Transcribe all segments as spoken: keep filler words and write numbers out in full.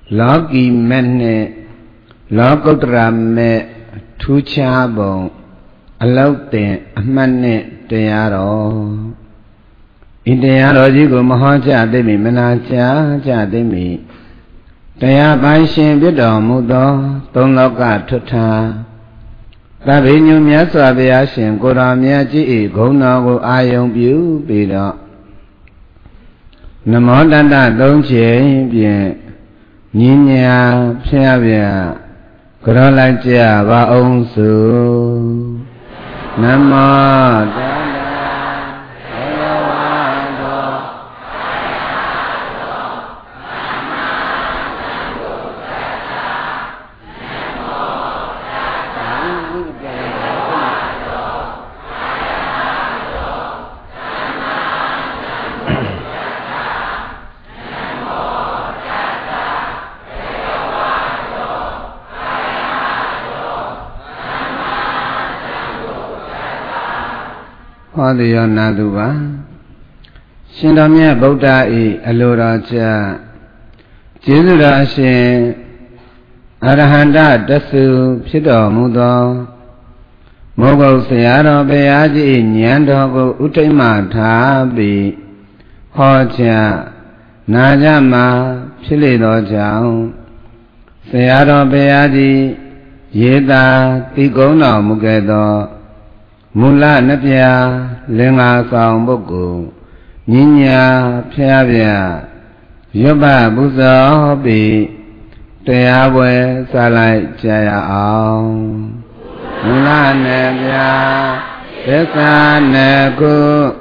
Logi mene Logotra me Tuchabon Alote Amane Tearo Idearo Jigo Mahaja Demi Menaja Jademi Taya Baishin Bido Mudo Tonloka Tuta Rabinu Miasa Biashin Goramia Ji Gonago Ayong Biu Bido Namodanda Donche Bien Ninya Piavia Korolaja Vaonsu Namo Hadiyo Naduva Shindamya Buddha e Aloraja Jizura Shin Arahanda Dasu Pido Mudo Mogo Sayaro Beaji Nyandogo Utima Tabi Hoja Najama Pilido Jao Sayaro Beaji Yeda Tigono Mugedo Mula Napia Lenga Sang Boku Ninya Piavia Yoba Buza Bi Teawe Salai Jaya Aung Mula Napia Desa Neku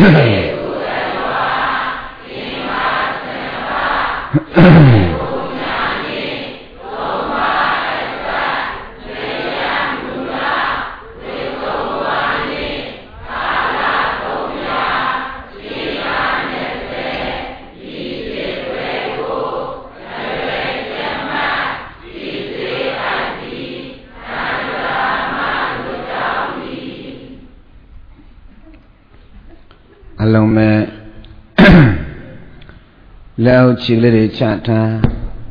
Along me Lao Chile Chata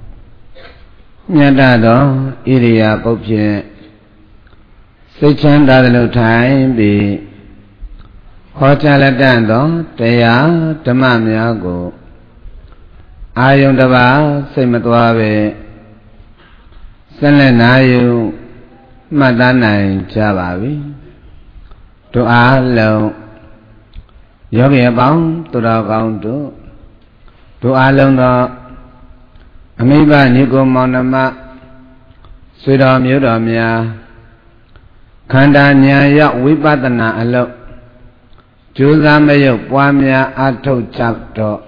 Nyada Iria Popye Sechanda no time be Hotala Dando Teya Tamamiago Ayong Dava Sematwabe Selenayu Madana Javavi To Alo Yogi Abang to the account to Alonga Amiba Nico Monama Sudam Yudamia Kandanya Yak Wipatana Alo Juzamayo Wamia Ato Chapto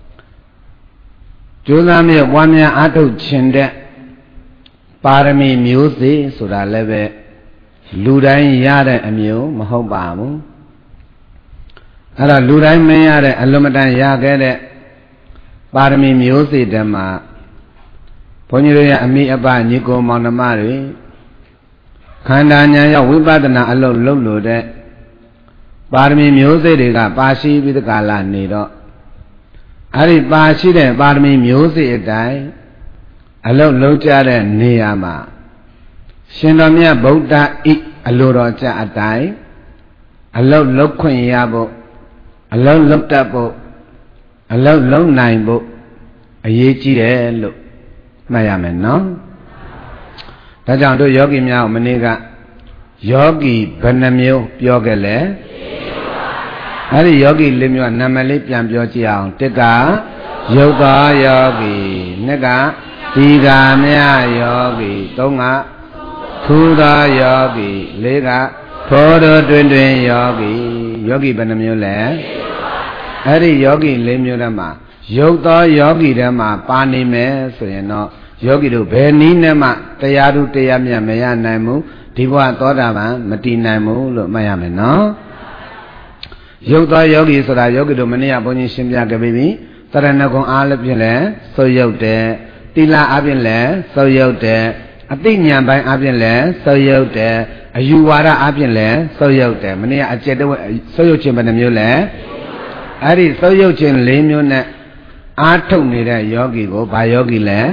Juzamayo Wamia Ato Chinde Parami Musi Sura Leve Ludain Yare Amu Mahobamu Ara Lurai Mayare Alumadan Yagere Parami Musi Dema Ponyuria Ami Aba Nico Monamari Kandanya Wibadana Alo Lolo de Parami Musi Riga Pashi with Gala Nido Ari Pashi de Parami Musi Dai Alo Lojare Niyama Shindomia Buddha I Aloroja Adai Alo Lokun Yabo Alone looked up, alone long nine book, a yechi look. Mayaman, no? That's down to Yogi Miao Maniga Yogi Benamio Yogale Hari Yogi Limio Namali Piambiochiao Teka Yoga Yogi Nega Tiga Mea Yogi Tonga Tuda Yogi Lega Todo Twin Yogi Yogi Benamio Le Hari Yogi Limio Dama Yoga Yogi Dama Pani Me Suyano Yogi do Beni Nema Tayadu Tayamia Maya Namu Diwa Todama Mati Namu Look Mayame no Yoga Yogi Sura Yogi do Mania Boni Shimya Gabibi Taranakon Alapile So Yote Tila Abile So Yote Atinya by Abile So Yote Ayuwara Abile So Yote Mania Achedo So Yochimbanamule Ari So Yochin Limune Ato Nida Yogi go by Yogi le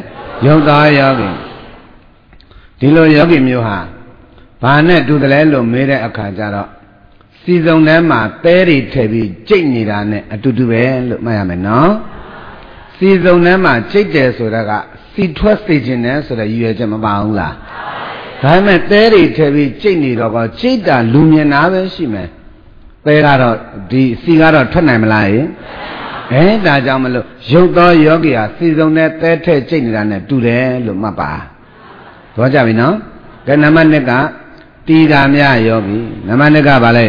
ရုပ်သောယောဂီဒီလိုယောဂီမျိုးဟာဘာနဲ့တူတယ်လဲလို့မေးတဲ့အခါကျတော့စီစုံထဲမှာသဲတွေထည့်ပြီးကြိတ်နေတာနဲ့အတူတူပဲလို့မှတ်ရမယ်နော်စီစုံထဲမှာကြိတ်တယ်ဆိုတာကစီထွက်စေခြင်းနဲ့ဆိုတဲ့ရည်ရွယ်ချက်မပါဘူးလားဒါပေမဲ့သဲတွေထည့်ပြီးကြိတ်နေတော့ကကြိတ်တာလူမြင်တာပဲရှိမယ်သဲကတော့ဒီစီကတော့ထွက်နိုင်မလားယအဲဒါကြောင့်မလို့ရုပ်သောယောဂီဟာစီစုံနဲ့သဲထည့်ကြိတ်နေတာနဲ့တူတယ်လို့မှတ်ပါတော့ကြပြီနော်ကဲနံပါတ်နှစ်ကတီဃာမြယောဂီနံပါတ်နှစ်ကဘာလဲ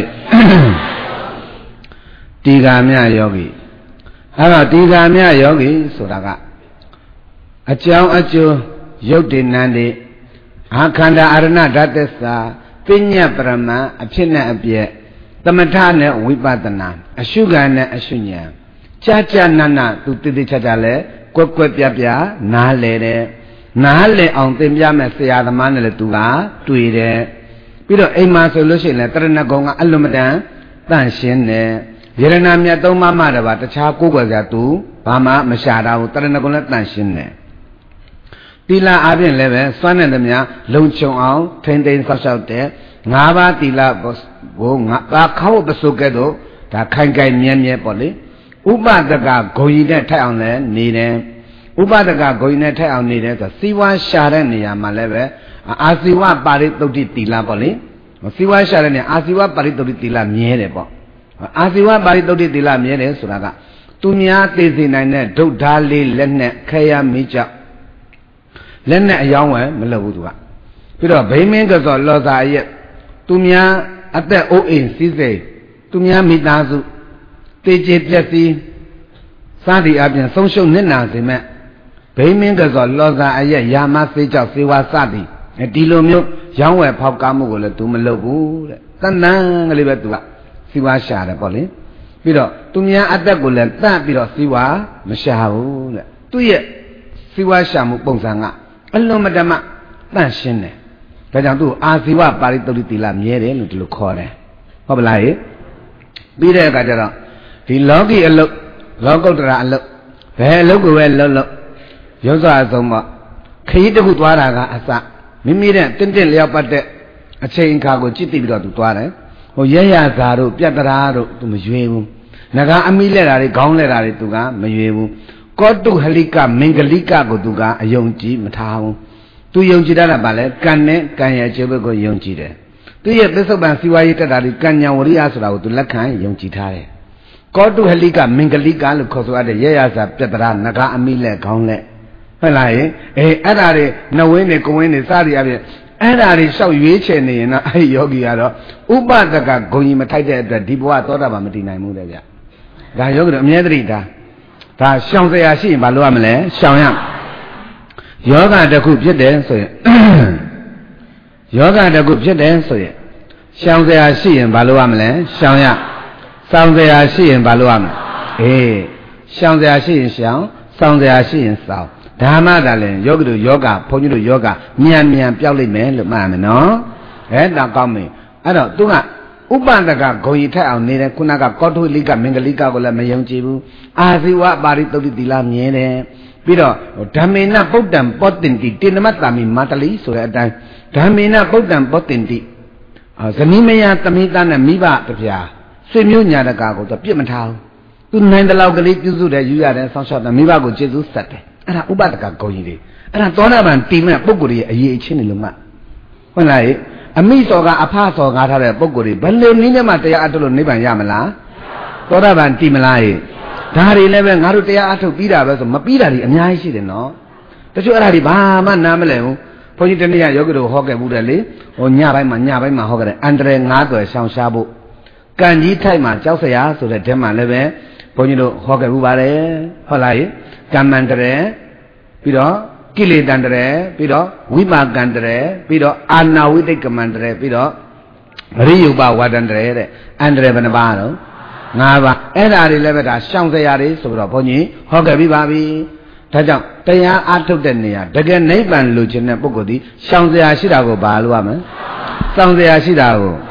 တီဃာမြယောဂီအဲ့တော့တီဃာမြယောဂီဆိုတာကအကြောင်းအကျိုးရုပ်တည်နံတွေအခန္ဓာအရဏဓာတ်သစ္စာပညာပရမံအဖြစ်နဲ့အပြည့်သမထနဲ့ဝိပဿနာအရှုခံနဲ့အရှုဉဏ်ကြာကြာနာနာသူတည်တည်ချာချာလဲကွက်ကွက်ပြပြနားလေတယ်နားလေအောင်သင်ပြမဲ့ဆရာသမားနဲ့လည်းသူကတွေ့တယ်ပြီးတော့အိမ်မှာဆိုလို့ရှိရင်လည်းတရဏဂုံကအလွန်မတန်တန့်ရှင်းတယ်ယေရဏမြတ်သုံးပါးမှတပါတခြားကိုယ်ွယ်စရာသူဘာမှမရှာတာဘူးတရဏဂုံလည်းတန့်ရှင်းတယ်တီလာအပြင်လည်းပဲစွမ်းတဲ့သမျှလုံခြုံအောင်ထိမ့်သိမ်းဆောက်ရှောက်တဲ့ငါးပါးတီလာကိုငါသာခေါပစုကဲ့သို့ဒါခိုင်ခိုင်မြဲမြဲပေါ့လေဥပဒကဂုံကြီးနဲ့ထိုက်အောင်လည်းနေတယ်ဥပဒကဂုံကြီးနဲ့ထိုက်အောင်နေတယ်ဆိုစီဝါရှာတဲ့နေရာမှာလည်းပဲအာစီဝပါရိသုတ်တိတီလာပေါ့လေစီဝါရှာတဲ့နေရာအာစီဝပါရိသုတ်တိတီလာမြဲတယ်ပေါ့အာစီဝပါရိသုတ်တိတီလာမြဲတယ်ဆိုတာကသူများသိစေနိုင်တဲ့ဒုဒ္ဓါလေးလက်နဲ့ခဲရမိကြောက်လက်နဲ့အယောင်းဝယ်မလုပ်ဘူးသူကပြီးတော့ဗိမင်းကစောလောစာရဲ့သူများအသက်အိုးအိမ်စည်းစိမ်သူများမိသားစုတေကျေပြက်စီးစသည်အပြင်ဆုံးရှုံးနစ်နာစေမဲ့ဗိမင်းကစောလောစာအရဲ့ယာမစေးကြောက်စေဝါစသည်ဒီလိုမျိုးရောင်းဝယ်ဖောက်ကားမှုကိုလည်းသူမလုပ်ဘူးတဲ့တန်တန်ကလေးပဲသူကစီဝါရှာတယ်ပေါ့လေပြီးတော့သူများအသက်ကိုလည်းတတ်ပြီးတော့စီဝါမရှာဘူးတဲ့သူရဲ့စီဝါရှာမှုပုံစံကအလွန်မတမတန့်ရှင်းတယ်ဒါကြောင့်သူ့အာဇီဝပါရိသုတ်တိလာမြဲတယ်လို့ဒီလိုခေါ်တယ်ဟုတ်ပလားဟိပြီးတဲ့အခါကျတော့ဒီလောကီအလုတ်လောကုတ္တရာအလုတ်ဘယ်အလုတ်ကိုပဲလှုပ်လှုပ်ရုပ်စွာအဆုံးပေါ့ခရီးတစ်ခုသွားတာကအစမိမိတဲ့တင့်တင့်လျောက်ပတ်တဲ့အချိန်အခါကိုကြည့်သိပြီးတော့သူသွားတယ်ဟိုရရစာတို့ပြတ်တရာတို့သူမရွေဘူးငကားအမိလက်တာတွေခေါင်းလက်တာတွေသူကမရွေဘူးကောတုဟလိကမင်္ဂလိကကိုသူကအယုံကြည်မထားဘူးသူယုံကြည်တာကဘာလဲကံနဲ့ကံရဲ့အကျိုးဘက်ကိုယုံကြည်တယ်သူရဲ့သစ္စုပ္ပန်စီဝါရေးတက်တာတွေကံညာဝရိယဆိုတာကိုသူလက်ခံယုံကြည်ထားတယ်ကောတုဟလိကမင်္ဂလိကလို့ခေါ်ဆိုရတဲ့ရရစာပြတ်တရာငကားအမိလက်ခေါင်းလက်ဟုတ်လားဟင်အေးအဲ့ဒါတွေနဝင်းတွေကိုဝင်းတွေစသည်အပြင်အဲ့ဒါတွေလျှောက်ရွေးချယ်နေရင်တော့အဲ့ယောဂီကတော့ဥပဒကဂုံကြီးမထိုက်တဲ့အတွက်ဒီဘဝသောတာပန်မတည်နိုင်ဘူးတဲ့ဗျဒါယောဂီတို့အမြဲတည်းဒါဒါရှောင်စရာရှိရင်ဘာလုပ်ရမလဲရှောင်ရယောဂတစ်ခုဖြစ်တယ်ဆိုရင်ယောဂတစ်ခုဖြစ်တယ်ဆိုရင်ရှောင်စရာရှိရင်ဘာလုပ်ရမလဲရှောင်ရစောင့်စရာရှိရင်ဘာလုပ်ရမလဲအေးရှောင်စရာရှိရင်ရှောင်စောင့်စရာရှိရင်စောင့်ဓမ္မဒါလည်းယောဂီတို့ယောဂဘုန်းကြီးတို့ယောဂမြန်မြန်ပြောက်လိမ့်မယ်လို့မှတ်ရမယ်နော်အဲဒါကောင်းပြီအဲ့တော့သူကဥပဒကဂုံကြီးထက်အောင်နေတဲ့ခုနကကောတုလိကမင်္ဂလိကကိုလည်းမယုံကြည်ဘူးအာဇီဝပါရိသုတ်တိလာမြင်တယ်ပြီးတော့ဓမ္မေနပုဒ္ဒံပောတင်တိတိနမတ္တမိမာတလိဆိုတဲ့အတိုင်းဓမ္မေနပုဒ္ဒံပောတင်တိဇနီးမယားတမိသားနဲ့မိဘတပြားဆွေမျိုးညာတကာကိုသူပြစ်မထားဘူးသူနိုင်တဲ့လောက်ကလေးပြုစုတယ်ယူရတယ်ဆောင်းလျှောက်တယ်မိဘကိုကျေစုဆက်တယ်အဲ့ဒါဥပဒကဂုံကြီးတွေအဲ့ဒါသောတာပန်တည်မဲ့ပုဂ္ဂိုလ်ရဲ့အရေးအချင်းတွေလို့မှဟုတ်လားအမိစောကအဖစောငါထားတဲ့ပုဂ္ဂိုလ်တွေဘယ်လိုနည်းနဲ့မှတရားအထုတ်လို့နိဗ္ဗာန်ရမလားသောတာပန်တည်မလားဟဲ့ဒါတွေလည်းပဲငါတို့တရားအထုတ်ပြီးတာပဲဆိုမပြီးတာတွေအများကြီးရှိတယ်နော်တချို့အဲ့ဒါတွေဘာမှနားမလည်ဘူးဘုန်းကြီးတနေ့ကယောဂီတို့ဟောခဲ့ဘူးတယ်လေဟိုညပိုင်းမှာညပိုင်းမှာဟောခဲ့တယ်အန္တရာယ်ငါးသွယ်ရှောင်ရှားဖို့ကံကြီးထိုက်မှာကြောက်စရာဆိုတဲ့တဲမှာလည်းပဲဘုန်းကြီးတို့ဟောခဲ့ဘူးပါတယ်ဟုတ်လားဟဲ့ကမ္မန္တရယ်ပြီးတော့ကိလေသာတရယ်ပြီးတော့ဝိပါကံတရယ်ပြီးတော့အာနာဝိတိတ်ကမန္တရယ်ပြီးတော့ရိယုပဝါဒံတရယ်တဲ့အန္တရယ်ဘယ်နှပါးတော့ငါးပါးအဲ့ဒါတွေလည်းပဲဒါရှောင်စရာတွေဆိုတော့ဘုန်းကြီးဟောခဲ့ပြီးပါပြီဒါကြောင့်တရားအားထုတ်တဲ့နေရာတကယ်နိဗ္ဗာန်လိုချင်တဲ့ပုဂ္ဂိုလ်ဒီရှောင်စရာရှိတာကိုဘာလို့ရမလဲစောင့်စရာရှိတာကို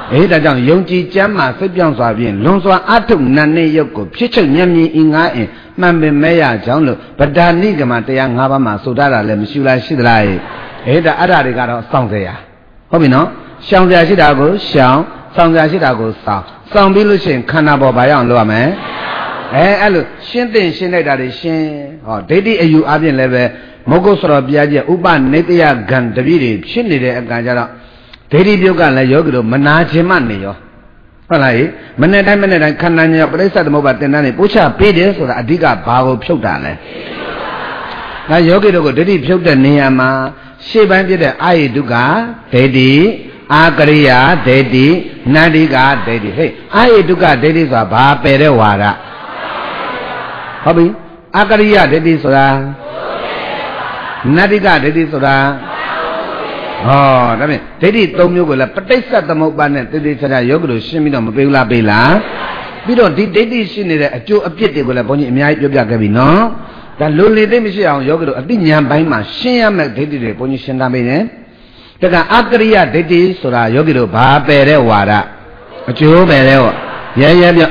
အေးဒါကြောင့်ယုံကြည်ကျမ်းမာစိတ်ပြောင်းစွာဖြင့်လွန်စွာအထုနတ်နေရုပ်ကိုဖြစ်ချုပ်မျက်မြင်အင်္ဂါအင်မှန်ပင်မဲ့ရကြောင်းလို့ဗဒာနိကမတရား၅ပါးမှာဆိုထားတာလည်းမရှိလားရှိသလားအေးဒါအဲ့ဒါတွေကတော့စောင့်စရာဟုတ်ပြီနော်ရှောင်စရာရှိတာကိုရှောင်စောင့်စရာရှိတာကိုစောင့်စောင့်ပြီးလို့ရှိရင်ခန္ဓာပေါ်ဘာရအောင်လုပ်ရမလဲအဲအဲ့လိုရှင်းတင်ရှင်းလိုက်တာတွေရှင်းဟောဒိဋ္ဌိအယူအပြင်လည်းပဲမဂ္ဂုစရောပြားကျဥပနိတယဂံတပည့်တွေဖြစ်နေတဲ့အကံကြတော့ဒိဋ္ဌိပြုတ်ကလည်းယောဂီတို့မနာခြင်းမနေရောဟုတ်လားမနေ့တိုင်းမနေ့တိုင်းခန္ဓာညောပရိစ္ဆေသမုပ္ပါတင်တန်းနေပို့ချပေးတယ်ဆိုတာအဓိကဘာကိုဖြုတ်တာလဲဒါယောဂီတို့ကိုဒိဋ္ဌိဖြုတ်တဲ့နေရာမှာရှေ့ပိုင်းပြတဲ့အာယိတုကဒိဋ္ဌိအာကရိယာဒိဋ္ဌိနန္တိကဒိဋ္ဌိဟဲ့အာယိတုကဒိဋ္ဌိဆိုတာဘာပယ်တဲ့ဝါဒဟုတ်ပြီအာကရိယာဒိဋ္ဌိဆိုတာနန္တိကဒိဋ္ဌိဆိုတာဟောဒါဖြင့်ဒိဋ္ဌိသုံးမျိုးကိုလည်းပဋိစ္စသမုပ္ပါနဲ့တိတိကျကျယောဂလို့ရှင်းပြီးတော့မပေးဘူးလားပေးလားပြီးတော့ဒီဒိဋ္ဌိရှိနေတဲ့အကျိုးအပြစ်တွေကိုလည်းဘုန်းကြီးအများကြီးပြောပြခဲ့ပြီနော်ဒါလိုလေသိမရှိအောင်ယောဂလို့အတိညာပိုင်းမှာရှင်းရမယ့်ဒိဋ္ဌိတွေဘုန်းကြီးရှင်းထားပေးတယ်တကအကရိယဒိဋ္ဌိဆိုတာယောဂီတို့ဘာပယ်တဲ့ဝါဒအကျိုးပယ်တဲ့ဟောရဲရဲပြော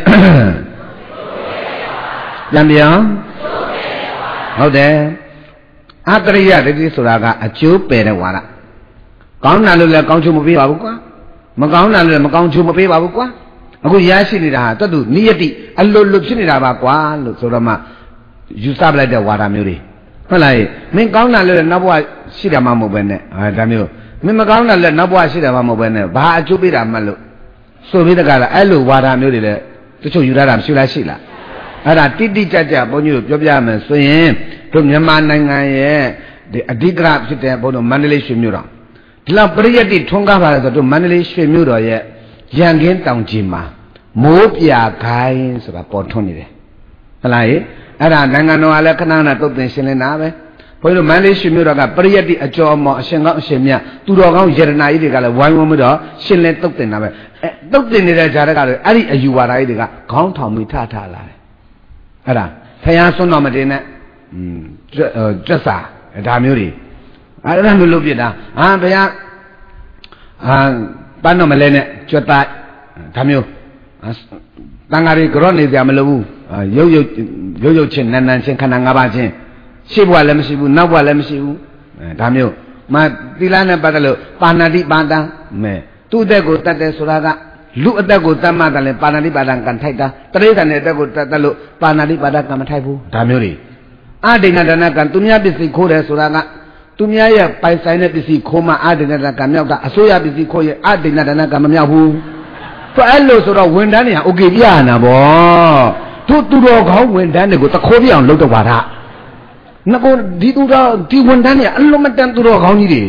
ပြန်ပြောဟုတ်တယ်အကရိယဒိဋ္ဌိဆိုတာကအကျိုးပယ်တဲ့ဝါဒကောင်းတာလို့လည်းကောင်းချိုးမပေးပါဘူးကွာမကောင်းတာလို့လည်းမကောင်းချိုးမပေးပါဘူးကွာအခုရရှိနေတာဟာတတ်သူနိယတိအလိုလိုဖြစ်နေတာပါကွာလို့ဆိုတော့မှယူဆပလိုက်တဲ့ဝါဒမျိုးတွေဟုတ်လားမင်းကောင်းတာလို့လည်းနောက်ဘဝရှိတာမှမဟုတ်ပဲနဲ့ဟာဒါမျိုးမင်းမကောင်းတာလည်းနောက်ဘဝရှိတာမှမဟုတ်ပဲနဲ့ဘာအကျိုးပေးတာမှလို့ဆိုပြီးတကလားအဲ့လိုဝါဒမျိုးတွေလည်းတချို့ယူရတာမရှိလားရှိလားအဲ့ဒါတိတိကျကျဘုန်းကြီးတို့ပြောပြမယ်ဆိုရင်တို့မြန်မာနိုင်ငံရဲ့ဒီအဓိကဖြစ်တဲ့ဘုန်းတော်မန္တလေးရွှေမြို့တော်ဒီလောက်ပရိယတ်တိထွန်းကားပါလေဆိုတော့မန္တလေးရွှေမြို့တော်ရဲ့ရန်ကင်းတောင်ကြီးမှာမိုးပြခိုင်းဆိုတာပေါ်ထွန်းနေတယ်ဟုတ်လားအဲ့ဒါနိုင်ငံတော်ကလည်းခဏခဏတုတ်တင်ရှင်းလင်းတာပဲဘုန်းကြီးတို့မန္တလေးရွှေမြို့တော်ကပရိယတ်တိအကျော်မော်အရှင်ကောင်းအရှင်မြတ်သူတော်ကောင်းယရနာကြီးတွေကလည်းဝိုင်းဝန်းပြီးတော့ရှင်းလင်းတုတ်တင်တာပဲအဲတုတ်တင်နေတဲ့ဂျာတကလည်းအဲ့ဒီအယူဝါဒကြီးတွေကခေါင်းထောင်ပြီးထထလာတယ်အဲ့ဒါဖယားစွန်းတော်မတင်နဲ့อืมကျွတ်စာဒါမျိုးတွေအဲ့ဒါမျိုးလုပ်ပြတာဟာဘုရားအာပန်းတော့မလဲနဲ့ကျွတ်တိုက်ဒါမျိုးတန်ဃာတွေကြောနေကြမလို့ဘူးရုပ်ရုပ်ရုပ်ရုပ်ချင်းနန်းနန်းချင်းခန္ဓာ၅ပါးချင်းရှေ့ဘဝလည်းမရှိဘူးနောက်ဘဝလည်းမရှိဘူးဒါမျိုးမသီလနဲ့ပတ်သက်လို့ပါဏာတိပါဒံမဲသူ့အသက်ကိုတတ်တယ်ဆိုတာကလူအသက်ကိုတတ်မှတယ်လည်းပါဏာတိပါဒံကံထိုက်တာတရိစ္ဆာန်ရဲ့အသက်ကိုတတ်လို့ပါဏာတိပါဒံကံမထိုက်ဘူးဒါမျိုးတွေအဒိဏဒနာကံသူများပစ္စည်းခိုးတယ်ဆိုတာကသူများရဲ့ပိုင်ဆိုင်တဲ့ပစ္စည်းခိုးမှအဒိဏဒနာကံမြောက်တာအစိုးရပစ္စည်းခိုးရင်အဒိဏဒနာကံမမြောက်ဘူးဆိုအဲ့လိုဆိုတော့ဝန်တန်းတွေကโอเคပြရနာဗောသူသူတော်ကောင်းဝန်တန်းတွေကိုတခိုးပြအောင်လုပ်တော့ပါတာငါကဒီသူတော်ဒီဝန်တန်းတွေအလုံးမတန်သူတော်ကောင်းကြီးတွေ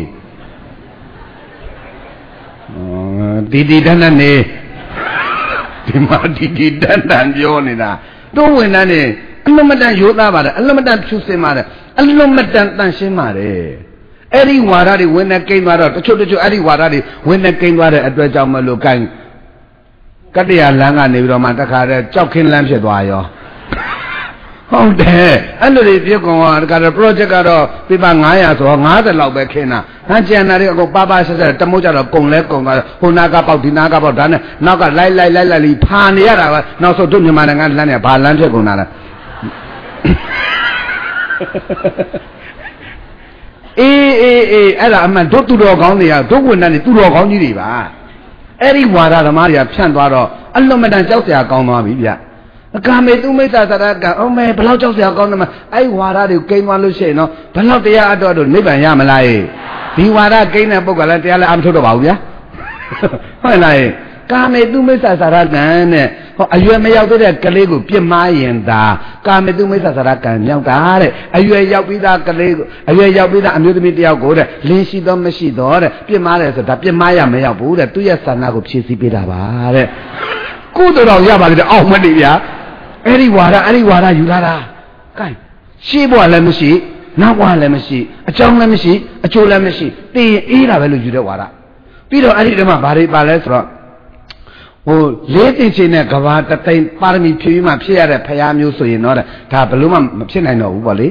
ဒီဒီတန်းတန်းနေဒီမှာဒီဒီတန်းတန်းပြောနေတာတို့ဝန်တန်းတွေအလုံးမတန်ရိုးသားပါတယ်အလုံးမတန်ဖြူစင်ပါတယ်အလုံးမတန်တန်ရှင်းပါတယ်အဲ့ဒီဝါဒတွေဝင်နေကိန်းသွားတော့တချို့တချို့အဲ့ဒီဝါဒတွေဝင်နေကိန်းသွားတဲ့အတွက်ကြောင့်မလို့ကိုင်ကတ္တရာလမ်းကနေပြီးတော့မှတခါတည်းကြောက်ခင်းလမ်းဖြစ်သွားရောဟုတ်တယ်အဲ့လိုတွေပြည့်ကုန်တော့တခါတည်း project ကတော့ပြပငါးရာဆိုတော့ငါးဆယ်လောက်ပဲခင်းတာဟန်ကျန်တာတွေအကုန်ပါပါဆက်ဆက်တမိုးကြတော့ကုံလဲကုံသွားဟိုနာကပေါက်ဒီနာကပေါက်ဒါနဲ့နောက်ကလိုက်လိုက်လိုက်လိုက်လီဖာနေရတာပဲနောက်ဆုံးတို့မြန်မာနိုင်ငံလမ်းနဲ့ဘာလမ်းဖြစ်ကုန်တာလဲအေးအေးအေးအဲ့ဒါအမှန်တို့သူတော်ကောင်းတွေကတို့ဝန်တန်းတွေသူတော်ကောင်းကြီးတွေပါအဲ့ဒီဝါဒဓမ္မတွေကဖြန့်သွားတော့အလွန်မတန်ကြောက်စရာကောင်းသွားပြီဗျအကာမေသူမိစ္ဆာသရကံအော်မဲဘလောက်ကြောက်စရာကောင်းတယ်မအဲ့ဝါဒတွေကိုကိန်းသွားလို့ရှိရင်တော့ဘလောက်တရားအတော့တော့နိဗ္ဗာန်ရမလားဒီဝါဒကိန်းတဲ့ပုဂ္ဂိုလ်လည်းတရားလည်းအမထုတ်တော့ပါဘူးဗျာဟုတ်လားကာမေသူမိစ္ဆာသရကံနဲ့ဟောအရွယ်မရောက်တဲ့ကလေးကိုပြစ်မှားရင်သာကာမေသူမိစ္ဆာသရကံမြောက်တာတဲ့အရွယ်ရောက်ပြီးသားကလေးကိုအရွယ်ရောက်ပြီးသားအမျိုးသမီးတယောက်ကိုတဲ့လင်းရှိတော့မရှိတော့တဲ့ပြစ်မှားတယ်ဆိုတာပြစ်မှားရမရောက်ဘူးတဲ့သူရဲ့ဆန္ဒကိုဖြည့်ဆည်းပေးတာပါတဲ့ကုသိုလ်တော်ရပါလေအောင်မနေဗျာအဲ့ဒီဝါဒအဲ့ဒီဝါဒယူလာတာကဲရှေ့ဘဝလည်းမရှိနောက်ဘဝလည်းမရှိအကြောင်းလည်းမရှိအကျိုးလည်းမရှိတည်အေးတာပဲလို့ယူတဲ့ဝါဒပြီးတော့အဲ့ဒီတည်းမှာဘာတွေပါလဲဆိုတော့ဟိုလေးတင်ချင်းနဲ့ကဘာတသိန်းပါရမီဖြည့်ပြီးမှဖြစ်ရတဲ့ဖရာမျိုးဆိုရင်တော့ဒါဘလို့မှမဖြစ်နိုင်တော့ဘူးပေါ့လေ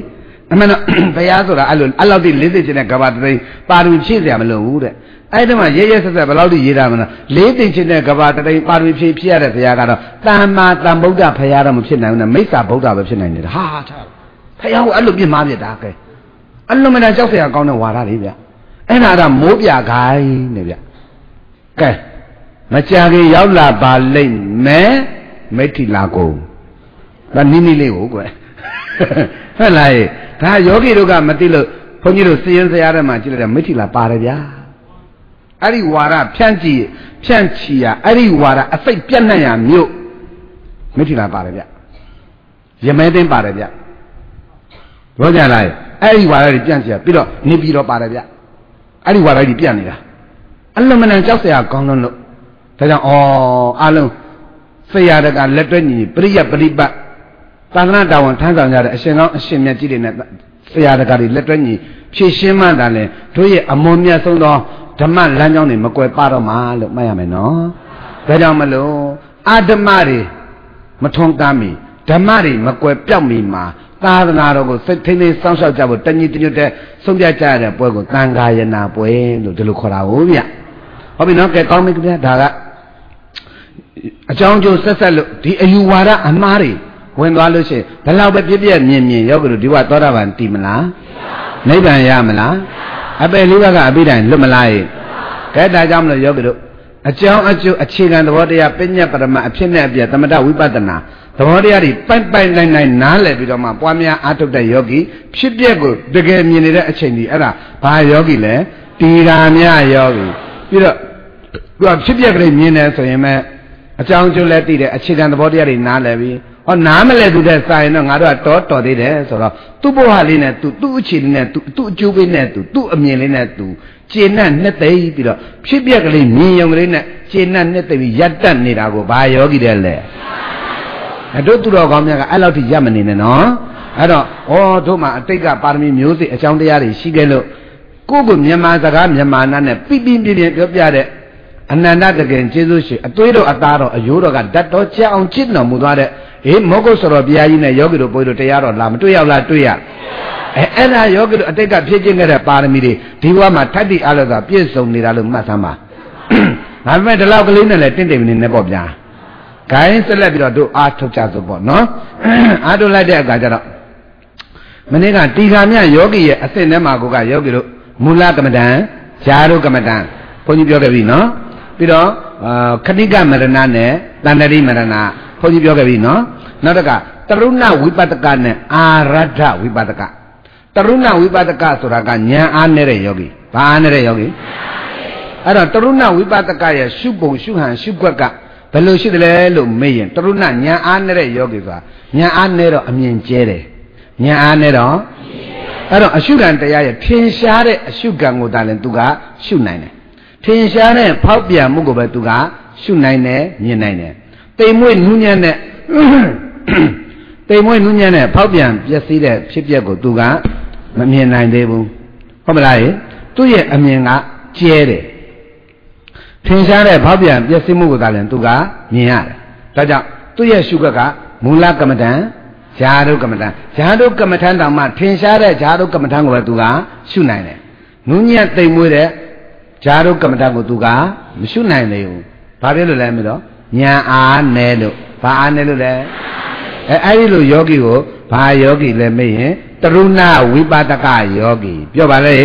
အမှန်တော့ဘုရားဆိုတာအဲ့လိုအဲ့လောက်ဒီလေးသိချင်တဲ့ကဘာတတိပါရမီဖြည့်เสียမလို့ဘူးတဲ့အဲ့ဒီမှာရဲရဲဆက်ဆက်ဘယ်လောက်ထိရေးတာမလဲလေးသိချင်တဲ့ကဘာတတိပါရမီဖြည့်ဖြည့်ရတဲ့ဘုရားကတော့တမ္မာတန်ဗုဒ္ဓဘုရားတော့မဖြစ်နိုင်ဘူးနဲ့မိစ္ဆာဗုဒ္ဓပဲဖြစ်နိုင်တယ်ဟာထားဘုရားကအဲ့လိုပြစ်မှားပြတာကဲအဲ့လိုမှန်ကြောက်เสียကောင်းတဲ့ဝါဒလေးဗျအဲ့ဒါတော့မိုးပြခိုင်းနေဗျကဲမကြာခင်ရောက်လာပါလိမ့်မယ်မိထ္ထိလာကုန်ဒါနီးနီးလေးကိုကွယ်ဟုတ်လားဒါယောဂီတို့ကမသိလို့ဘုန်းကြီးတို့စီရင်စရာထဲမှာကြည့်လိုက်တယ်မိထ္ထိလာပါတယ်ဗျာအဲ့ဒီဝါဒဖြန့်ကြည့်ဖြန့်ချီရအဲ့ဒီဝါဒအစိတ်ပြတ်နှံ့ရမြို့မိထ္ထိလာပါတယ်ဗျရမဲသိန်းပါတယ်ဗျဘောကြလားအဲ့ဒီဝါဒတွေပြန့်ချီရပြီးတော့နေပြီးတော့ပါတယ်ဗျအဲ့ဒီဝါဒကြီးပြန့်နေတာအလုံးမနန်ကြောက်စရာကောင်းလို့လို့ဒါကြောင့်ဩအလုံးဆရာတကလက်တွဲညီပရိယပရိပတ်သာသနာတော်ဝန်ထမ်းဆောင်ကြတဲ့အရှင်ကောင်းအရှင်မြတ်ကြီးတွေနဲ့ဆရာတကတွေလက်တွဲညီဖြည့်ရှင်းမှတာလဲတို့ရဲ့အမွန်မြတ်ဆုံးသောဓမ္မလမ်းကြောင်းတွေမကွယ်ပါတော့မှလို့မှတ်ရမယ်နော်ဒါကြောင့်မလို့အာဓမ္မတွေမထွန်းကားမီဓမ္မတွေမကွယ်ပြောက်မီမှာသာသနာတော်ကိုစိတ်ထိန်းသိမ်းစောင့်ရှောက်ကြဖို့တညီတညွတ်တဲ့ဆုံးဖြတ်ကြရတဲ့ပွဲကိုသံဃာယနာပွဲလို့ဒီလိုခေါ်တာဟုတ်ဗျဟုတ်ပြီနော်ကဲကောင်းပြီခင်ဗျာဒါကအကြောင်းကျိုးဆက်ဆက်လို့ဒီအယူဝါဒအမှားတွေဝင်သွားလို့ရှိရင်ဘယ်လောက်ပဲပြည့်ပြည့်မြင်မြင်ယောဂီတို့ဒီဘဝသောတာပန်တည်မလားနိဗ္ဗာန်ရမလားအပယ်လေးဘက်ကအပိဓာန်လွတ်မလားရဲ့ကဲဒါကြောင့်မလို့ယောဂီတို့အကြောင်းအကျိုးအခြေခံသဘောတရားပညာပရမအဖြစ်နဲ့အပြည့်သမထဝိပဿနာသဘောတရားတွေပိုက်ပိုက်နိုင်နိုင်နားလည်ပြီးတော့မှပွားများအားထုတ်တဲ့ယောဂီဖြစ်ပျက်ကိုတကယ်မြင်နေတဲ့အချိန်ကြီးအဲ့ဒါဘာယောဂီလဲတီရာမြယောဂီပြီးတော့သူကဖြစ်ပျက်ကလေးမြင်တယ်ဆိုရင်မဲ့အကြောင်းကျိုးလည်းသိတယ်အခြေခံသဘောတရားတွေနားလည်ပြီးဟောနားမလဲသူတဲ့စာရင်တော့ငါတို့ကတော့တော်သေးတယ်ဆိုတော့သူ့ဘဝလေးနဲ့သူသူ့အခြေလေးနဲ့သူသူ့အကျိုးပေးနဲ့သူသူ့အမြင်လေးနဲ့သူကျေနပ်နှစ်သိပြီးတော့ဖြစ်ပျက်ကလေးမြင်ရုံကလေးနဲ့ကျေနပ်နှစ်သိပြီးရပ်တန့်နေတာကိုဘာယောဂီတဲ့လဲအတို့သူတော်ကောင်းများကအဲ့လောက်ထိရပ်မနေနဲ့နော်အဲ့တော့ဩတို့မှာအတိတ်ကပါရမီမျိုးစေ့အကြောင်းတရားတွေရှိခဲ့လို့ကိုယ့်ကိုမြန်မာစကားမြန်မာနာနဲ့ပြပြပြပြပြောပြတဲ့အနန္တတကယ်ကျေးဇူးရှင်အသွေးတော်အသားတော်အယိုးတော်ကဓာတ်တော်ကြအောင်ကြည့်တော်မူသွားတဲ့ဟေးမောဂုတ်ဆိုတော်ဘုရားကြီးနဲ့ယောဂီတို့ဘုန်းကြီးတို့တရားတော်လာမတွေ့ရောက်လားတွေ့ရအဲအဲ့ဒါယောဂီတို့အတိတ်ကဖြစ်ခြင်းခဲ့တဲ့ပါရမီတွေဒီဘဝမှာထပ်တည်အားလို့သာပြည့်စုံနေတာလို့မှတ်သမ်းပါဒါပေမဲ့ဒီလောက်ကလေးနဲ့လည်းတင့်တယ်နေနေပေါ့ဗျာဂိုင်းဆက်လက်ပြီးတော့တို့အားထုတ်ကြစို့ပေါ့နော်အားထုတ်လိုက်တဲ့အခါကျတော့မနေ့ကတီဃာမြယောဂီရဲ့အစ်စ်ထဲမှာကိုကယောဂီတို့မူလကမ္မဋ္ဌာန်းဇာတုကမ္မဋ္ဌာန်းဘုန်းကြီးပြောခဲ့ပြီနော်ပြီးတော့ခဏိကမရဏနဲ့တဏ္ဍရိမရဏဘုန်းကြီးပြောခဲ့ပြီနော်နောက်တစ်ခါတရုဏဝိပဿကနဲ့အာရထဝိပဿကတရုဏဝိပဿကဆိုတာကဉာဏ်အားနေတဲ့ယောဂီဘာအားနေတဲ့ယောဂီအဲ့တော့တရုဏဝိပဿကရဲ့ရှုပုံရှုဟန်ရှုွက်ကဘယ်လိုရှိတယ်လဲလို့မေးရင်တရုဏဉာဏ်အားနေတဲ့ယောဂီဆိုတာဉာဏ်အားနေတော့အမြင်ကျဲတယ်ဉာဏ်အားနေတော့အဲ့တော့အရှုခံတရားရဲ့ထင်ရှားတဲ့အရှုခံကိုသာလဲသူကရှုနိုင်တယ်ထင်ရှားတဲ့ဖောက်ပြန်မှုကိုပဲသူကရှုနိုင်တယ်မြင်နိုင်တယ်တိမ်မွေ့နူးညံ့တဲ့တိမ်မွေ့နူးညံ့တဲ့ဖောက်ပြန်ပျက်စီးတဲ့ဖြစ်ပျက်ကိုသူကမမြင်နိုင်သေးဘူးဟုတ်မလားရေသူ့ရဲ့အမြင်ကကျဲတယ်ထင်ရှားတဲ့ဖောက်ပြန်ပျက်စီးမှုကိုသာလဲသူကမြင်ရတယ်ဒါကြောင့်သူ့ရဲ့ရှုခွက်ကမူလကမ္မဋ္ဌာန်းဇာတုကမ္မဋ္ဌာန်းဇာတုကမ္မဋ္ဌာန်းတောင်မှထင်ရှားတဲ့ဇာတုကမ္မဋ္ဌာန်းကိုပဲသူကရှုနိုင်တယ်နူးညံ့တိမ်မွေ့တဲ့ဇာတုကမ္မဋ္ဌာန်းကိုသူကမရှုနိုင်သေးဘူးဘာဖြစ်လို့လဲမလို့ဉာဏ်အားနဲ့လို့ဘာအားနဲ့လို့လဲအဲအဲ့ဒီလိုယောဂီကိုဘာယောဂီလဲမေးရင်တရုဏဝိပဿကယောဂီပြောပါလေ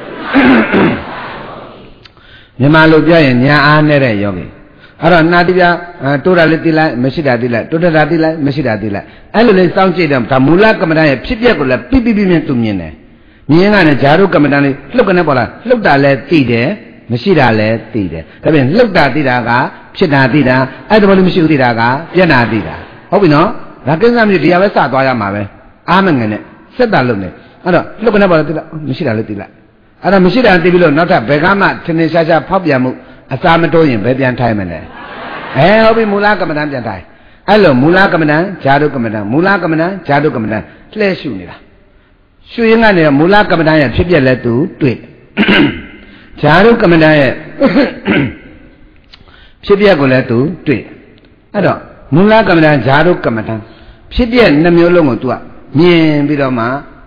မြန်မာလိုပြောရင်ဉာဏ်အားနဲ့တဲ့ယောဂီအဲ့တော့နာတိပြတိုးတာလေးသိလိုက်မရှိတာသိလိုက်တိုးတာသိလိုက်မရှိတာသိလိုက်အဲ့လိုလေးစောင့်ကြည့်တယ်ဒါမူလကမ္မဋ္ဌာန်းရဲ့ဖြစ်ပျက်ကိုလည်းပြပြပြပြသူမြင်တယ်မြင်ကနေဇာတုကမ္မဋ္ဌာန်းလေးလှုပ်ကနေပေါ်လာလှုပ်တာလည်းသိတယ်မရှိတာလည်းသိတယ်ဒါပြန်လှုပ်တာသိတာကဖြစ်တာသိတာအဲ့ဒါဘာလို့မရှိဘူးသိတာကပြက်တာသိတာဟုတ်ပြီနော်ဒါကိစ္စမျိုးဒီဟာပဲစသွားရမှာပဲအားမငယ်နဲ့စက်တာလုပ်နေအဲ့တော့လှုပ်ကနေပေါ်လာသိလိုက်မရှိတာလည်းသိလိုက်အဲ့ဒါမရှိတာသိပြီးလို့နောက်ထပ်ဘယ်ကမှထင်ထင်ရှားရှားဖောက်ပြန်မှုအစာမတိုးရင်ဘယ်ပြန်ထိုင်မလဲအဲဟုတ်ပြီမူလကမ္မဋ္ဌာန်းပြန်ထိုင်အဲ့လိုမူလကမ္မဋ္ဌာန်းဇာတုကမ္မဋ္ဌာန်းမူလကမ္မဋ္ဌာန်းဇာတုကမ္မဋ္ဌာန်းလှည့်ရှုနေတာရှုရင်းကနေမူလကမ္မဋ္ဌာန်းရဲ့ဖြစ်ပျက်လဲသူတွေ့ဇာတုကမ္မဋ္ဌာန်းရဲ့ဖြစ်ပျက်ကိုလည်းသူတွေ့အဲ့တော့မူလကမ္မဋ္ဌာန်းဇာတုကမ္မဋ္ဌာန်းဖြစ်ပျက်နှမျိုးလုံးကိုသူကမြင်ပြီးတော့မှ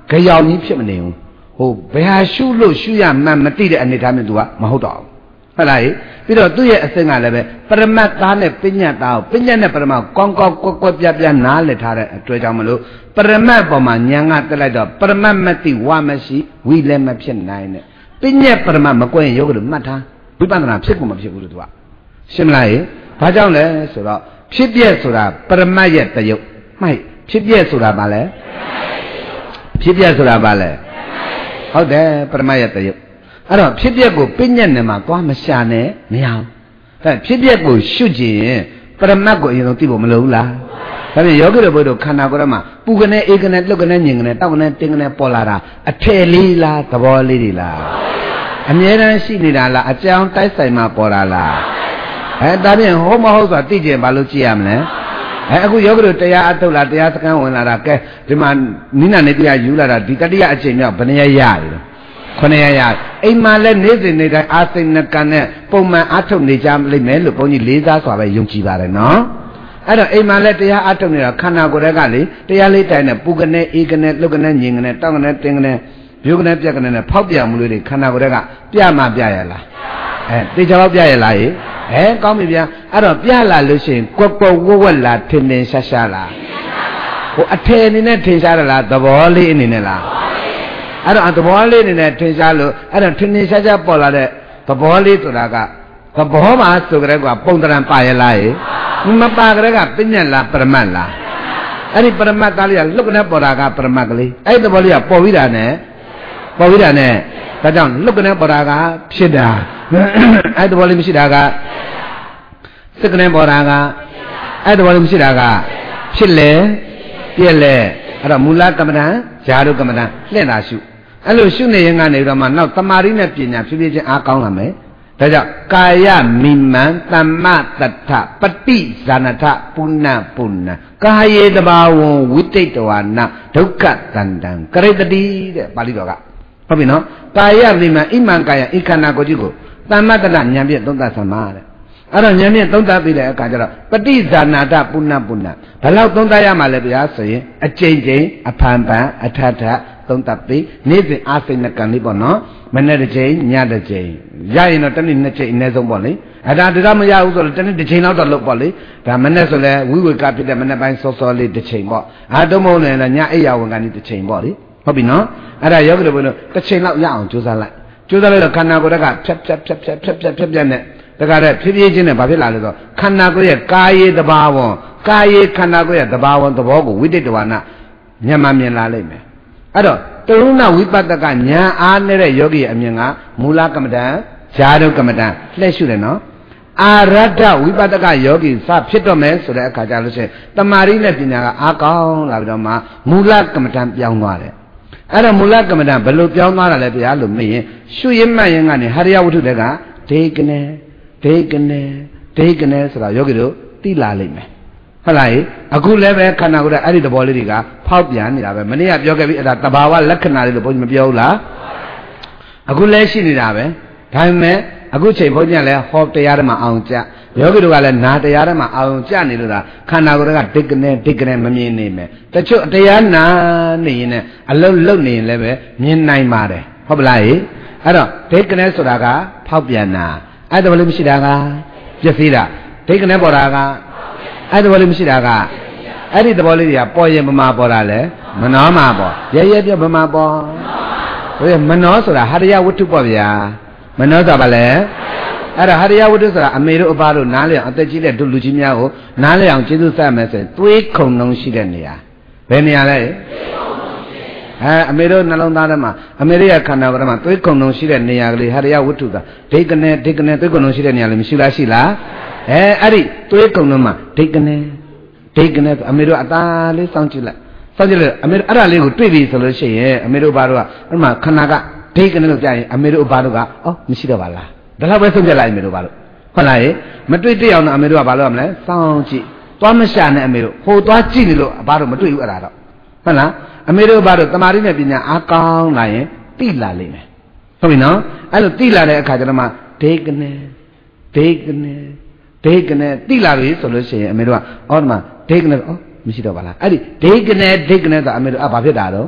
ကြောင်ကြီးဖြစ်မနေဘူးဟိုဘယ်ဟာရှုလို့ရှုရမှမသိတဲ့အနေထားမျိုးသူကမဟုတ်တော့ဘူးဟုတ်လားပြီးတော့သူ့ရဲ့အစဉ်ကလည်းပဲပရမတ်သားနဲ့ပညာသားကိုပညာနဲ့ပရမတ်ကောင်းကောင်းကွက်ကွက်ပြပြနားလည်ထားတဲ့အတွက်ကြောင့်မလို့ပရမတ်ပေါ်မှာဉာဏ်ကတက်လိုက်တော့ပရမတ်မသိဝါမရှိဝိလည်းမဖြစ်နိုင်နဲ့ပညာပရမတ်မကွက်ရင်ယောဂလို့မှတ်ထားဝိပဿနာဖြစ်ကုန်မဖြစ်ဘူးလို့သူကရှင်းမလားဘာကြောင့်လဲဆိုတော့ဖြစ်ပြက်ဆိုတာပရမတ်ရဲ့တယုတ်မှိုက်ဖြစ်ပြက်ဆိုတာဘာလဲဖြစ်ပြက်ဆိုတာဘာလဲဟုတ်တယ်ပရမတ်ရဲ့တယုတ်အဲ့တော့ဖြစ်ပြက်ကိုပညာနဲ့မှသွားမရှာနဲ့မရဘူးဒါဖြစ်ပြက်ကိုရှုကြည့်ရင်ပရမတ်ကိုအရင်ဆုံးသိဖို့မလိုဘူးလားဒါပြန်ယောဂီတို့ဘုရားတို့ခန္ဓာကိုယ်ထဲမှာပူကနေအေကနေလှုပ်ကနေညင်ကနေတောက်ကနေတင်းကနေပေါ်လာတာအထည်လေးလားသဘောလေးတွေလားအမြဲတမ်းရှိနေတာလားအကြောင်းတိုက်ဆိုင်မှပေါ်လာလားအဲဒါပြန်ဟောမဟုတ်ဆိုတာသိကြဘာလို့ကြည့်ရမလဲအဲအခုယောဂီတို့တရားအထုတ်လာတရားစခန်းဝင်လာတာကဲဒီမှာနိနာနေတရားယူလာတာဒီတတိယအချိန်မြောက်ဘယ်နှရရရတယ်ခொနရရအိမ်မှာလည်းနေ့စဉ်နေ့တိုင်းအာစိဏကံနဲ့ပုံမှန်အထုတ်နေကြလိမ့်မယ်လို့ဘုန်းကြီးလေးစားစွာပဲယုံကြည်ပါတယ်နော်အဲ့တော့အိမ်မှာလည်းတရားအထုတ်နေတာခန္ဓာကိုယ်တွေကလေတရားလေးတိုင်းနဲ့ပူကနေအေးကနေလှုပ်ကနေညင်ကနေတောက်ကနေတင်းကနေဘုကနေပြက်ကနေနဲ့ဖောက်ပြန်မှုလေးတွေခန္ဓာကိုယ်တွေကပြမှပြရလားအဲတေချာတော့ပြရလားဟဲ့အဲကောင်းပြီဗျာအဲ့တော့ပြလာလို့ရှိရင်ကွက်ကွက်ဝက်ဝက်လာထင်ထင်ရှားရှားလားဟိုအထည်အနေနဲ့ထင်ရှားတယ်လားသဘောလေးအနေနဲ့လားအဲ့တော့သဘောလေးအနေနဲ့ထင်ရှားလို့အဲ့တော့ထင်ထင်ရှားရှားပေါ်လာတဲ့သဘောလေးဆိုတာကသဘောမှာဆိုကြတဲ့ကပုံတရံပါရလားဟေမပါကြတဲ့ကပညာလားပရမတ်လားအဲ့ဒီပရမတ်သားလေးကလွတ်ကနေပေါ်တာကပရမတ်ကလေးအဲ့ဒီသဘောလေးကပေါ်ပြီးတာနဲ့ပေါ်ပြီးတာနဲ့ဒါကြောင့်လွတ်ကနေပေါ်တာကဖြစ်တာအဲ့ဒီသဘောလေးမရှိတာကစကနေပေါ်တာကအဲ့ဒီသဘောလေးမရှိတာကဖြစ်လေပြက်လေအဲ့တော့မူလကမ္မဋ္ဌာန်းဇာတုကမ္မဋ္ဌာန်းလှည့်တာရှုအဲ့လိုရှုနေရင်ကနေတော့မှနောက်တမာရီနဲ့ပညာဖြည်းဖြည်းချင်းအားကောင်းလာမယ်ဒါကြောင့်ကာယမိမံသမ္မတထပฏิဇာနထပုဏ္ဏပုဏ္ဏကာယေတဘာဝံဝိတိတ်တဝါနဒုက္ခတန္တံကရိတတိတဲ့ပါဠိတော်ကဟုတ်ပြီနော်ကာယမိမံဣမံကာယဣခန္ဓာကိုယ်ကြီးကိုသမ္မတထဉာဏ်ဖြင့်သုံးသပ်ဆံပါတဲ့အဲ့တော့ဉာဏ်ဖြင့်သုံးသပ်ပြီးတဲ့အခါကျတော့ပฏิဇာနာထပုဏ္ဏပုဏ္ဏဘယ်လောက်သုံးသပ်ရမှာလဲဗျာဆိုရင်အကျဉ်းချင်းအဖန်ဖန်အထထသုံးသပ်ပြီးနေ့စဉ်အာစိဏကံလေးပေါ့နော်မနေ့တစ်ချိန်ညတစ်ချိန်ရရင်တော့တစ်နေ့နှစ်ချိန်အနည်းဆုံးပေါ့လေအဲ့ဒါဒါမရဘူးဆိုတော့တစ်နေ့တစ်ချိန်လောက်တော့လုပ်ပေါ့လေဒါမနေ့ဆိုလဲဝိဝေကဖြစ်တဲ့မနေ့ပိုင်းစောစောလေးတစ်ချိန်ပေါ့အားတော့မဟုတ်လည်းညအိယာဝန်ကန်လေးတစ်ချိန်ပေါ့လေဟုတ်ပြီနော်အဲ့ဒါယောဂီတို့ဘုရားတစ်ချိန်လောက်ရအောင်ကြိုးစားလိုက်ကြိုးစားလိုက်တော့ခန္ဓာကိုယ်ကဖြတ်ဖြတ်ဖြတ်ဖြတ်ဖြတ်ဖြတ်ဖြတ်ဖြတ်နဲ့တခါတည်းဖြည်းဖြည်းချင်းနဲ့ဘာဖြစ်လာလဲဆိုခန္ဓာကိုယ်ရဲ့ကာယေတဘာဝံကာယေခန္ဓာကိုယ်ရဲ့တဘာဝံသဘောကိုဝိတ္တဝါနဉာဏ်မှမြင်လာလိမ့်မယ်အဲ့တော့တရုဏဝိပဿကဉာဏ်အားနေတဲ့ယောဂီရဲ့အမြင်ကမူလကမ္မဋ္ဌာန်းဇာတုကမ္မဋ္ဌာန်းလှည့်ရှုတယ်နော်အာရတ္တဝိပဿကယောဂီစဖြစ်တော့မယ်ဆိုတဲ့အခါကျလို့ရှိရင်တမာရီနဲ့ပညာကအားကောင်းလာပြီးတော့မှမူလကမ္မဋ္ဌာန်းပြောင်းသွားတယ်အဲ့တော့မူလကမ္မဋ္ဌာန်းဘယ်လိုပြောင်းသွားတာလဲဗျာလို့မေးရင်ရှုရင်မှတ်ရင်ကနေဟရိယဝတ္ထုတွေကဒေကနေဒေကနေဒေကနေဆိုတာယောဂီတို့သိလာလိမ့်မယ်ဟုတ်လားအခုလည်းပဲခန္ဓာကိုယ်ရဲ့အဲ့ဒီသဘောလေးတွေကဖောက်ပြန်နေတာပဲမနေ့ကပြောခဲ့ပြီအဲ့ဒါတဘာဝလက္ခဏာလေးလို့ဘုန်းကြီးမပြောဘူးလားအခုလည်းရှိနေတာပဲဒါပေမဲ့အခုချိန်ဘုန်းကြီးကလည်းဟောတရားဓမ္မအောင်ကြယောဂီတို့ကလည်းနာတရားဓမ္မအောင်ကြနေလို့လားခန္ဓာကိုယ်ကဒိတ်ကနေဒိတ်ကနေမမြင်နေမယ်တချို့တရားနာနေရင်လည်းအလုံးလုံးနေရင်လည်းပဲမြင်နိုင်ပါတယ်ဟုတ်ပလားအဲ့တော့ဒိတ်ကနေဆိုတာကဖောက်ပြန်တာအဲ့ဒါဘယ်လိုမရှိတာကပြည့်စည်တာဒိတ်ကနေပေါ်တာကအဲ့ဒီသဘောလေးမရှိတာကအဲ့ဒီသဘောလေးတွေကပေါ်ရင်ဗမာပေါ်တာလေမနောမှာပေါ်ရဲရဲပြဗမာပေါ်ဟိုမနောဆိုတာဟရိယဝတ္ထုပေါ့ဗျာမနောဆိုတာဘာလဲအဲ့ဒါဟရိယဝတ္ထုဆိုတာအမေတို့အဘတို့နားလည်အောင်အသက်ကြီးတဲ့ဒုလူကြီးများကိုနားလည်အောင်ကျေးဇူးဆက်မယ်ဆိုရင်သွေးခုံနှုံရှိတဲ့နေရာဘယ်နေရာလဲအဲအမေတို့နှလုံးသားထဲမှာအမေတို့ရဲ့ခန္ဓာကိုယ်ထဲမှာသွေးခုံနှုံရှိတဲ့နေရာကလေးဟရိယဝတ္ထုသာဒိတ်ကနေဒိတ်ကနေသွေးခုံနှုံရှိတဲ့နေရာလေးမရှိလားရှိလားအဲအဲ့ဒီသွေးကုံလုံးမှာဒိတ်ကနေဒိတ်ကနေအမေတို့အသားလေးစောင့်ကြည့်လိုက်စောင့်ကြည့်လိုက်အမေတို့အဲ့ဒါလေးကိုတွေ့ပြီဆိုလို့ရှိရင်အမေတို့ဘာတို့ကအဲ့မှာခန္ဓာကဒိတ်ကနေလို့ကြားရင်အမေတို့ဘာတို့ကအော်မရှိတော့ပါလားဒါတော့ပဲဆုံးဖြတ်လိုက်အမေတို့ဘာလို့ဟုတ်လားမတွေ့တွေ့အောင်တော့အမေတို့ကဘာလို့ရမလဲစောင့်ကြည့်သွားမရှာနဲ့အမေတို့ဟိုသွားကြည့်နေလို့ဘာတို့မတွေ့ဘူးအဲ့ဒါတော့ဟုတ်လားအမေတို့ဘာတို့တမာရီနဲ့ပညာအားကောင်းလာရင်တိလာလိမ့်မယ်ဟုတ်ပြီနော်အဲ့လိုတိလာတဲ့အခါကျတော့မှဒိတ်ကနေဒိတ်ကနေဒိတ်ကနေတိလာပြီဆိုလို့ရှိရင်အမေတို့ကအော်ဒီမှာဒိတ်ကနေအော်မရှိတော့ပါလားအဲ့ဒီဒိတ်ကနေဒိတ်ကနေဆိုအမေတို့အဘာဖြစ်တာတော့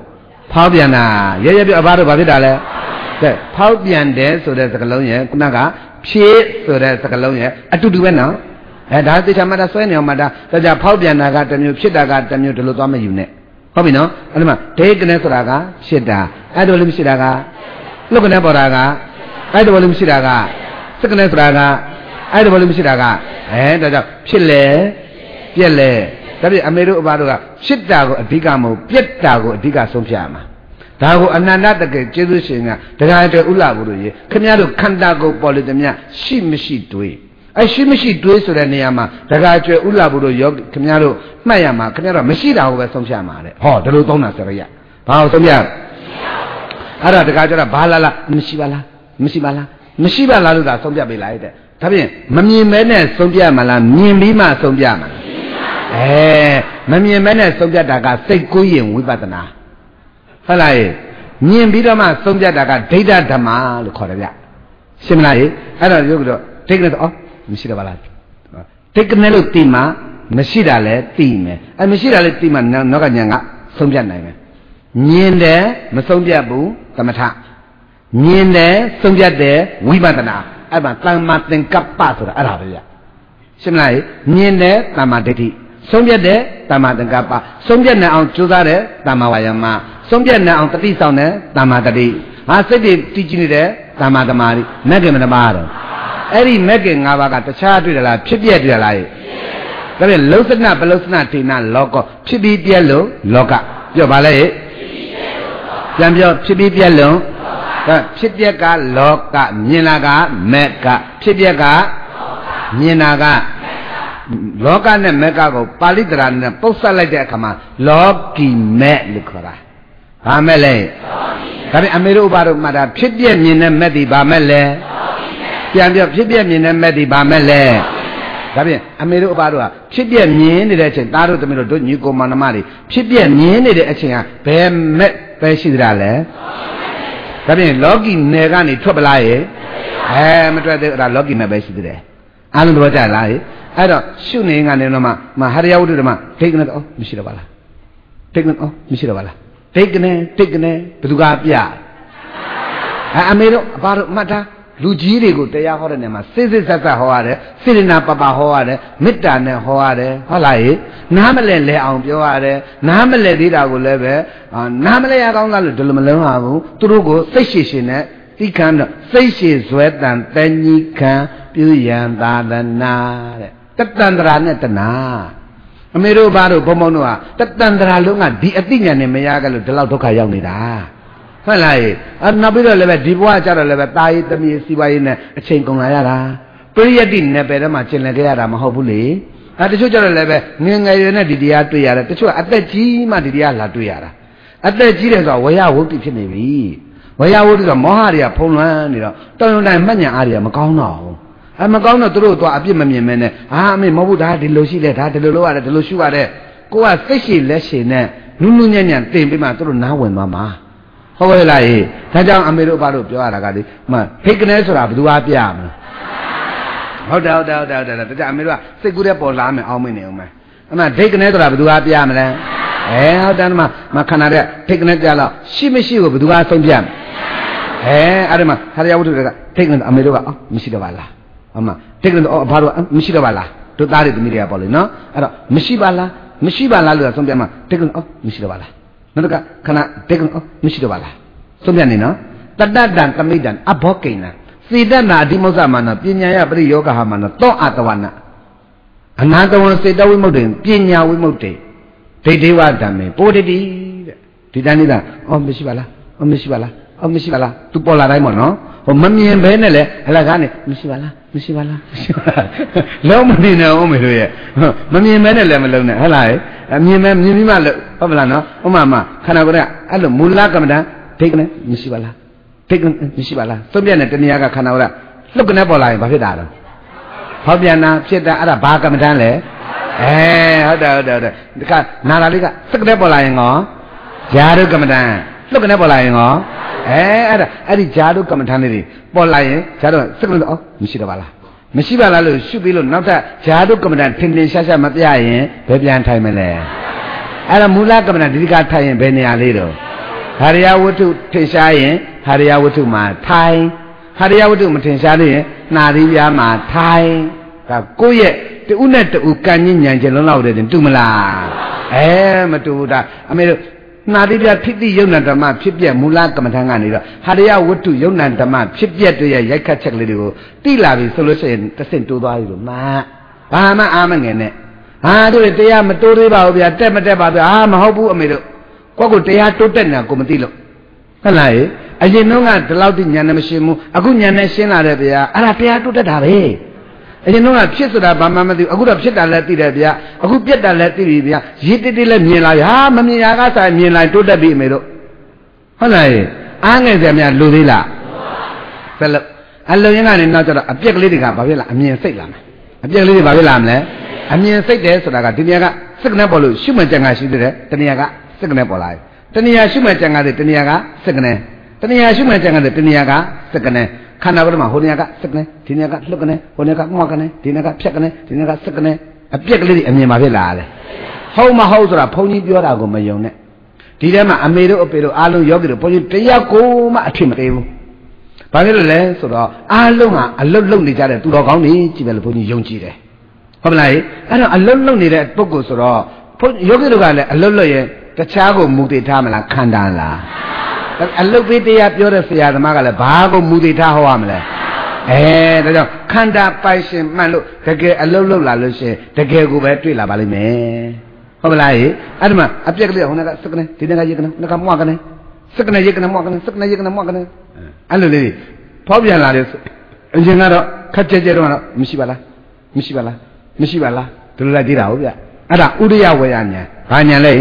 ဖောက်ပြန်တာရဲရဲပြအဘတို့ဘာဖြစ်တာလဲတဲ့ဖောက်ပြန်တယ်ဆိုတဲ့စကားလုံးရဲ့ခုနကဖြည့်ဆိုတဲ့စကားလုံးရဲ့အတူတူပဲနော်အဲဒါသေချာမှတ်တာဆွဲနေအောင်မှတ်တာဒါကြဖောက်ပြန်တာကတစ်မျိုးဖြစ်တာကတစ်မျိုးဒီလိုသွားမယူနဲ့ဟုတ်ပြီနော်အဲ့ဒီမှာဒိဋ္ဌိနဲ့ဆိုတာကဖြစ်တာအဲ့လိုလည်းမရှိတာကလုတ်ကနေပေါ်တာကအဲ့လိုလည်းမရှိတာကစက္ကနေဆိုတာကအဲ့လိုလည်းမရှိတာကအဲဒါကြောင့်ဖြစ်လေပြက်လေဒါပြအမေတို့အဘတို့ကဖြစ်တာကိုအဓိကမဟုတ်ပြက်တာကိုအဓိကဆုံးဖြတ်ရမှာဒါကိုအနန္တတကယ်ကျေးဇူးရှင်ကတရားတော်ဥလာဘူးလို့ရေခင်ဗျားတို့ခန္ဓာကိုယ်ပေါ်လို့တည်းရှိမရှိတွေးအဲ့ရှိမရှိတွေးဆိုတဲ့နေရာမှာတရားကျွယ်ဥလာဘူးလို့ရောခင်ဗျားတို့မှတ်ရမှာခင်ဗျားတို့မရှိတာကိုပဲဆုံးဖြတ်မှာတဲ့ဟောဒီလိုသုံးတာစရိယဘာလို့ဆုံးဖြတ်အဲ့ဒါတရားကျွယ်တာဘာလားလားမရှိပါလားမရှိပါလားမရှိပါလားလို့သာဆုံးဖြတ်ပေးလိုက်တဲ့ဒါဖြင့်မမြင်မဲနဲ့ဆုံးဖြတ်မလားမြင်ပြီးမှဆုံးဖြတ်မှာအဲမမြင်မဲနဲ့ဆုံးဖြတ်တာကစိတ်ကူးရင်ဝိပဿနာဟုတ်လားမြင်ပြီးတော့မှဆုံးဖြတ်တာကဒိဋ္ဌဓမ္မလို့ခေါ်တယ်ဗျရှင်းမလားအဲ့တော့ရုပ်ကတော့ဒိဋ္ဌနဲ့တော့မရှိတော့ပါလားဒိဋ္ဌနဲ့လို့သိမှမရှိတာလဲသိမယ်အဲမရှိတာလဲသိမှနောက်ကညာကဆုံးဖြတ်နိုင်မယ်မြင်တယ်မဆုံးဖြတ်ဘူးသမထမြင်တယ်ဆုံးဖြတ်တယ်ဝိပဿနာအဲ့မှာတမ္မာသင်္ကပ္ပဆိုတာအဲ့ဒါပဲဗျရှင်းမလားမြင်တယ်တမ္မာဒိဋ္ဌိဆုံးဖြတ်တယ်တမ္မာသင်္ကပ္ပဆုံးဖြတ်နိုင်အောင်ကြိုးစားတယ်တမ္မာဝါယမဆုံးဖြတ်နိုင်အောင်တတိဆောင်တယ်တမ္မာတတိဟာစိတ်တွေတည်ကြည်နေတယ်တမ္မာသမာဓိမဂ္ဂင်မတပါတော့အဲ့ဒီမဂ္ဂင်၅ပါးကတခြားတွေ့တယ်လားဖြစ်ပြတွေ့တယ်လားဒါပြန်လုံစနပလုံစနဒိနာလောကဖြစ်ပြီးပြက်လို့လောကပြောပါလေပြန်ပြောဖြစ်ပြီးပြက်လို့ဒါဖြစ်ပြက်ကလောကမြင်လာကမက္ကဖြစ်ပြက်ကမြင်လာကလောကနဲ့မက္ကကိုပါဠိတရားနဲ့ပုတ်ဆက်လိုက်တဲ့အခါမှာလောကီမဲ့လို့ခေါ်တာဘာမဲ့လဲဒါပြန်အမေတို့ဘာတို့မှတာဖြစ်ပြက်မြင်တဲ့မဲ့ဒီဘာမဲ့လဲပြန်ပြောဖြစ်ပြက်မြင်တဲ့မဲ့ဒီဘာမဲ့လဲဒါပြန်အမေတို့အဘတို့ကဖြစ်ပြက်မြင်နေတဲ့အချိန်သားတို့သမီးတို့တို့ညီကိုမောင်နှမတွေဖြစ်ပြက်မြင်နေတဲ့အချိန်ကဘယ်မဲ့ပဲရှိသလားလဲဒါပြန်လောကီနယ်ကနေထွက်ပလားရဲ့အဲမထွက်သေးဘူးအဲ့ဒါလောကီမဲ့ပဲရှိသေးတယ်အားလုံးတော့ကြလားအဲ့တော့ရှုနေကနေတော့မှမဟာရယဝတ္ထုဓမ္မဒိဋ္ဌိနဲ့တော့မရှိတော့ပါလားဒိဋ္ဌိနဲ့တော့မရှိတော့ပါလားဒိဋ္ဌိနဲ့ဒိဋ္ဌိနဲ့ဘယ်သူကပြအဲအမေတို့အဘတို့မှတ်ထားလူကြီးတွေကိုတရားဟောတဲ့နေရာမှာစစ်စစ်ဆက်ဆက်ဟောရတယ်စေတနာပပဟောရတယ်မေတ္တာနဲ့ဟောရတယ်ဟုတ်လားဟိနားမလဲလဲအောင်ပြောရတယ်နားမလဲသေးတာကိုလည်းပဲနားမလဲရကောင်းလားလို့ဒီလိုမလုံးပါဘူးသူတို့ကိုစိတ်ရှိရှိနဲ့သိခံတော့စိတ်ရှိဇွဲတန်တဏှိခံပြုရန်သာသနာတဲ့တတန္တရာနဲ့တနာအမေတို့ဘာတို့ဘုံဘုံတို့ကတတန္တရာလုံးကဒီအသိဉာဏ်နဲ့မရကြလို့ဒီလောက်ဒုက္ခရောက်နေတာဟုတ်လားအဲနောက်ပြီးတော့လည်းပဲဒီဘဝကျတော့လည်းပဲတာရေးသမီးစီပွားရေးနဲ့အချိန်ကုန်လာရတာပရိယတ္တိနယ်ပယ်ထဲမှာကျင်လည်ခဲ့ရတာမဟုတ်ဘူးလေအဲတချို့ကျတော့လည်းပဲငငယ်ရွယ်နဲ့ဒီတရားတွေ့ရတယ်တချို့အသက်ကြီးမှဒီတရားလာတွေ့ရတာအသက်ကြီးတယ်ဆိုတော့ဝရဝုတ်တိဖြစ်နေပြီဝရဝုတ်တိဆိုမောဟတွေကဖုံးလွှမ်းနေတော့တောင်ယုံတိုင်းမှတ်ဉာဏ်အားတွေကမကောင်းတော့ဘူးအဲမကောင်းတော့သူတို့တော့အပြစ်မမြင်မဲနဲ့အာအမေမဟုတ်ဘူးဒါဒီလိုရှိတယ်ဒါဒီလိုလုပ်ရတယ်ဒီလိုရှုရတယ်ကိုကစိတ်ရှိလက်ရှိနဲ့နုနုညံ့ညံ့တင်ပြီးမှသူတို့နားဝင်သွားမှာဟုတ်ကဲ့လားဟေးဒါကြောင့်အမေတို့ဘာလို့ပြောရတာကဒီမှဖိတ်ကနေဆိုတာဘယ်သူအားပြမလဲဟုတ်တယ်ဟုတ်တယ်ဟုတ်တယ်ဟုတ်တယ်ဒါကြောင့်အမေတို့ကစိတ်ကူးတဲ့ပေါ်လာမယ်အောင်းမင်းနေအောင်မယ်အမှဒိတ်ကနေဆိုတာဘယ်သူအားပြမလဲအဲဟုတ်တယ်မှမခဏတဲ့ဒိတ်ကနေကြတော့ရှိမရှိကိုဘယ်သူအားဆုံးပြမလဲအဲအဲ့ဒီမှာဟာရယဝတ္ထုတွေကဒိတ်ကနေအမေတို့ကအော်မရှိတော့ပါလားဟုတ်မှာဒိတ်ကနေအော်ဘာလို့မရှိတော့ပါလားတို့သားတွေသမီးတွေကပေါ့လေနော်အဲ့တော့မရှိပါလားမရှိပါလားလို့ဆုံးပြမှာဒိတ်ကနေအော်မရှိတော့ပါလားနောက်တစ်ခါခဏတိတ်ကောမရှိတော့ပါလားသုံးပြနေနော်တတ္တတံသမိတံအဘောကိဏံစေတနာအဓိမောဇမာနပညာယပရိယောဂဟာမနသောအတဝနာအနာတဝံစေတဝိမုတ်တေပညာဝိမုတ်တေဒိဋ္ဌိဝဓမ္မေပိုတတိတဲ့ဒီတန်းနေတာအော်မရှိပါလားအော်မရှိပါလားအော်မရှိပါလားသူပေါ်လာတိုင်းပေါ့နော်ဟိုမမြင်ဘဲနဲ့လေအလကားနေမရှိပါလားမရှိပါလားမရှိပါလားလုံးမနေနဲ့ဦးမေတို့ရဲ့မမြင်ဘဲနဲ့လည်းမလုံးနဲ့ဟုတ်လားအမြင်မဲမြင်ပြီးမှလို့ဟုတ်မလားနော်ဥမာမခန္ဓာကိုယ်ကအဲ့လိုမူလကမ္မဋ္ဌာန်းဒိဋ္ဌိနဲ့မရှိပါလားဒိဋ္ဌိမရှိပါလားသုံးပြတဲ့တဏှာကခန္ဓာကိုယ်ကလှုပ်ကနေပေါ်လာရင်ဘာဖြစ်တာလဲဟောပြန်တာဖြစ်တာအဲ့ဒါဘာကမ္မဋ္ဌာန်းလဲအဲဟုတ်တယ်ဟုတ်တယ်ဟုတ်တယ်ဒီကနာလာလေးကစက်ကနေပေါ်လာရင်ရောဂျာရုကမ္မဋ္ဌာန်းလှုပ်ကနေပေါ်လာရင်ရောအဲအဲ့ဒါအဲ့ဒီဂျာရုကမ္မဋ္ဌာန်းလေးတွေပေါ်လာရင်ဂျာရုစက်ကနေအော်မရှိတော့ပါလားမရှိပါလားလို့ရှုပြီးလို့နောက်ထပ်ဂျာတုကမ္မဋ္ဌာန်းထင်ထင်ရှားရှားမပြရင်ဘယ်ပြန်ထိုင်မလဲအဲ့ဒါမူလကမ္မဋ္ဌာန်းဒီကထိုင်ရင်ဘယ်နေရာလေးတော့ဟာရယဝတ္ထုထင်ရှားရင်ဟာရယဝတ္ထုမှာထိုင်ဟာရယဝတ္ထုမထင်ရှားလို့ရင်နှာသီးပြားမှာထိုင်ဒါကိုယ့်ရဲ့တူနဲ့တူကံညဉ့်ညံချင်လုံးလောက်တယ်တူမလားအဲမတူဘူးဒါအမေတို့နှာသီးပြားဖြစ်သည့်ယုံနာဓမ္မဖြစ်ပြက်မူလကမ္မထံကနေတော့ဟာရယဝတ္ထုယုံနာဓမ္မဖြစ်ပြက်တွေရဲ့ရိုက်ခတ်ချက်ကလေးတွေကိုတိလာပြီဆိုလို့ရှိရင်တစ်ဆင့်တိုးသွားပြီလို့မှဘာမှအာမငယ်နဲ့ဟာတို့တရားမတိုးသေးပါဘူးဗျာတက်မတက်ပါဗျာအာမဟုတ်ဘူးအမေတို့ကိုယ့်ကိုတရားတိုးတက်နေတာကိုမသိလို့ဟုတ်လားအရင်တော့ကဒီလောက်တိညာနဲ့မရှင်းဘူးအခုညာနဲ့ရှင်းလာတယ်ဗျာအဲ့ဒါတရားတိုးတက်တာပဲအရင်တော့ကဖြစ်ဆိုတာဘာမှမသိဘူးအခုတော့ဖြစ်တာလည်းသိတယ်ဗျာအခုပြက်တာလည်းသိပြီဗျာရည်တိတိလည်းမြင်လာပြီဟာမမြင်ရကစားမြင်လိုက်တိုးတက်ပြီအမေတို့ဟုတ်လားအားငယ်စရာများလူသေးလားဆက်လို့အလုံရင်ကနေနောက်ကျတော့အပြက်ကလေးတွေကဘာဖြစ်လာအမြင်စိတ်လာမယ်အပြက်ကလေးတွေဘာဖြစ်လာမလဲအမြင်စိတ်တယ်ဆိုတာကဒီနေရာကစက္ကနဲ့ပေါ်လို့ရှုမှတ်ကြံကရှိတဲ့တနေရာကစက္ကနဲ့ပေါ်လာတယ်တနေရာရှုမှတ်ကြံကတဲ့တနေရာကစက္ကနဲ့တနေရာရှုမှတ်ကြံကတဲ့တနေရာကစက္ကနဲ့ခန္ဓာဘက်မှာဟိုနေရာကစက္ကနဲ့ဒီနေရာကလှုပ်ကနေဟိုနေရာကမှောက်ကနေဒီနေရာကဖြတ်ကနေဒီနေရာကစက္ကနဲ့အပြက်ကလေးတွေအမြင်မှာဖြစ်လာတယ်ဟုတ်မဟုတ်ဆိုတာဘုန်းကြီးပြောတာကိုမယုံနဲ့ဒီထဲမှာအမေတို့အပေတို့အားလုံးယောဂီတို့ဘုန်းကြီးတရားကိုမှအထင်မသေးဘူးဘာဖြစ်လို့လဲဆိုတော့အားလုံးကအလုတ်လုတ်နေကြတဲ့သူတော်ကောင်းတွေကြည့်ပဲလို့ဘုန်းကြီးယုံကြည်တယ်ဟုတ်မလားအဲ့တော့အလုတ်လုတ်နေတဲ့ပုဂ္ဂိုလ်ဆိုတော့ယောဂီတို့ကလည်းအလုတ်လုတ်ရဲ့တခြားကိုမူတည်ထားမလားခန္ဓာလားအလုတ်ပေးတရားပြောတဲ့ဆရာသမားကလည်းဘာကိုမူတည်ထားဟောရမလဲအဲဒါကြောင့်ခန္ဓာပိုင်ရှင်မှန်လို့တကယ်အလုတ်လုတ်လာလို့ရှိရင်တကယ်ကိုပဲတွေ့လာပါလိမ့်မယ်ဟုတ်မလားအဲ့ဒီမှာအပြက်ကလေးဟိုကစက္ကနဲ့ဒီနေ့ကရေကနဲ့ကမွားကနေစက္ကနဲ့ရေကနဲ့မွားကနေစက္ကနဲ့ရေကနဲ့မွားကနေအဲ့လိုလေးဖောက်ပြန်လာတယ်အရင်ကတော့ခက်ကြဲကြဲတော့မရှိပါလားမရှိပါလားမရှိပါလားဒီလိုလိုက်ကြည့်တာဟုတ်ဗျအဲ့ဒါဥဒယဝေယညာဘာညာလဲ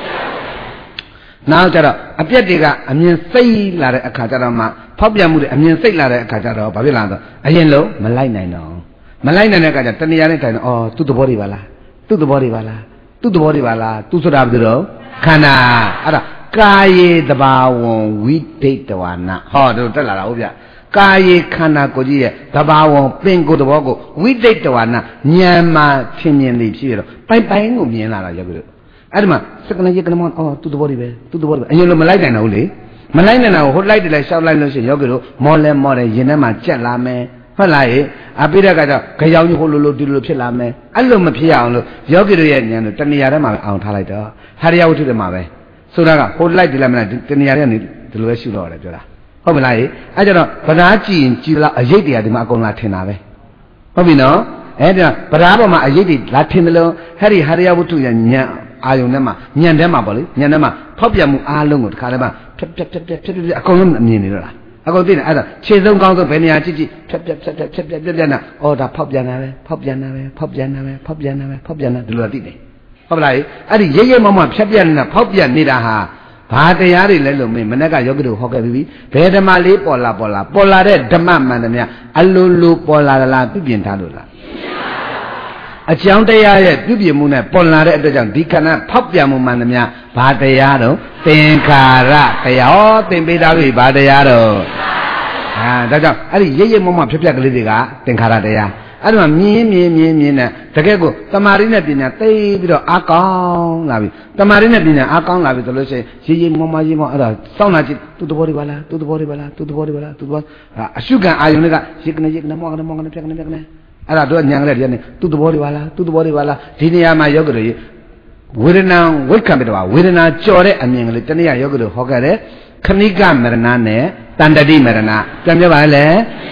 နောက်ကြတော့အပြက်တွေကအမြင်စိတ်လာတဲ့အခါကျတော့မှဖောက်ပြန်မှုတွေအမြင်စိတ်လာတဲ့အခါကျတော့ဘာဖြစ်လာတော့အရင်လုံးမလိုက်နိုင်တော့မလိုက်နိုင်တဲ့အခါကျတဏှာနဲ့တိုင်တော့အော်သူ့သဘောတွေပါလားသူ့သဘောတွေပါလားသူ့သဘောတွေပါလားသူဆိုတာဘယ်လိုခန္ဓာအဲ့ဒါကာယေတဘာဝံဝိဒိတဝါနဟောတို့တက်လာတာဟုတ်ဗျကာယေခန္ဓာကိုယ်ကြီးရဲ့တဘာဝံပင်ကိုယ်သဘောကိုဝိဒိတဝါနဉာဏ်မှာထင်မြင်နေဖြစ်ရတော့ပိုင်ပိုင်ကိုမြင်လာတာရောက်ပြီလို့အဲ့ဒီမှာစက္ကနရေကနမောအော်သူ့သဘောတွေပဲသူ့သဘောတွေပဲအရင်လိုမလိုက်နိုင်တော့ဘူးလေမလိုက်နိုင်တော့ဟိုလိုက်တယ်လဲရှောက်လိုက်လို့ရှိရင်ယောဂီတို့မော်လဲမော်တယ်ရင်ထဲမှာကြက်လာမယ်ဟုတ်လားရေအပိဓာကကြောင့်ကြောင်ကြီးဟိုလိုလိုဒီလိုဖြစ်လာမယ်အဲ့လိုမဖြစ်အောင်လို့ယောဂီတို့ရဲ့ဉာဏ်တို့တဏှာထဲမှာအောင်ထားလိုက်တော့ဟာရယဝတ္ထုထဲမှာပဲဆိုတာကဟိုလိုက်တယ်လဲမလားတဏှာထဲကနေဒီလိုပဲရှုတော့တယ်ပြောတာဟုတ်မလားရေအဲ့ကြတော့ဗဒါကြည့်ရင်ကြည့်လောက်အရေးတရားဒီမှာအကုန်လာထင်တာပဲဟုတ်ပြီနော်အဲ့ဒါဗဒါပေါ်မှာအရေးတွေလာထင်တယ်လို့ဟဲ့ဒီဟာရယဝတ္ထုရဲ့ဉာဏ်အာယုန်ထဲမှာဉာဏ်ထဲမှာပေါ့လေဉာဏ်ထဲမှာဖောက်ပြန်မှုအားလုံးကိုတစ်ခါတည်းမှာဖြတ်ဖြတ်ဖြတ်ဖြတ်ဖြတ်ဖြတ်အကုန်လုံးအမြင်နေတော့လားအကုန်သိတယ်အဲ့ဒါခြေဆုံးကောင်းဆုံးဘယ်နေရာကြည့်ကြည့်ဖြတ်ဖြတ်ဖြတ်ဖြတ်ဖြတ်ဖြတ်ဖြတ်နာအော်ဒါဖောက်ပြန်တာပဲဖောက်ပြန်တာပဲဖောက်ပြန်တာပဲဖောက်ပြန်တာပဲဖောက်ပြန်တာဒီလိုသိတယ်ဟုတ်ပလားအဲ့ဒီရိပ်ရိပ်မမဖြတ်ပြန်နေတာဖောက်ပြန်နေတာဟာဘာတရားတွေလဲလို့မင်းမနေ့ကယောဂီတို့ဟောခဲ့ပြီဘယ်ဓမ္မလေးပေါ်လာပေါ်လာပေါ်လာတဲ့ဓမ္မမှန်တယ်များအလိုလိုပေါ်လာလားပြုပြင်ထားလို့လားအကြောင်းတရားရဲ့ပြုပြင်မှုနဲ့ပေါ်လာတဲ့အတွက်ကြောင့်ဒီခန္ဓာဖောက်ပြန်မှုမှန်တယ်များဘာတရားတော့သင်္ခါရတရားဟောသင်ပေးသားပြီဘာတရားတော့ဟာဒါကြောင့်အဲ့ဒီရိပ်ရိပ်မမဖြတ်ဖြတ်ကလေးတွေကသင်္ခါရတရားအဲ့ဒီမှာမြင်းမြင်းမြင်းမြင်းနဲ့တကယ်ကိုတမာရီနဲ့ပညာသိပြီးတော့အားကောင်းလာပြီတမာရီနဲ့ပညာအားကောင်းလာပြီဆိုလို့ရှိရင်ရိပ်ရိပ်မမရိပ်မအဲ့ဒါစောင့်လာကြည့်သူ့သဘောတွေပါလားသူ့သဘောတွေပါလားသူ့သဘောတွေပါလားသူ့သဘောအရှုခံအာယုန်တွေကရိပ်ကနေရိပ်ကနေမောကနေမောကနေဖြတ်ကနေဖြတ်ကနေအဲ့ဒါတို့ညံကြတဲ့တရားနဲ့သူ့သဘောတွေပါလားသူ့သဘောတွေပါလားဒီနေရာမှာယောဂတွေဝေဒနာဝိက္ခံပြတော့ဝေဒနာကြော်တဲ့အမြင်ကလေးတနည်းယောဂတွေဟောခဲ့တဲ့ခဏိကမရဏနဲ့တန်တတိမရဏပြန်ပြောပါလေ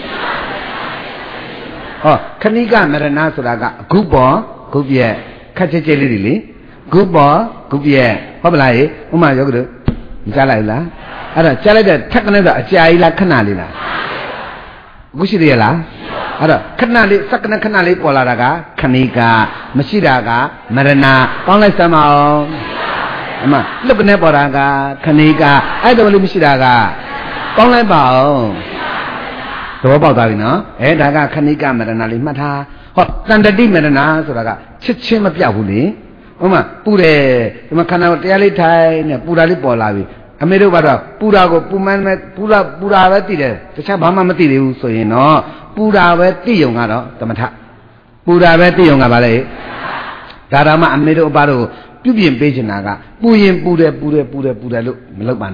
ဟောခဏိကမရဏဆိုတာကအခုပေါ်ခုပြက်ခက်ချစ်ချစ်လေးတွေလေခုပေါ်ခုပြက်ဟုတ်ပလားဟိဥမာယောဂတို့ကြားလိုက်လားအဲ့ဒါကြားလိုက်တဲ့ထက်ကနေဆိုအကြာကြီးလားခဏလေးလားအခုရှိသေးရလားအဲ့တော့ခဏလေးစက္ကနခဏလေးပေါ်လာတာကခဏိကမရှိတာကမရဏကောင်းလိုက်စမ်းမအောင်အမလှုပ်ကနေပေါ်တာကခဏိကအဲ့ဒါလေးမရှိတာကကောင်းလိုက်ပါအောင်သဘောပေါက်သွားပြီနော်အဲဒါကခဏိကမရဏလေးမှတ်ထားဟောတန်တတိမရဏဆိုတာကချစ်ချင်းမပြောက်ဘူးလေဥမာပူတယ်ဒီမှာခန္ဓာကိုတရားလေးထိုင်နေပူတာလေးပေါ်လာပြီအမေတို့ကတော့ပူတာကိုပူမှန်းမဲ့ပူတာပူတာပဲသိတယ်တခြားဘာမှမသိသေးဘူးဆိုရင်တော့ပူတာပဲသိယုံကတော့သမထပူတာပဲသိယုံကပါလေဒါတော့မှအမေတို့အဘတို့ပြုပြင်ပေးချင်တာကပူရင်ပူတယ်ပူတယ်ပူတယ်ပူတယ်လို့မလုပ်ပါနဲ့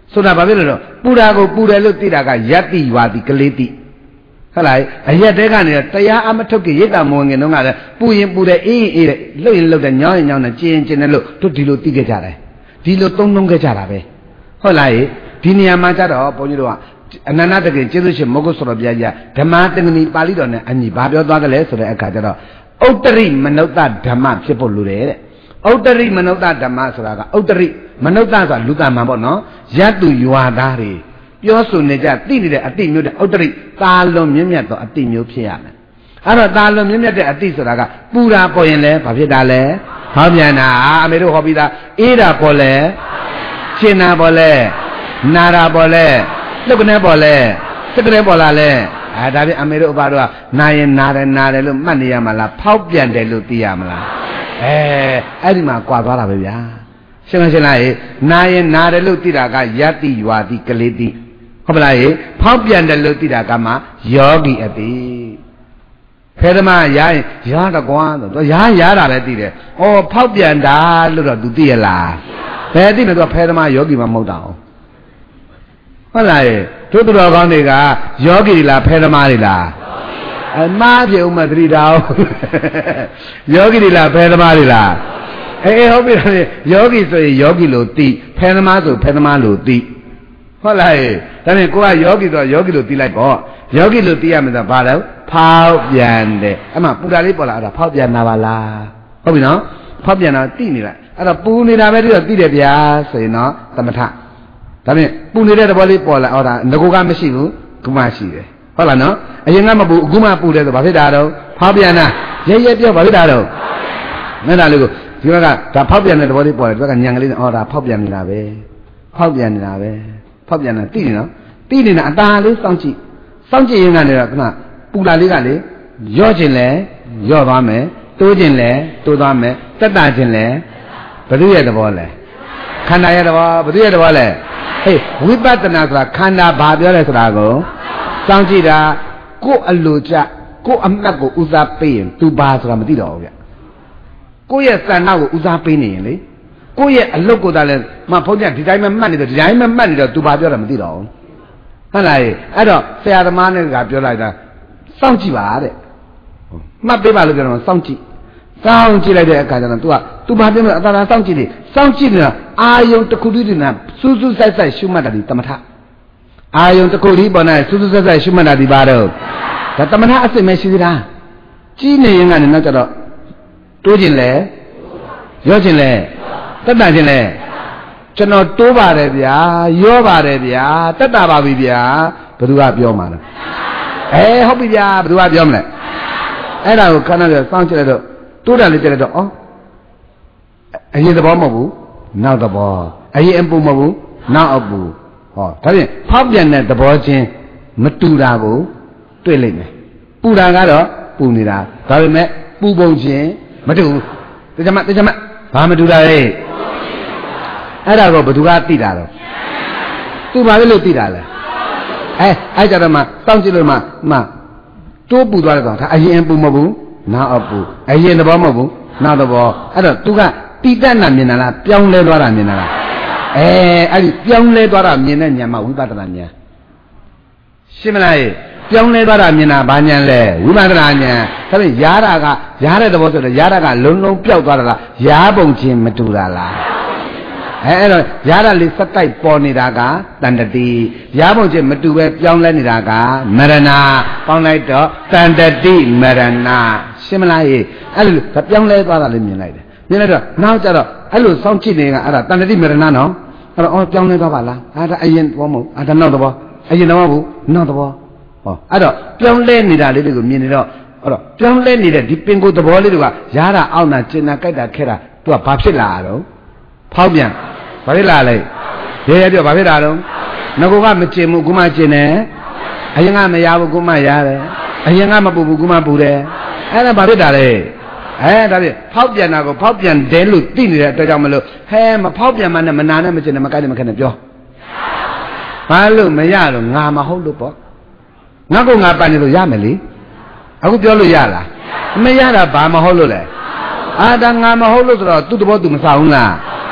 ဆိုတာဘာဖြစ်လို့လဲပူတာကိုပူတယ်လို့သိတာကယတ္တိရွာတိကလေးတိဟုတ်လားအရက်တဲကနေတရားအမထုတ်ကြရိတ်တာမဝင်ခင်တော့ကလည်းပူရင်ပူတယ်အေးအေးတဲ့လှုပ်ရင်လှုပ်တယ်ညောင်းရင်ညောင်းတယ်ကျင်ရင်ကျင်တယ်လို့တို့ဒီလိုသိခဲ့ကြတယ်ဒီလိုသုံးလုံးခဲ့ကြတာပဲဟုတ်လားဒီနေရာမှာကြတော့ဘုန်းကြီးတို့ကအနန္တတကယ်ကျေးဇူးရှင်မောဂုဆိုတော်ဘုရားကြီးဓမ္မတက္ကနီပါဠိတော်နဲ့အညီဘာပြောသွားတယ်လဲဆိုတဲ့အခါကျတော့ဥတ္တရိမနုဿဓမ္မဖြစ်ဖို့လိုတယ်တဲ့ဥတ္တရိမနုဿဓမ္မဆိုတာကဥတ္တရိမနုဿဆိုတာလူတမန်ပေါ့နော်ယတ္တုရွာသားတွေပြောဆိုနေကြသိနေတဲ့အတိမျိုးတဲ့ဥတ္တရိသာလွန်မြင့်မြတ်သောအတိမျိုးဖြစ်ရမယ်အဲ့တော့သာလွန်မြင့်မြတ်တဲ့အတိဆိုတာကပူတာပေါ်ရင်လည်းဘာဖြစ်တာလဲဟောပြန်တာအမေတို့ဟောပြီးသားအေးတာပေါ်လဲရှင်းတာပေါ်လဲနာတာပေါ်လဲလှုပ်ကနေပေါ်လဲစက်ကလေးပေါ်လာလဲအဲဒါဖြင့်အမေတို့အဘတို့ကနာရင်နာတယ်နာတယ်လို့မှတ်နေရမှာလားဖောက်ပြန်တယ်လို့သိရမလားအဲအဲ့ဒီမှာကွာသွားတာပဲဗျာရှင်းမရှင်းလားနာရင်နာတယ်လို့သိတာကယတ္တိရွာတိကလေးတိဟုတ်ပလားဖောက်ပြန်တယ်လို့သိတာကမှယောဂီအတိဖေသမားရရင်ရတော့ကွာတော့ရရတာပဲသိတယ်ဩဖောက်ပြန်တာလို့တော့ तू သိရလားဘယ်သိမလဲ तू ဖေသမားယောဂီမှမဟုတ်တာဟုတ်လားတို့သူတော်ကောင်းတွေကယောဂီလားဖေသမားတွေလားအမှားပြေဦးမသတိတောင်းယောဂီတွေလားဖေသမားတွေလားအေးဟုတ်ပြီလေယောဂီဆိုရင်ယောဂီလို့သိဖေသမားဆိုဖေသမားလို့သိဟုတ်လားဒါနဲ့ကိုကယောဂီဆိုယောဂီလို့သိလိုက်ပေါ့ယောဂီလို့သိရမယ်ဆိုဘာလဲဖောက်ပြန်တယ်အဲ့မှာပူတာလေးပေါ်လာအဲ့ဒါဖောက်ပြန်တာပါလားဟုတ်ပြီနော်ဖောက်ပြန်တာသိနေလိုက်အဲ့တော့ပူနေတာပဲတူတော့သိတယ်ဗျာဆိုရင်တော့သမထဒါဖြင့်ပူနေတဲ့သဘောလေးပေါ်လာဟောတာငကိုကမရှိဘူးခုမှရှိတယ်ဟုတ်လားနော်အရင်ကမပူအခုမှပူတယ်ဆိုဘာဖြစ်တာတော့ဖောက်ပြန်တာရဲရဲပြောဘာဖြစ်တာတော့မဲ့တာလေးကိုဒီဘက်ကဒါဖောက်ပြန်တဲ့သဘောလေးပေါ်တယ်ဒီဘက်ကညံကလေးဟောတာဖောက်ပြန်နေတာပဲဖောက်ပြန်နေတာပဲဖောက်ပြန်တာသိနေနော်သိနေတာအตาလေးစောင့်ကြည့်စောင့်ကြည့်ရင်ကနေတော့ခဏပူလာလေးကလေရော့ခြင်းလဲရော့သွားမယ်တိုးခြင်းလဲတိုးသွားမယ်တက်တာခြင်းလဲဘယ်သူရဲ့သဘောလဲခန္ဓာရဲ့သဘောဘယ်သူရဲ့သဘောလဲဟေးဝိပဿနာဆိုတာခန္ဓာဘာပြောလဲဆိုတာကိုစောင့်ကြည့်တာကိုယ်အလိုကြကိုယ်အမှတ်ကိုဦးစားပေးရင်သူဘာဆိုတာမသိတော့ဘူးဗျကိုယ့်ရဲ့စံနှောက်ကိုဦးစားပေးနေရင်လေကိုယ့်ရဲ့အလုတ်ကိုသာလဲမဖုန်းကြဒီတိုင်းမှမှတ်နေတော့ဒီတိုင်းမှမှတ်နေတော့သူဘာပြောတာမသိတော့ဘူးဟုတ်လားအဲ့တော့ဆရာသမားနဲ့ကပြောလိုက်တာစောင့်ကြည့်ပါတဲ့မှတ်ပေးပါလို့ပြောတော့စောင့်ကြည့်စောင့်ကြည့်လိုက်တဲ့အခါကျတော့ तू က तू ဘာပြောလဲအသာသာစောင့်ကြည့်နေစောင့်ကြည့်နေတာအာယုံတစ်ခုတည်းတည်းနဲ့စူးစူးဆိုင်ဆိုင်ရှုမှတ်တာဒီတမထအာယုံတစ်ခုတည်းပေါ်နေစူးစူးဆိုင်ဆိုင်ရှုမှတ်တာဒီပါတော့ဒါတမထအစစ်မဲ့ရှိသေးတာကြီးနေရင်ကနေနောက်ကျတော့တိုးခြင်းလဲရောခြင်းလဲတက်တာခြင်းလဲကျွန်တော်တိုးပါတယ်ဗျာရောပါတယ်ဗျာတက်တာပါပြီဗျာဘယ်သူကပြောမှာလဲအဲဟုတ်ပြီဗျာဘယ်သူကပြောမလဲအဲ့ဒါကိုခဏလေးစောင့်ကြည့်လိုက်တော့တိုးတာလေးကြည့်လိုက်တော့ဩအရင်သဘောမဟုတ်ဘူးနောက်သဘောအရင်အပူမဟုတ်ဘူးနောက်အပူဟောဒါဖြင့်ဖောက်ပြန်တဲ့သဘောချင်းမတူတာကိုတွေ့လိမ့်မယ်ပူတာကတော့ပူနေတာဒါပေမဲ့ပူပုံချင်းမတူဘူးတကြမတကြမဘာမတူတာလဲအဲ့ဒါကိုဘယ်သူကသိတာတော့သူဘာလို့သိတာလဲအဲအဲ့ကြတော့မှစောင့်ကြည့်လို့မှမှတိုးပူသွားတယ်ကောင်ဒါအရင်ပူမဟုတ်ဘူးနောက်အပူအရင်သဘောမဟုတ်ဘူးနောက်သဘောအဲ့တော့သူကတိတ္တနာမြင်တာလားပြောင်းလဲသွားတာမြင်တာလားအဲအဲ့ဒီပြောင်းလဲသွားတာမြင်တဲ့ဉာဏ်မှဝိပဿနာဉာဏ်ရှင်းမလားပြောင်းလဲသွားတာမြင်တာဘာဉာဏ်လဲဝိပဿနာဉာဏ်ဒါဖြင့်ယားတာကယားတဲ့သဘောဆိုတော့ယားတာကလုံးလုံးပျောက်သွားတာလားယားပုံချင်းမတူတာလားအဲအဲ့တော့ယားတာလေးစက်တိုက်ပေါ်နေတာကတန်တတိယားပုံချင်းမတူပဲပြောင်းလဲနေတာကမရဏပေါင်းလိုက်တော့တန်တတိမရဏရှင်းမလားအဲ့လိုပြောင်းလဲသွားတာလေးမြင်လိုက်တယ်မြင်လိုက်တော့နောက်ကျတော့အဲ့လိုစောင့်ကြည့်နေတာအဲ့ဒါတန်တတိမရဏနော်အဲ့တော့အော်ပြောင်းလဲသွားပါလားအဲ့ဒါအရင်ဘောမဟုတ်အဲ့ဒါနောက်သဘောအရင်တော့မဟုတ်ဘူးနောက်သဘောဟောအဲ့တော့ပြောင်းလဲနေတာလေးတွေကိုမြင်နေတော့အဲ့တော့ပြောင်းလဲနေတဲ့ဒီပင်ကိုယ်သဘောလေးတွေကရားတာအောက်နာကျင်နာကြိုက်တာခဲတာသူကဘာဖြစ်လာတော့ဖောက်ပြန်ဘာဖြစ်လာလဲရဲရဲပြောဘာဖြစ်တာတော့ငကိုကမကျင်ဘူးခုမှကျင်တယ်အရင်ကမရဘူးခုမှရတယ်အရင်ကမပူဘူးခုမှပူတယ်အဲ့ဒါဘာဖြစ်တာလဲအဲဒါဖြင့်ဖောက်ပြန်တာကိုဖောက်ပြန်တယ်လို့သိနေတဲ့အတွက်ကြောင့်မလို့ဟဲမဖောက်ပြန်မှနဲ့မနာနဲ့မကျင်နဲ့မကြိုက်နဲ့မခက်နဲ့ပြောဘာလို့မရတော့ငါမဟုတ်လို့ပေါ့ငါကငါပန်နေလို့ရမယ်လေအခုပြောလို့ရလားမရတာဘာမဟုတ်လို့လဲအာဒါငါမဟုတ်လို့ဆိုတော့သူ့တဘောသူမဆောင်ဘူးလား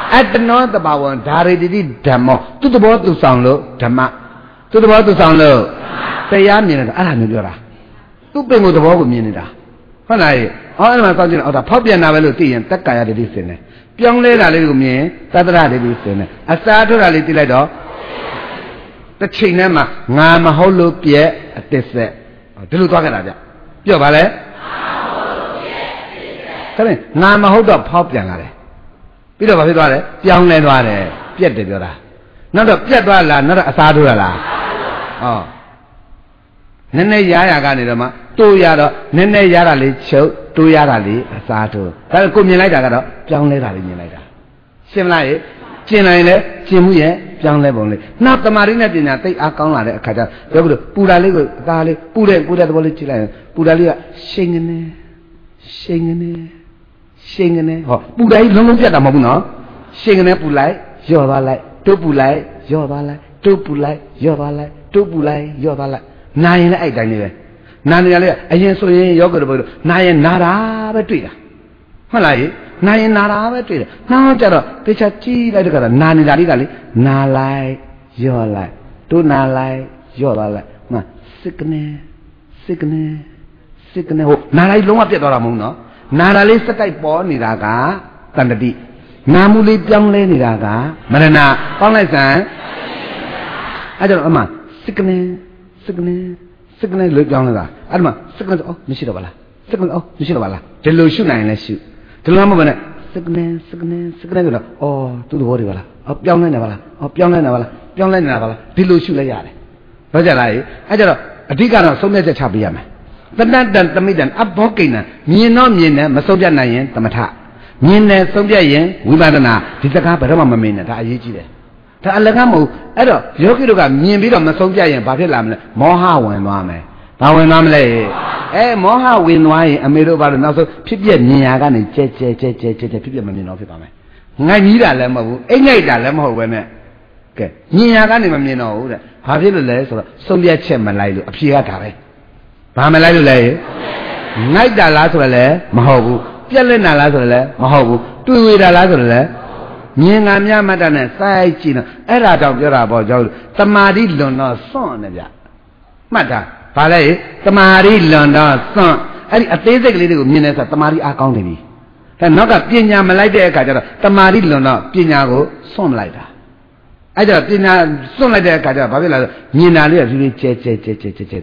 at no the power, Dari Damo, to the boat to sound low, Dama, to the boat to sound low. Say, I mean, I am Yura. To bring with the war with Minida. When I, all my cousin of the popular novelty and Takaya did this in it. Young lady, a little me, Tadra did this in it. I started a little later. The Chinema, Nama Holo Pierre at this set. Do you talk about that? Yo, Vale? Tell me, Nama hold up pop young. Bit of a young lady, Piet de Viola. Not a Piet Valla, not a Sadula. Oh. Nene Yaya Ganidama, two yada, Nene Yara Lee, show, two yada Lee, a Satu. I'll come in like that, young lady in like that. Same like Chinale, Chimuye, young level. Not the marina dinner, take a con like a cutter. Pudali, Dali, Puda, Puda, Volichila, Pudalia, singing, singing, singing. Oh, Puda, don't get a mono, singing a pulai, Yovala, two pulai, Yovala, two pulai, Yovala, two pulai, Yovala. Nine eight, I knew. Nine, I ain't so yogurt, nine nara, but tweeter. Malay, nine nara, but tweeter. Now, Jaro, picture tea like a nine illegally, na lie, your lie, do na lie, your lie, ma, sickness, sickness, sickness. Oh, Nara long up the Doramuno, Nara list the type born Niraga, Tandadi, Namuli young lady Niraga, Marana, Conless, I don't know, sickness. Sickness, sickness, look down that. Adma, sickness, oh, Mishirabala. Sickness, oh, Mishirabala. Delusion, I let you. Tell them sickness, sickness, sickness, oh, to the warrior. Up young Navala, up young Navala, young Navala, delusion, Layade. Bajalai, I don't know, a digger, so much a chabiam. But not done the midden, up Bokina, Mina, Mina, Masoja Nayan, Tamata. Mina, Soja Yen, Wimadana, Titaka, Parama Mina, I eat the Alagamo, Edo, Yokiruga, Mimbida, Masoja, and Bafilam, Moha when Mame. Now when I'm lay, eh, Moha win why, and made over another Pipia Niagani, Che, Che, Che, Che, Che, Pipia Mamino. I need a lemon, a night a lemon when okay. Niagani Mamino, have you less or Sonia Chemalai, a Piatare. Pamalai lay, night that Lazarele, Mahobu, Pialena Lazarele, Mahobu, two with a Lazarele. Miangamia Madana, Sai Chino, Era of Yorabo, Tamari Lona, son of ya. Mata, Palais, Tamari Lona, son, and a basically minutes at Tamari accountability. And not a Pina Malay, Tamari Lona, Pinago, son like that. I just Pina, son like that, Pavila, Nina, really, che, che, che, che, che, che,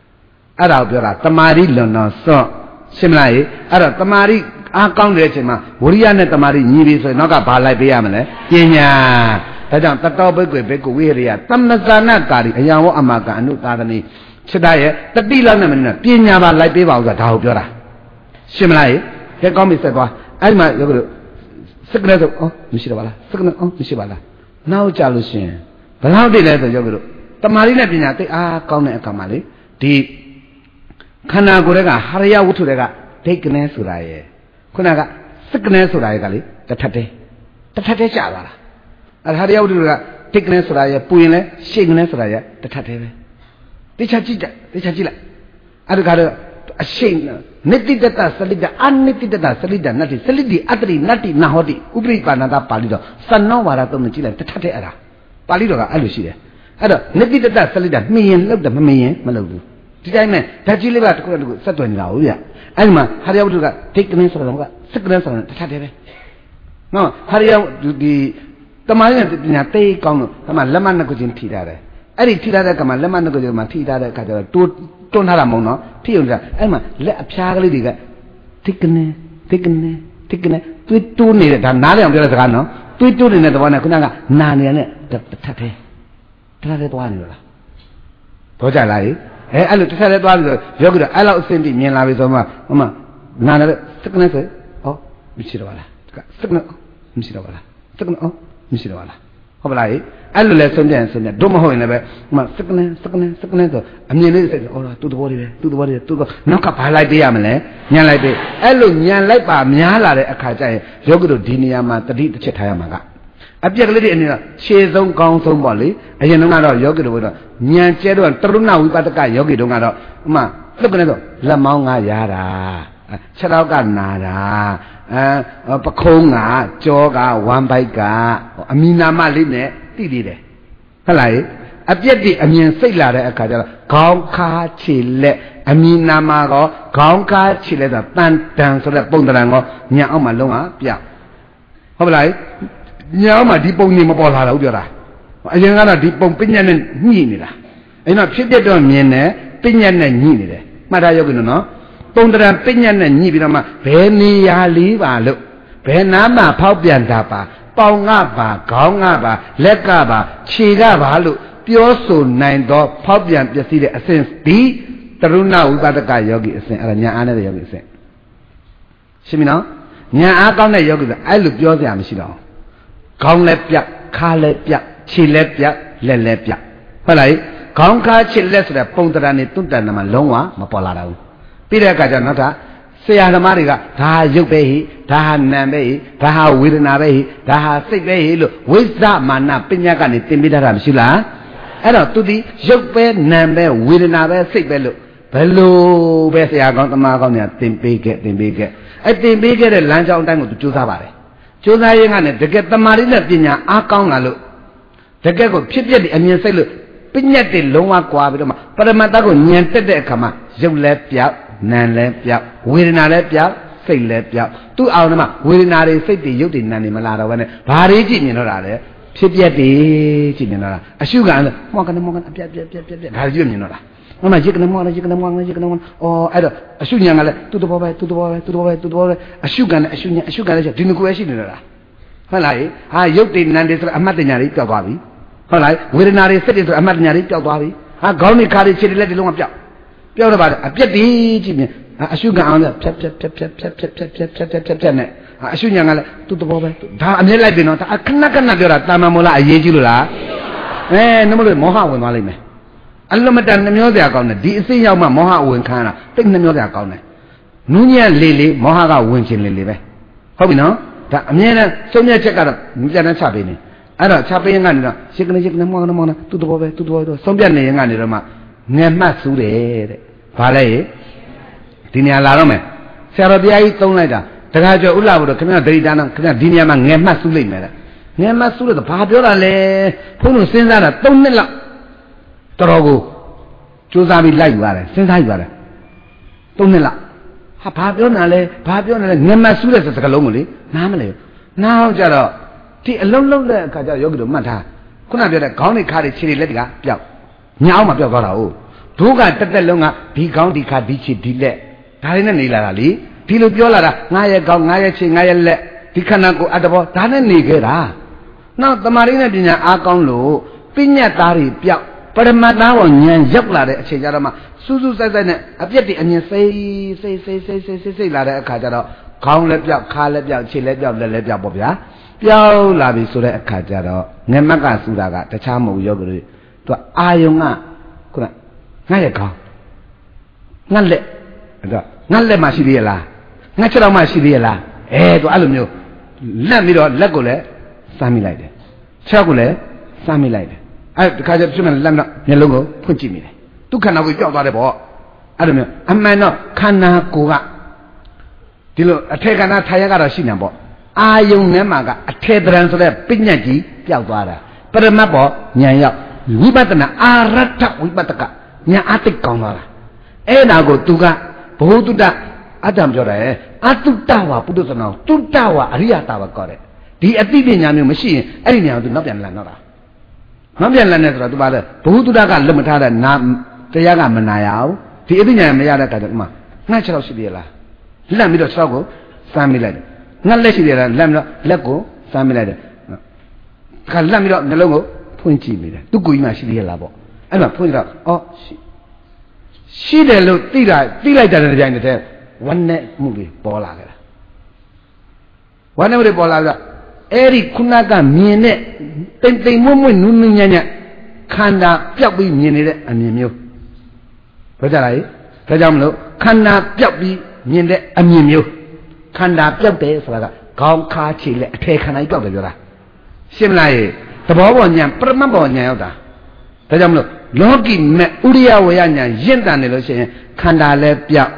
Ada Yora, Tamari Lona, son, similarly, Ada Tamari. I can't reach him. Uriana Tamari, Nivis, Noga Palai Piamale, Kenya. Tadam, Tatobe, Becuiria, Tamazana Kari, Yamo Amaka, and Nutadani. Chedaya, the Bilanamina, Pina like Biva, the Taupura. Shimlai, here come Mister Ba. I might look sickness of oh, Mishibala, sickness of Mishibala. Now, Chalusian. But how did I go? Tamarina Pinati, ah, come a Kamali, the Kanagurega, Haria Uturega, take an answer. Kunaga, sickness or I gali, the tate, the tate chala. Al Haria, thickness or I, puine, shakiness or I, the tate. The chachita, the chachila. I got a shame, netted data, salida, unnetted data, salida, nutty, salidi, utterly, nutty, nahoti, ubri panada palido, son no varato machila, the tate era. Palido, alucide. Ada, netted data, salida, me and look the me, Malu. Did I mean, Tajiliva to go to Satu and Lauya? Alma, hurry out to that, take the answer of sickness on the Saturday. No, hurry out to the Tamarian, take on Kama Lamana Kujin Tida. Ari Tida Kama Lamana Kujima Tida Kata, don't have a mono, Pia, Alma, let a Piagaliga, thicken, thicken, thicken, tweet two needed, and Nali on the other no, tweet two in the one I could not, Nani and the Tate. Tate one. Toja lie. I look at that Yoga, I love sending me and Lavizoma, Mama, Nana, sickness, oh, Mishirala, sickness, Mishirala, sickness, oh, Mishirala. Hoblai, I will let some dance and Domo in a bed, my sickness, sickness, sickness, I mean, oh, to the body, to the body, to the knock up, I like the Yamane, Yanlai, I look Yanlaipa, Miala, a Kaja, Yoga, Diniama, the deep Chetayamaga. Abjectly in a chase on council volley, a Yanana Yogi with a Nyan Chedo and Truna with Pataka Yogi Dongado, Ma, look at it, La Manga Yara. ချက်တော့ကနာတာအဲပခုံးကကြောကဝမ်းပိုက်က အမီနာမလေးနဲ့တိတိတယ်ဟုတ်လားအပြက်တိအမြင်စိတ်လာတဲ့အခါကျတော့ခေါင်းခါခြေလက်အမီနာမကောခေါင်းခါခြေလက်ဆိုတန်တန်ဆိုတဲ့ပုံတရံကောညာအောက်မှာလုံးဝပြောက်ဟုတ်ပါလားညာအောက်မှာဒီပုံကြီးမပေါ်လာတော့ပြောတာအရင်ကတော့ဒီပုံပညာနဲ့ညှိနေတာအဲ့တော့ဖြစ်တဲ့တော့မြင်တယ်ပညာနဲ့ညှိနေတယ်မှတ်ထားရုပ်ကနော်ပုံတရံပညာနဲ့ညှိပြီးတော့မှဘယ်နေရာလေးပါလို့ဘယ်နာမှဖောက်ပြန်တာပါပေါင်ကပါခေါင်းကပါလက်ကပါခြေကပါလို့ပြောဆိုနိုင်တော့ဖောက်ပြန်ပျက်စီးတဲ့အစဉ်ဒီတရုဏဝိပဿကယောဂီအစဉ်အဲ့ဒါညာအားနဲ့ယောဂီအစဉ်ရှင်းပြီနော်ညာအားကောင်းတဲ့ယောဂီဆိုအဲ့လိုပြောစရာမရှိတော့ခေါင်းလည်းပြတ်ခါလည်းပြတ်ခြေလည်းပြတ်လက်လည်းပြတ်ဟုတ်လားခေါင်းခါခြေလက်ဆိုတဲ့ပုံတရံနေတွန့်တန်တယ်မှာလုံးဝမပေါ်လာတော့ဘူးပြီးတဲ့အခါကျတော့နောက်ထပ်ဆရာသမားတွေကဒါဟာရုပ်ပဲဟိဒါဟာနာမ်ပဲဟိဒါဟာဝေဒနာပဲဟိဒါဟာစိတ်ပဲဟိလို့ဝိဇ္ဇမာနပညာကနေသင်ပေးထားတာမရှိလားအဲ့တော့သူဒီရုပ်ပဲနာမ်ပဲဝေဒနာပဲစိတ်ပဲလို့ဘယ်လိုပဲဆရာကောင်းသမားကောင်းများသင်ပေးခဲ့သင်ပေးခဲ့အဲ့သင်ပေးခဲ့တဲ့လမ်းကြောင်းအတိုင်းကိုသူစူးစမ်းပါတယ်စူးစမ်းရင်းကနေတကယ်တမာရီနဲ့ပညာအားကောင်းလာလို့တကယ်ကိုဖြစ်ဖြစ်ဒီအမြင်စိတ်လို့ပညာတွေလုံးဝကွာပြီးတော့မှပရမတ္တကိုဉာဏ်တက်တဲ့အခါမှာရုပ်လည်းပြောက်နာမ်လည်းပြောက်ဝေဒနာလည်းပြောက်စိတ်လည်းပြောက်သူ့အောင်မှာဝေဒနာတွေစိတ်တွေရုပ်တွေနာမ်တွေမလာတော့ဘဲနဲ့ဘာတွေကြည့်မြင်တော့တာလဲဖြစ်ပြက်တွေကြည့်မြင်တော့တာအရှုခံမောကနမောကအပြက်ပြက်ပြက်ပြက်ပြက်ဒါကြည့်မြင်တော့တာမမရစ်ကနမောရစ်ကနမောရစ်ကနမောအော်အဲ့တော့အရှုညာကလည်းသူ့တဘောပဲသူ့တဘောပဲသူ့တဘောပဲသူ့တဘောပဲအရှုခံနဲ့အရှုညာအရှုခံလည်းဒီနှစ်ခုပဲရှိနေတော့တာဟုတ်လားဟာရုပ်တွေနာမ်တွေဆိုအမှတ်တညာတွေပျောက်သွားပြီဟုတ်လားဝေဒနာတွေစိတ်တွေဆိုအမှတ်တညာတွေပျောက်သွားပြီဟာခေါင်းတွေခါတွေခြေတွေလက်တွေလုံးဝပျောက်ပြောတော့ပါအပြက်တွေကြည့်မြင်အရှုခံအောင်ဖြတ်ဖြတ်ဖြတ်ဖြတ်ဖြတ်ဖြတ်ဖြတ်ဖြတ်ဖြတ်ဖြတ်ဖြတ်ဖြတ်ဖြတ်နဲ့အရှုညာကလည်းသူ့တဘောပဲဒါအမြဲလိုက်ပြီနော်ဒါခဏခဏပြောတာတာမန်မို့လားအရေးကြီးလို့လားအဲနှမလို့မောဟဝင်သွားလိမ့်မယ်အလွန်မတန်နှမျောစရာကောင်းတယ်ဒီအစိမ်းရောက်မှမောဟဝင်ခံရတာတိတ်နှမျောစရာကောင်းတယ်နူးညံ့လေးလေးမောဟကဝင်ခြင်းလေးလေးပဲဟုတ်ပြီနော်ဒါအမြဲတမ်းစုံမြတ်ချက်ကတော့မြတ်တမ်းချပေးနေအဲ့တော့ချပေးရင်ကနေတော့ရှစ်ကနေရှစ်ကနေမောကနေမောနေသူ့တဘောပဲသူ့တဘောပဲဆုံးပြတ်နေရင်ကနေတော့မှငယ်မှတ်စူးတယ်တဲ့ဘာလဲဒီနေရာလာတော့မယ်ဆရာတော်ဘုရားကြီးသုံးလိုက်တာတခါကျော်ဥလာဘုရားခင်ဗျာဒိဋ္ဌာနခင်ဗျာဒီနေရာမှာငယ်မှတ်စူးလိုက်မယ်တဲ့ငယ်မှတ်စူးလို့ဘာပြောတာလဲဘုန်းတော်စဉ်းစားတာသုံးနှစ်လောက်တော်တော်ကိုစူးစမ်းပြီးလိုက်ယူရတယ်စဉ်းစားယူရတယ်သုံးနှစ်လောက်ဟာဘာပြောတာလဲဘာပြောတာလဲငယ်မှတ်စူးတဲ့စကားလုံးကိုလေနားမလဲနောက်ကြတော့ဒီအလုံးလုံးတဲ့အခါကျယောဂီတို့မှတ်ထားခုနပြောတဲ့ခေါင်းတွေခါတွေခြေတွေလက်တွေကပျောက်ညအောင်မှပျောက်သွားတာဟုတ်တို့ကတက်တက်လုံးကဒီခေါင်းဒီခါဒီခြေဒီလက်ဒါတွေနဲ့နေလာတာလေဒီလိုပြောလာတာငါရဲ့ခေါင်းငါရဲ့ခြေငါရဲ့လက်ဒီခန္ဓာကိုယ်အတ္တဘောဒါနဲ့နေခဲ့တာနောက်တမာရင်းနဲ့ပညာအားကောင်းလို့ပညာသားတွေပျောက်ပရမတ္တဘောဉာဏ်ရောက်လာတဲ့အချိန်ကျတော့မှစူးစူးဆိုင်ဆိုင်နဲ့အပြက်တွေအမြင်စိတ်စိတ်စိတ်စိတ်စိတ်စိတ်လာတဲ့အခါကျတော့ခေါင်းလည်းပျောက်ခါလည်းပျောက်ခြေလည်းပျောက်လက်လည်းပျောက်ပေါ့ဗျာပျောက်လာပြီဆိုတဲ့အခါကျတော့ငမက်ကစူတာကတခြားမဟုတ်ယောဂတွေသူအာယုံကခုနငါရဲ့ခေါင်းငါလက်အဲ့တော့ငါလက်မှရှိသေးရဲ့လားငါခြေတော်မှရှိသေးရဲ့လားအဲသူအဲ့လိုမျိုးလက်ပြီးတော့လက်ကိုလည်းစမ်းမိလိုက်တယ်ခြေကိုလည်းစမ်းမိလိုက်တယ်အဲ့ဒီခါကျပြမလက်တော့မျက်လုံးကိုဖွင့်ကြည့်မိတယ်သူခန္ဓာကိုကြောက်သွားတယ်ပေါ့အဲ့လိုမျိုးအမှန်တော့ခန္ဓာကိုယ်ကဒီလိုအထက်ကနာထာယကတော့ရှိနေပေါ့အာယုံထဲမှာကအထေတရံဆိုတဲ့ပညာကြီးပျောက်သွားတာပရမတ်ပေါ်ဉာဏ်ရောက်ဝိပဿနာအာရတ္ထဝိပဿကဉာဏ်အသိကောင်းသွားတာအဲ့ဒါကိုသူကဘုဟုတုတ္တအတ္တပြောတယ်အတုတ္တဝါပုထုဇဏောတုတ္တဝါအရိယတာဝကောတဲ့ဒီအသိပညာမျိုးမရှိရင်အဲ့ဒီနေရာကိုသူနောက်ပြန်လန်တော့တာနောက်ပြန်လန်နေဆိုတော့သူပါလေဘုဟုတုတ္တကလွတ်မထားတဲ့နာတရားကမနာရအောင်ဒီအသိဉာဏ်မရတဲ့အခါကျတော့ဥမာငှက်ခြေတော့ရှိသေးလားလက်ပြီးတော့ခြေတော့ကိုစမ်းမိလိုက်တယ်ငါလက်ရှိတယ်လက်ပြီးတော့လက်ကိုစမ်းမိလိုက်တယ်ခါလက်ပြီးတော့နှလုံးကိုဖွင့်ကြည့်မိတယ်သူ့ကိုယ်ကြီးမှရှိသေးလားပေါ့အဲ့မှာဖွင့်ကြတော့အော်ရှိရှိတယ်လို့သိတာသိလိုက်တဲ့ကြိုင်တဲ့ဝမ်းနဲ့မှုတွေပေါ်လာကြတာဝမ်းနဲ့မှုတွေပေါ်လာကြအဲ့ဒီခုနကမြင်တဲ့တိမ်တိမ်မွတ်မွတ်နူးနူးညံ့ညံ့ခန္ဓာပြောက်ပြီးမြင်နေတဲ့အမြင်မျိုးဘယ်ကြလားဒါကြောင့်မလို့ခန္ဓာပြောက်ပြီးမြင်တဲ့အမြင်မျိုးခန္ဓာပြောက်တယ်ဆိုတာကခေါင်းခါခြေလက်အထေခန္ဓာကြီးပြောက်တယ်ပြောတာရှင်းမလားရေသဘောပေါ်ဉာဏ်ပရမတ်ပေါ်ဉာဏ်ရောက်တာဒါကြောင့်မလို့လောကီမဲ့ဥရိယဝေယဉာဏ်ရင့်တန်နေလို့ရှိရင်ခန္ဓာလည်းပြောက်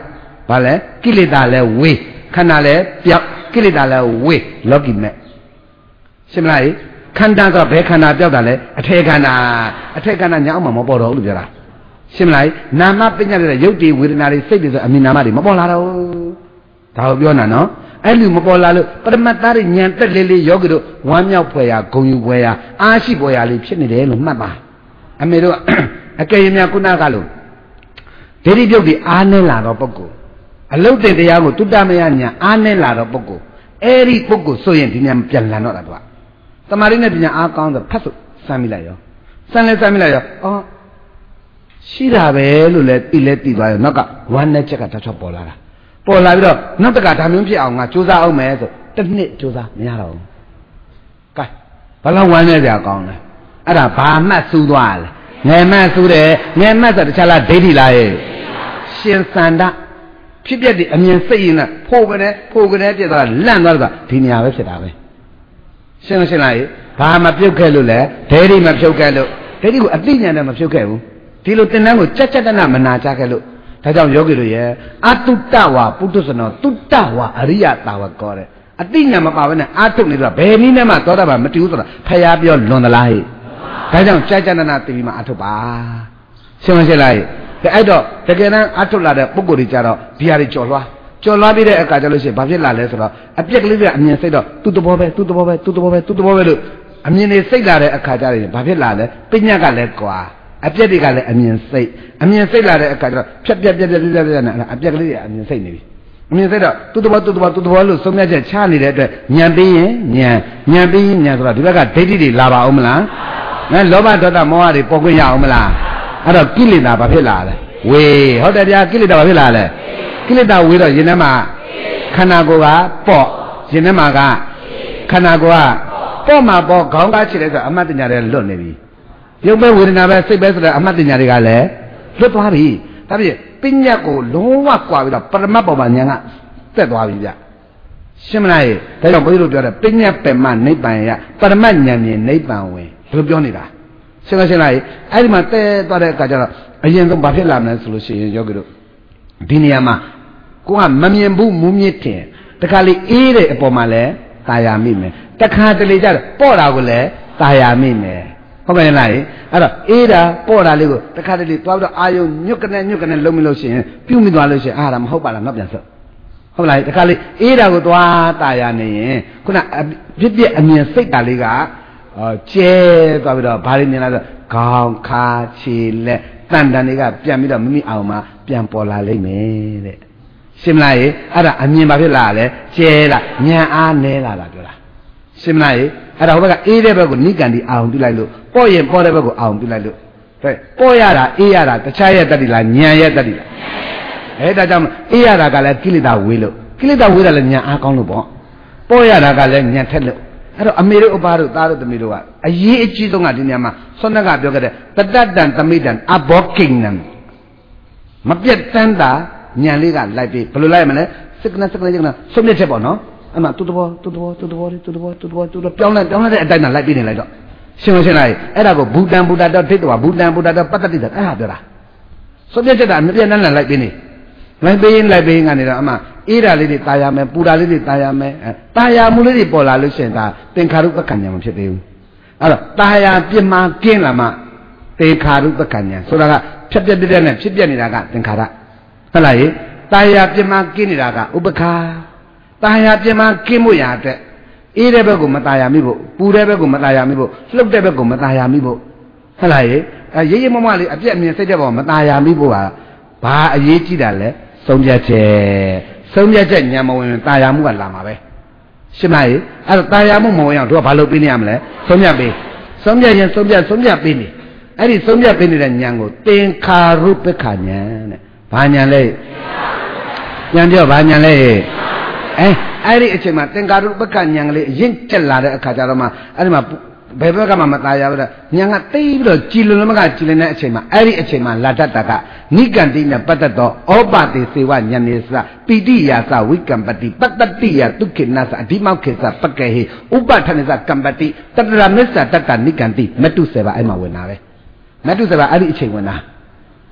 ဘာလဲကိလေသာလဲဝေးခန္ဓာလဲပြောက်ကိလေသာလဲဝေးလောကီမဲ့ရှင်းမလားခန္ဓာဆိုဘယ်ခန္ဓာပြောက်တာလဲအထေခန္ဓာအထေခန္ဓာညာအောင်မပေါ်တော့ဘူးလို့ပြောတာရှင်းမလားနာမပညာတဲ့ရုပ်တည်ဝေဒနာတွေစိတ်တွေဆိုအမြင်နာမတွေမပေါ်လာတော့ဒါကိုပြောတာနော်အဲ့လူမပေါ်လာလို့ပရမတ္တရိဉာဏ်တက်လေးလေးယောဂီတို့ဝမ်းမြောက်ဖွယ်ရာဂုံယူဖွယ်ရာအားရှိဖွယ်ရာလေးဖြစ်နေတယ်လို့မှတ်ပါအမေတို့အကယ်၍များခုနကလို့ဒိဋ္ဌိပြုတ်ဒီအားနဲ့လာတော့ပုဂ္ဂိုလ်အလုတ်တဲ့တရားကိုတုတ္တမယညာအားနဲ့လာတော့ပုဂ္ဂိုလ်အဲ့ဒီပုဂ္ဂိုလ်ဆိုရင်ဒီညပြန်လန်တော့တာတော့တမာရီနဲ့ပညာအားကောင်းဆိုဖတ်ဆိုစမ်းမိလိုက်ရောစမ်းလဲစမ်းမိလိုက်ရောအော်ရှိတာပဲလို့လဲသိလဲသိသွားရောနောက်ကဝမ်းနဲ့ချက်ကတစ်ချက်ပေါ်လာတာပေါ်လာပြီးတော့နောက်တကဒါမျိုးဖြစ်အောင်ငါစူးစမ်းအောင်မယ်ဆိုတစ်နှစ်စူးစမ်းမရတော့ဘူးကဲဘယ်လောက်ဝမ်းနဲ့ကြကောင်းလဲအဲ့ဒါဘာမှတ်စူးသွားလဲငယ်မှတ်စူးတယ်ငယ်မှတ်ဆိုတခြားလားဒိဋ္ဌိလားရဲ့ရှင်စန္ဒဖြစ်ပြတဲ့အမြင်စိတ်ရင်ကဖိုးကနေဖိုးကနေပြတ်သွားလန့်သွားတာဒီနေရာပဲဖြစ်တာပဲရှင်းရှင်းလားဘာမှပြုတ်ခဲ့လို့လဲဒိဋ္ဌိမပြုတ်ခဲ့လို့ဒိဋ္ဌိကိုအသိဉာဏ်နဲ့မပြုတ်ခဲ့ဘူးဒီလိုတင်တန်းကိုကြက်ကြက်တနမနာကြခဲ့လို့ဒါကြောင့်ယောဂီတို့ရဲ့အတုတ္တဝါပုထုဇနောတုတ္တဝါအရိယတာဝကောတဲ့အသိဉာဏ်မပါဘဲနဲ့အာထုတ်နေတော့ဘယ်နည်းနဲ့မှသောတာပန်မတူဘူးဆိုတာဖျားပြောလွန်သလားဟဲ့ဒါကြောင့်ကြက်ကြက်တနသိပြီးမှအာထုတ်ပါရှင်းမရှင်းလားဟဲ့အဲ့တော့တကယ်တမ်းအာထုတ်လာတဲ့ပုဂ္ဂိုလ်တွေကြတော့ဒီဟာတွေကြော်လွှားကြော်လွှားပြီးတဲ့အခါကျလို့ရှိရင်ဘာဖြစ်လာလဲဆိုတော့အပြက်ကလေးတွေအမြင်စိတ်တော့သူ့တဘောပဲသူ့တဘောပဲသူ့တဘောပဲသူ့တဘောပဲလို့အမြင်တွေစိတ်လာတဲ့အခါကျရင်ဘာဖြစ်လာလဲပညာကလည်းကွာအပြက်တွေကလည်းအမြင်စိတ်အမြင်စိတ်လာတဲ့အခါကျတော့ဖြတ်ပြက်ပြက်ပြက်ပြက်ပြက်နဲ့အပြက်ကလေးတွေအမြင်စိတ်နေပြီအမြင်စိတ်တော့သူ့တဘောသူ့တဘောသူ့တဘောလို့ဆုံးဖြတ်ချက်ချနေတဲ့အတွက်ဉာဏ်ပြီးရင်ဉာဏ်ဉာဏ်ပြီးရင်ဉာဏ်ဆိုတော့ဒီဘက်ကဒိဋ္ဌိတွေလာပါအောင်မလားအဲလောဘဒေါသမောဟတွေပေါ်ခွင့်ရအောင်မလားအဲ့တော့ကိလေသာဘာဖြစ်လာလဲဝေဟုတ်တယ်ဗျာကိလေသာဘာဖြစ်လာလဲကိလေသာဝေတော့ရင်ထဲမှာခန္ဓာကိုယ်ကပေါ့ရင်ထဲမှာကခန္ဓာကိုယ်ကပေါ့မှာပေါ့ခေါင်းကားချစ်တယ်ဆိုအမှတ်တညာတွေလွတ်နေပြီရုပ်ပဲဝေဒနာပဲစိတ်ပဲဆိုတဲ့အမှတ်တညာတွေကလည်းလွတ်သွားပြီဒါဖြင့်ပညာကိုလုံးဝကွာပြီးတော့ပရမတ်ပေါ်မှာဉာဏ်ကတက်သွားပြီဗျရှင်းမလားဒါကြောင့်ဘုန်းကြီးတို့ပြောတယ်ပညာပင်မနိဗ္ဗာန်ရပရမတ်ဉာဏ်မြင်နိဗ္ဗာန်ဝင်ဘယ်လိုပြောနေတာရှင်းလားရှင်းလားအဲ့ဒီမှာတဲသွားတဲ့အခါကျတော့အရင်ဆုံးဘာဖြစ်လာမလဲဆိုလို့ရှိရင်ယောဂီတို့ဒီနေရာမှာကိုကမမြင်ဘူးမူးမြစ်တင်တခါလေအေးတဲ့အပေါ်မှာလဲตาယာမိမယ်တခါတလေကျတော့ပေါ့တာကိုလည်းตาယာမိမယ်ဟုတ်ကဲ့လားအဲ့တော့အေးတာပေါ့တာလေးကိုတခါတလေသွားပြီးတော့အာယုံညွတ်ကနေညွတ်ကနေလုံးမလို့ရှိရင်ပြုတ်မိသွားလို့ရှိရင်အာဒါမဟုတ်ပါလားငါပြန်ဆော့ဟုတ်လားတခါလေအေးတာကိုသွားตาယာနေရင်ခုနပြစ်ပြစ်အမြင်စိတ်တာလေးကကျဲသွားပြီးတော့ဘာတွေမြင်လာဆိုခေါင်းခါခြေလက်တန်တန်တွေကပြန်ပြီးတော့မိမိအောင်မှာပြန်ပေါ်လာလိမ့်မယ်တဲ့ရှင်းမလားအဲ့ဒါအမြင်ဘာဖြစ်လာလဲကျဲလာဉာဏ်အားနဲလာတာပြောတာရှင်းမလားအဲ့ဒါဟိုဘက်ကအေးတဲ့ဘက်ကိုနိကံဒီအောင်ပြလိုက်လို့ပေါ့ရင်ပေါ့တဲ့ဘက်ကိုအောင်ပြလိုက်လို့တဲ့ပေါ့ရတာအေးရတာတခြားရဲ့တတ္တိလားဉာဏ်ရဲ့တတ္တိလားအဲဒါကြောင့်အေးရတာကလည်းကိလေသာဝေးလို့ကိလေသာဝေးတာလည်းဉာဏ်အားကောင်းလို့ပေါ့ပေါ့ရတာကလည်းဉာဏ်ထက်လို့အဲ့တော့အမေတို့အဘတို့သားတို့သမီးတို့ကအရေးအကြီးဆုံးကဒီနေရာမှာဆွမ်းနကပြောခဲ့တဲ့တတ္တတံသမိတံအဘောကိဏံမပြတ်တမ်းတာဉာဏ်လေးကလိုက်ပြီးဘယ်လိုလိုက်မလဲစက္ကနစက္ကနစက္ကနဆုံးဖြတ်ချက်ပေါ့နော်အဲ့မှာတူတဘောတူတဘောတူတဘောတူတဘောတူတဘောတူတပြောင်းလဲပြောင်းလဲတဲ့အတိုင်းမှာလိုက်ပြီးနေလိုက်တော့ရှင်းမရှင်းလားအဲ့ဒါကိုဘူတံဘူတတော်ဒိဋ္ဌဝဘူတံဘူတတော်ပတ္တတိအဲ့ဒါပြောတာဆုံးဖြတ်ချက်ကမပြတ်တမ်းလိုက်ပြီးနေလိုက်ပြီးရင်လိုက်ပြီးရင်ကနေတော့အမှအေးတာလေးတွေตายရမယ်ပူတာလေးတွေตายရမယ်ตายရမှုလေးတွေပေါ်လာလို့ရှိရင်ဒါသင်္ခါရုပ္ပကဉ္ဉံမဖြစ်သေးဘူးအဲ့တော့ตายရပြင်းမှကင်းလာမှသင်္ခါရုပ္ပကဉ္ဉံဆိုတာကဖြတ်ပြက်ပြက်နဲ့ဖြစ်ပြက်နေတာကသင်္ခါရဟုတ်လားตายရပြင်းမှကင်းနေတာကဥပ္ပခာตายရပြင်းမှကင်းမှုရအတွက်အေးတဲ့ဘက်ကိုမตายရမိဖို့ပူတဲ့ဘက်ကိုမตายရမိဖို့လှုပ်တဲ့ဘက်ကိုမตายရမိဖို့ဟုတ်လားရေအဲရေးရေးမမလေးအပြက်အမြင်စိတ်တဲ့ဘောမตายရမိဖို့ကဘာအရေးကြီးတာလဲဆုံးဖြတ်ချက်ဆုံးဖြတ်ချက်ညံမဝင်ตายရမှုကလာမှာပဲရှင်းမလားအဲ့တော့ตายရမှုမဝင်အောင်တို့ကဘာလုပ်ပေးနေရမလဲဆုံးဖြတ်ပေးဆုံးဖြတ်ရင်ဆုံးဖြတ်ဆုံးဖြတ်ပေးနေအဲ့ဒီဆုံးဖြတ်ပေးနေတဲ့ညံကိုသင်္ခါရုပ္ပခညံတဲ့ဘာညံလဲညံပြောဘာညံလဲအဲအဲ့ဒီအချိန်မှာသင်္ကာရုပ္ပကဉာဏ်ကလေးအရင်တက်လာတဲ့အခါကျတော့မှအဲ့ဒီမှာဘယ်ဘက်ကမှမตายရဘူးတဲ့ဉာဏ်ကတိတ်ပြီးတော့ကြည်လွန်လွန်မကကြည်လင်တဲ့အချိန်မှာအဲ့ဒီအချိန်မှာလာတတ်တာကနိကံတိနဲ့ပတ်သက်တော့ဩပတိစေဝဉာဏ်နေစပိတိယာစဝိကံပတိပတ္တတိယဒုက္ခိနသအဓိမောက္ခေသပက္ကေဟိဥပထနေစကံပတိတတရမစ္ဆတတ္တနိကံတိမတုစေပါအဲ့မှာဝင်တာပဲမတုစေပါအဲ့ဒီအချိန်ဝင်တာ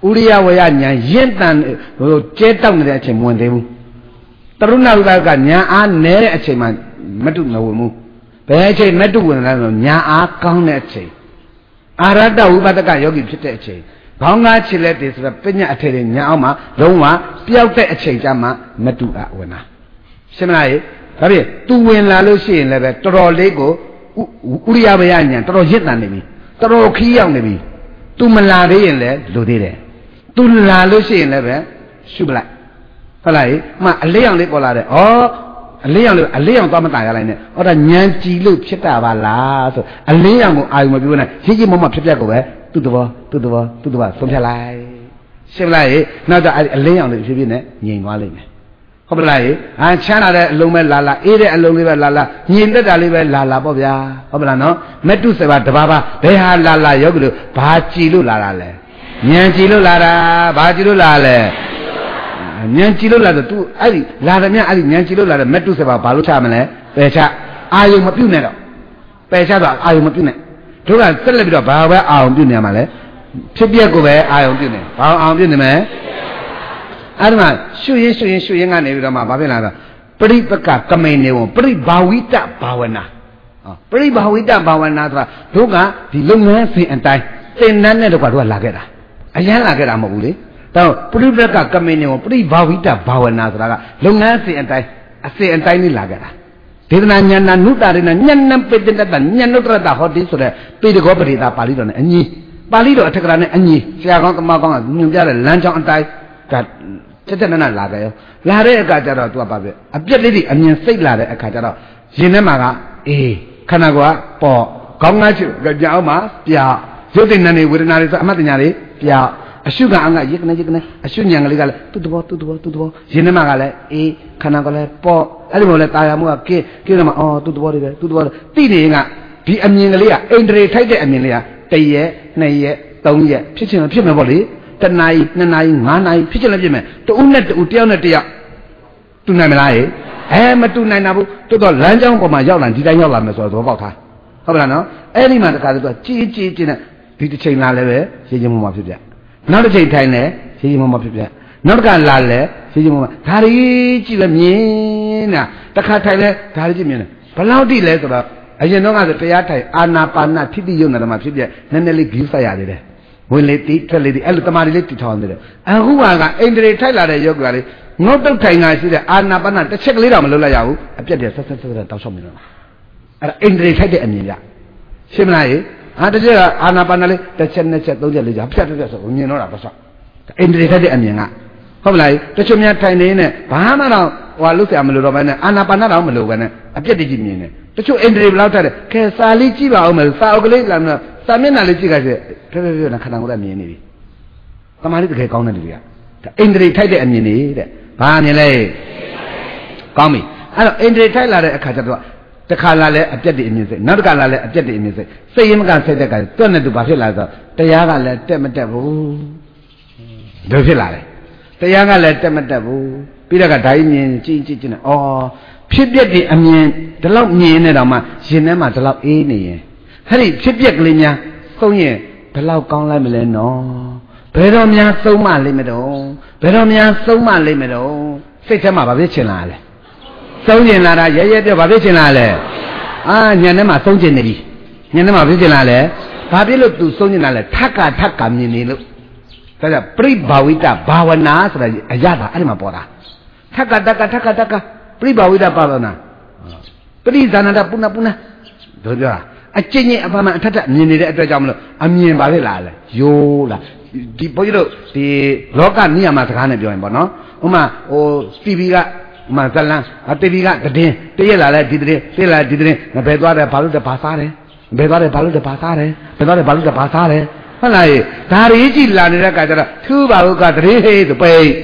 ဥရိယဝယညာရင့်တန်ဟိုကျဲတောက်နေတဲ့အချိန်မဝင်သေးဘူးတရုဏဝိပါကညာအားနဲတဲ့အချိန်မှမတုမဝင်ဘူးဘယ်အချိန်မတုဝင်လဲဆိုညာအားကောင်းတဲ့အချိန်အာရတဝိပဿကယောဂီဖြစ်တဲ့အချိန်ခေါင်းကားခြေလက်တွေဆိုတော့ပညာအထည်တွေညာအောင်မှလုံးဝပျောက်တဲ့အချိန်ကျမှမတုအဝင်တာရှင်းမလားရေဒါဖြင့်သူဝင်လာလို့ရှိရင်လည်းပဲတော်တော်လေးကိုဥရိယဝယညာတော်တော်ရင့်တန်နေပြီတော်တော်ခီးရောက်နေပြီသူမလာသေးရင်လည်းလိုသေးတယ်သူလာလို့ရှိရင်လည်းပဲရှုပလိုက်ဟုတ်လားအမအလေးအောင်လေးပေါ်လာတယ်ဩအလေးအောင်လေးအလေးအောင်သွားမတာရလိုက်နဲ့ဟောဒါညံကြည်လို့ဖြစ်တာပါလားဆိုအလေးအောင်ကိုအာယုံမပြောနဲ့ရှိရှိမမဖြစ်ပြက်ကိုပဲသူ့တဘောသူ့တဘောသူ့တဘောဆုံးဖြတ်လိုက်ရှင်းလိုက်နောက်တော့အလေးအောင်လေးဖြစ်ဖြစ်နဲ့ငြိမ်သွားလိမ့်မယ်ဟုတ်ပလားအာချမ်းလာတဲ့အလုံးပဲလာလာအေးတဲ့အလုံးလေးပဲလာလာညင်တက်တာလေးပဲလာလာပေါ့ဗျာဟုတ်ပလားနော်မတုစေပါတဘာဘာဘယ်ဟာလာလာယောဂီလို့ဘာကြည်လို့လာတာလဲဉာဏ်ကြည်လို့လာတာဘာကြည်လို့လာလဲဉာဏ်ကြည်လို့လာတော့ तू အဲ့ဒီလာတယ်မြအဲ့ဒီဉာဏ်ကြည်လို့လာတယ်မတုစေပါဘာလို့ချမလဲပယ်ချအာယုံမပြုတ်နဲ့တော့ပယ်ချတော့အာယုံမပြုတ်နဲ့တို့ကဆက်လက်ပြီးတော့ဘာပဲအာယုံပြုတ်နေရမှာလဲဖြစ်ပြက်ကိုပဲအာယုံပြုတ်နေဘာအာယုံပြုတ်နေမလဲအဲ့ဒီမှာရှုရင်ရှုရင်ရှုရင်ကနေပြီးတော့မှဘာဖြစ်လာတော့ပရိပကကမိန်နေဝန်ပရိဘာဝိတဘာဝနာပရိဘာဝိတဘာဝနာဆိုတာတို့ကဒီလုပ်ငန်းစဉ်အတိုင်းသင်္นานနဲ့တော့ကတို့ကလာခဲ့တာအရန်လာခဲ့တာမဟုတ်ဘူးလေတော့ပရိပကကမိန်နေဝန်ပရိဘာဝိတဘာဝနာဆိုတာကလုပ်ငန်းစဉ်အတိုင်းအစဉ်အတိုင်းလေးလာခဲ့တာဒေသနာဉာဏနုတ္တရိနဉာဏပိတ္တတဉာဏုတ္တရတဟောတိဆိုတဲ့ပေတကောပရိသပါဠိတော်နဲ့အညီပါဠိတော်အထက်ကရာနဲ့အညီဆရာကောင်းတမကောင်းကညွှန်ပြတဲ့လမ်းကြောင်းအတိုင်းဒါတက်တက်နနလာကြရောလာတဲ့အခါကျတော့ तू ကပါပဲအပြက်လေးတွေအမြင်စိတ်လာတဲ့အခါကျတော့ရင်ထဲမှာကအေးခန္ဓာကိုယ်ကပေါ်ခေါင်းငါးချစ်ကြအောင်မှာပြရုပ်တည်နေဝေဒနာတွေဆိုအမှတ်တညာတွေပြအရှုကအငါရစ်ကနေရစ်ကနေအရှုဉာဏ်ကလေးကလည်းသူ့တဘောသူ့တဘောသူ့တဘောရင်ထဲမှာကလည်းအေးခန္ဓာကိုယ်လည်းပေါ်အဲ့ဒီလိုလဲတာယာမှုကကဲကဲတော့မှအော်သူ့တဘောတွေပဲသူ့တဘောတိနေရင်ကဒီအမြင်ကလေးကအိန္ဒြေထိုက်တဲ့အမြင်လေးကတရက်နှစ်ရက်သုံးရက်ဖြစ်ချင်ဖြစ်မယ်ပေါ့လေတနာရီနှစ်နာရီငါးနာရီဖြစ်ချင်လည်းဖြစ်မယ်တူဦးနဲ့တူတယောက်နဲ့တယောက်တူနိုင်မလားဟဲ့အဲမတူနိုင်တာဘူးတော်တော်လမ်းကြောင်းပေါ်မှာရောက်လာဒီတိုင်းရောက်လာမယ်ဆိုတော့သဘောပေါက်ထားဟုတ်ပါလားနော်အဲ့ဒီမှာတခါတည်းသူကကြီးကြီးကြီးနဲ့ဒီတစ်ချိန်လာလည်းပဲရှင်းရှင်းမမဖြစ်ပြနောက်တစ်ချိန်ထိုင်လည်းရှင်းရှင်းမမဖြစ်ပြနောက်တစ်ခါလာလည်းရှင်းရှင်းမမဒါရီကြည့်လည်းမြင်တာတခါထိုင်လည်းဒါရီကြည့်မြင်တယ်ဘယ်လောက်တိလဲဆိုတော့အရင်တော့ကဆိုတရားထိုင်အာနာပါနထိတိယုံနာမှာဖြစ်ပြနည်းနည်းလေးဂိူးဆိုင်ရတယ်ဝင်လေတိထွက်လေတိအဲ့လိုတမာရီလေးတိထောင်နေတယ်အခုကအိန္ဒြေထိုက်လာတဲ့ယောဂကလေးငုတ်တုတ်ထိုင်တာရှိတဲ့အာနာပါနတစ်ချက်ကလေးတော့မလုပ်လိုက်ရဘူးအပြက်တည်းဆက်ဆက်ဆက်ဆက်တောက်ချောက်မြင်တော့အဲ့ဒါအိန္ဒြေထိုက်တဲ့အမြင်ရရှင်းမလားဟဲ့ဟာတစ်ချက်ကအာနာပါနလေးတစ်ချက်နှစ်ချက်သုံးချက်လေးကြာဖြတ်ဖြတ်ဆိုမြင်တော့တာတော့ဆောက်အိန္ဒြေထိုက်တဲ့အမြင်ကဟုတ်မလားတချို့များထိုင်နေနဲ့ဘာမှတော့ဟိုလုဆရာမလို့တော့ဘဲနဲ့အာနာပါနတော့မလို့ပဲနဲ့အပြက်တည်းကြည့်မြင်တယ်တချို့အိန္ဒြေဘယ်လောက်ထားတယ်ခဲစာလေးကြည့်ပါဦးမယ်စာအုပ်ကလေးလာမလို့စာမျက်နှာလေးကြည့်ကြစေဖဲဖဲဖဲနဲ့ခန္ဓာကိုယ်ကမြင်နေပြီတမားလေးတကယ်ကောင်းတဲ့လူတွေကအိန္ဒြေထိုက်တဲ့အမြင်နေတဲ့ဘာမြင်လဲကောင်းပြီအဲ့တော့အိန္ဒြေထိုက်လာတဲ့အခါကျတော့တစ်ခါလာလဲအပြက်တည်းအမြင်စိတ်နောက်တစ်ခါလာလဲအပြက်တည်းအမြင်စိတ်စိတ်ရမကစိတ်တဲ့ကတွက်နဲ့သူဘာဖြစ်လာဆိုတရားကလည်းတက်မတက်ဘူးဒုဖြစ်လာတယ်တရားကလည်းတက်မတက်ဘူးပြီးတော့ကဓာတ်မြင်ကြည့်ကြည့်ကြည့်နေဩဖြစ်ပြက်တည်းအမြင်ဒီလောက်မြင်နေတော့မှရင်ထဲမှာဒီလောက်အေးနေရင်အဲ့ဒီဖြစ်ပြက်ကလေးများသုံးရင်ဘယ်လောက်ကောင်းလိုက်မလဲနော်ဘယ်တော့များသုံးမလိမ့်မတော့ဘယ်တော့များသုံးမလိမ့်မတော့စိတ်ထဲမှာဘာဖြစ်ချင်လားလဲသုံးကျင်လာတာရဲရဲပြောဘာဖြစ်ချင်လားလဲအာညံထဲမှာသုံးကျင်နေပြီညံထဲမှာဘာဖြစ်ချင်လားလဲဘာဖြစ်လို့ तू သုံးကျင်လာလဲထက်ကထက်ကမြင်နေလို့ဒါကြောင့်ပရိဘာဝိတဘာဝနာဆိုတာအရသာအဲ့ဒီမှာပေါ်တာထက်ကတက်ကထက်ကတက်ကပရိဘာဝိတဘာဝနာပရိဇာနတပုဏ္ဏပုဏ္ဏတို့ပြောတာအကျင့်ချင်းအဖမှန်အထက်ထက်မြင်နေတဲ့အတွက်ကြောင့်မလို့အမြင်ပါလေလားလဲယိုးလားဒီဘုန်းကြီးတို့ဒီလောကနိယမစကားနဲ့ပြောရင်ပေါ့နော်ဥမာဟိုတီဗီကဥမာဇလန်းတီဗီကတည်င်းတရက်လာလဲဒီတည်င်းသိလာဒီတည်င်းငဘယ်သွားတယ်ဘာလို့တဘာစားတယ်ဘယ်သွားတယ်ဘာလို့တဘာစားတယ်ဘယ်သွားတယ်ဘာလို့တဘာစားတယ်ဟုတ်လားဒါရီကြည့်လာနေတဲ့အခါကျတော့သူ့ဘာလို့ကတည်င်းဟေးဆိုပိတ်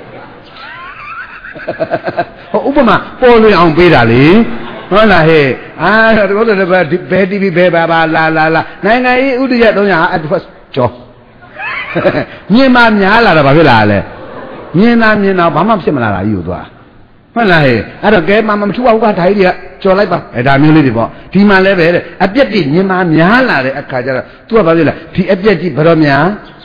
ဟိုဥပမာပေါ်လွင်အောင်ပေးတာလေဟုတ်လားဟဲ့အာတော့တော့ဘယ်တီဗီဘယ်ပါပါလာလာလာနိုင်ငံရေးဥဒိယသုံးရာအတော့ကြောမြင်မှများလာတာဘာဖြစ်လာလဲမြင်တာမြင်တော့ဘာမှဖြစ်မလာတာကြီးကိုသွားဟုတ်လားဟဲ့အဲ့တော့ကဲမမထူအောင်ကဓာတ်ကြီးကကြော်လိုက်ပါအဲဒါမျိုးလေးတွေပေါ့ဒီမှာလည်းပဲတဲ့အပြက်ကြီးမြင်မှများလာတဲ့အခါကျတော့ तू ကဘာဖြစ်လဲဒီအပြက်ကြီးဘယ်တော့များ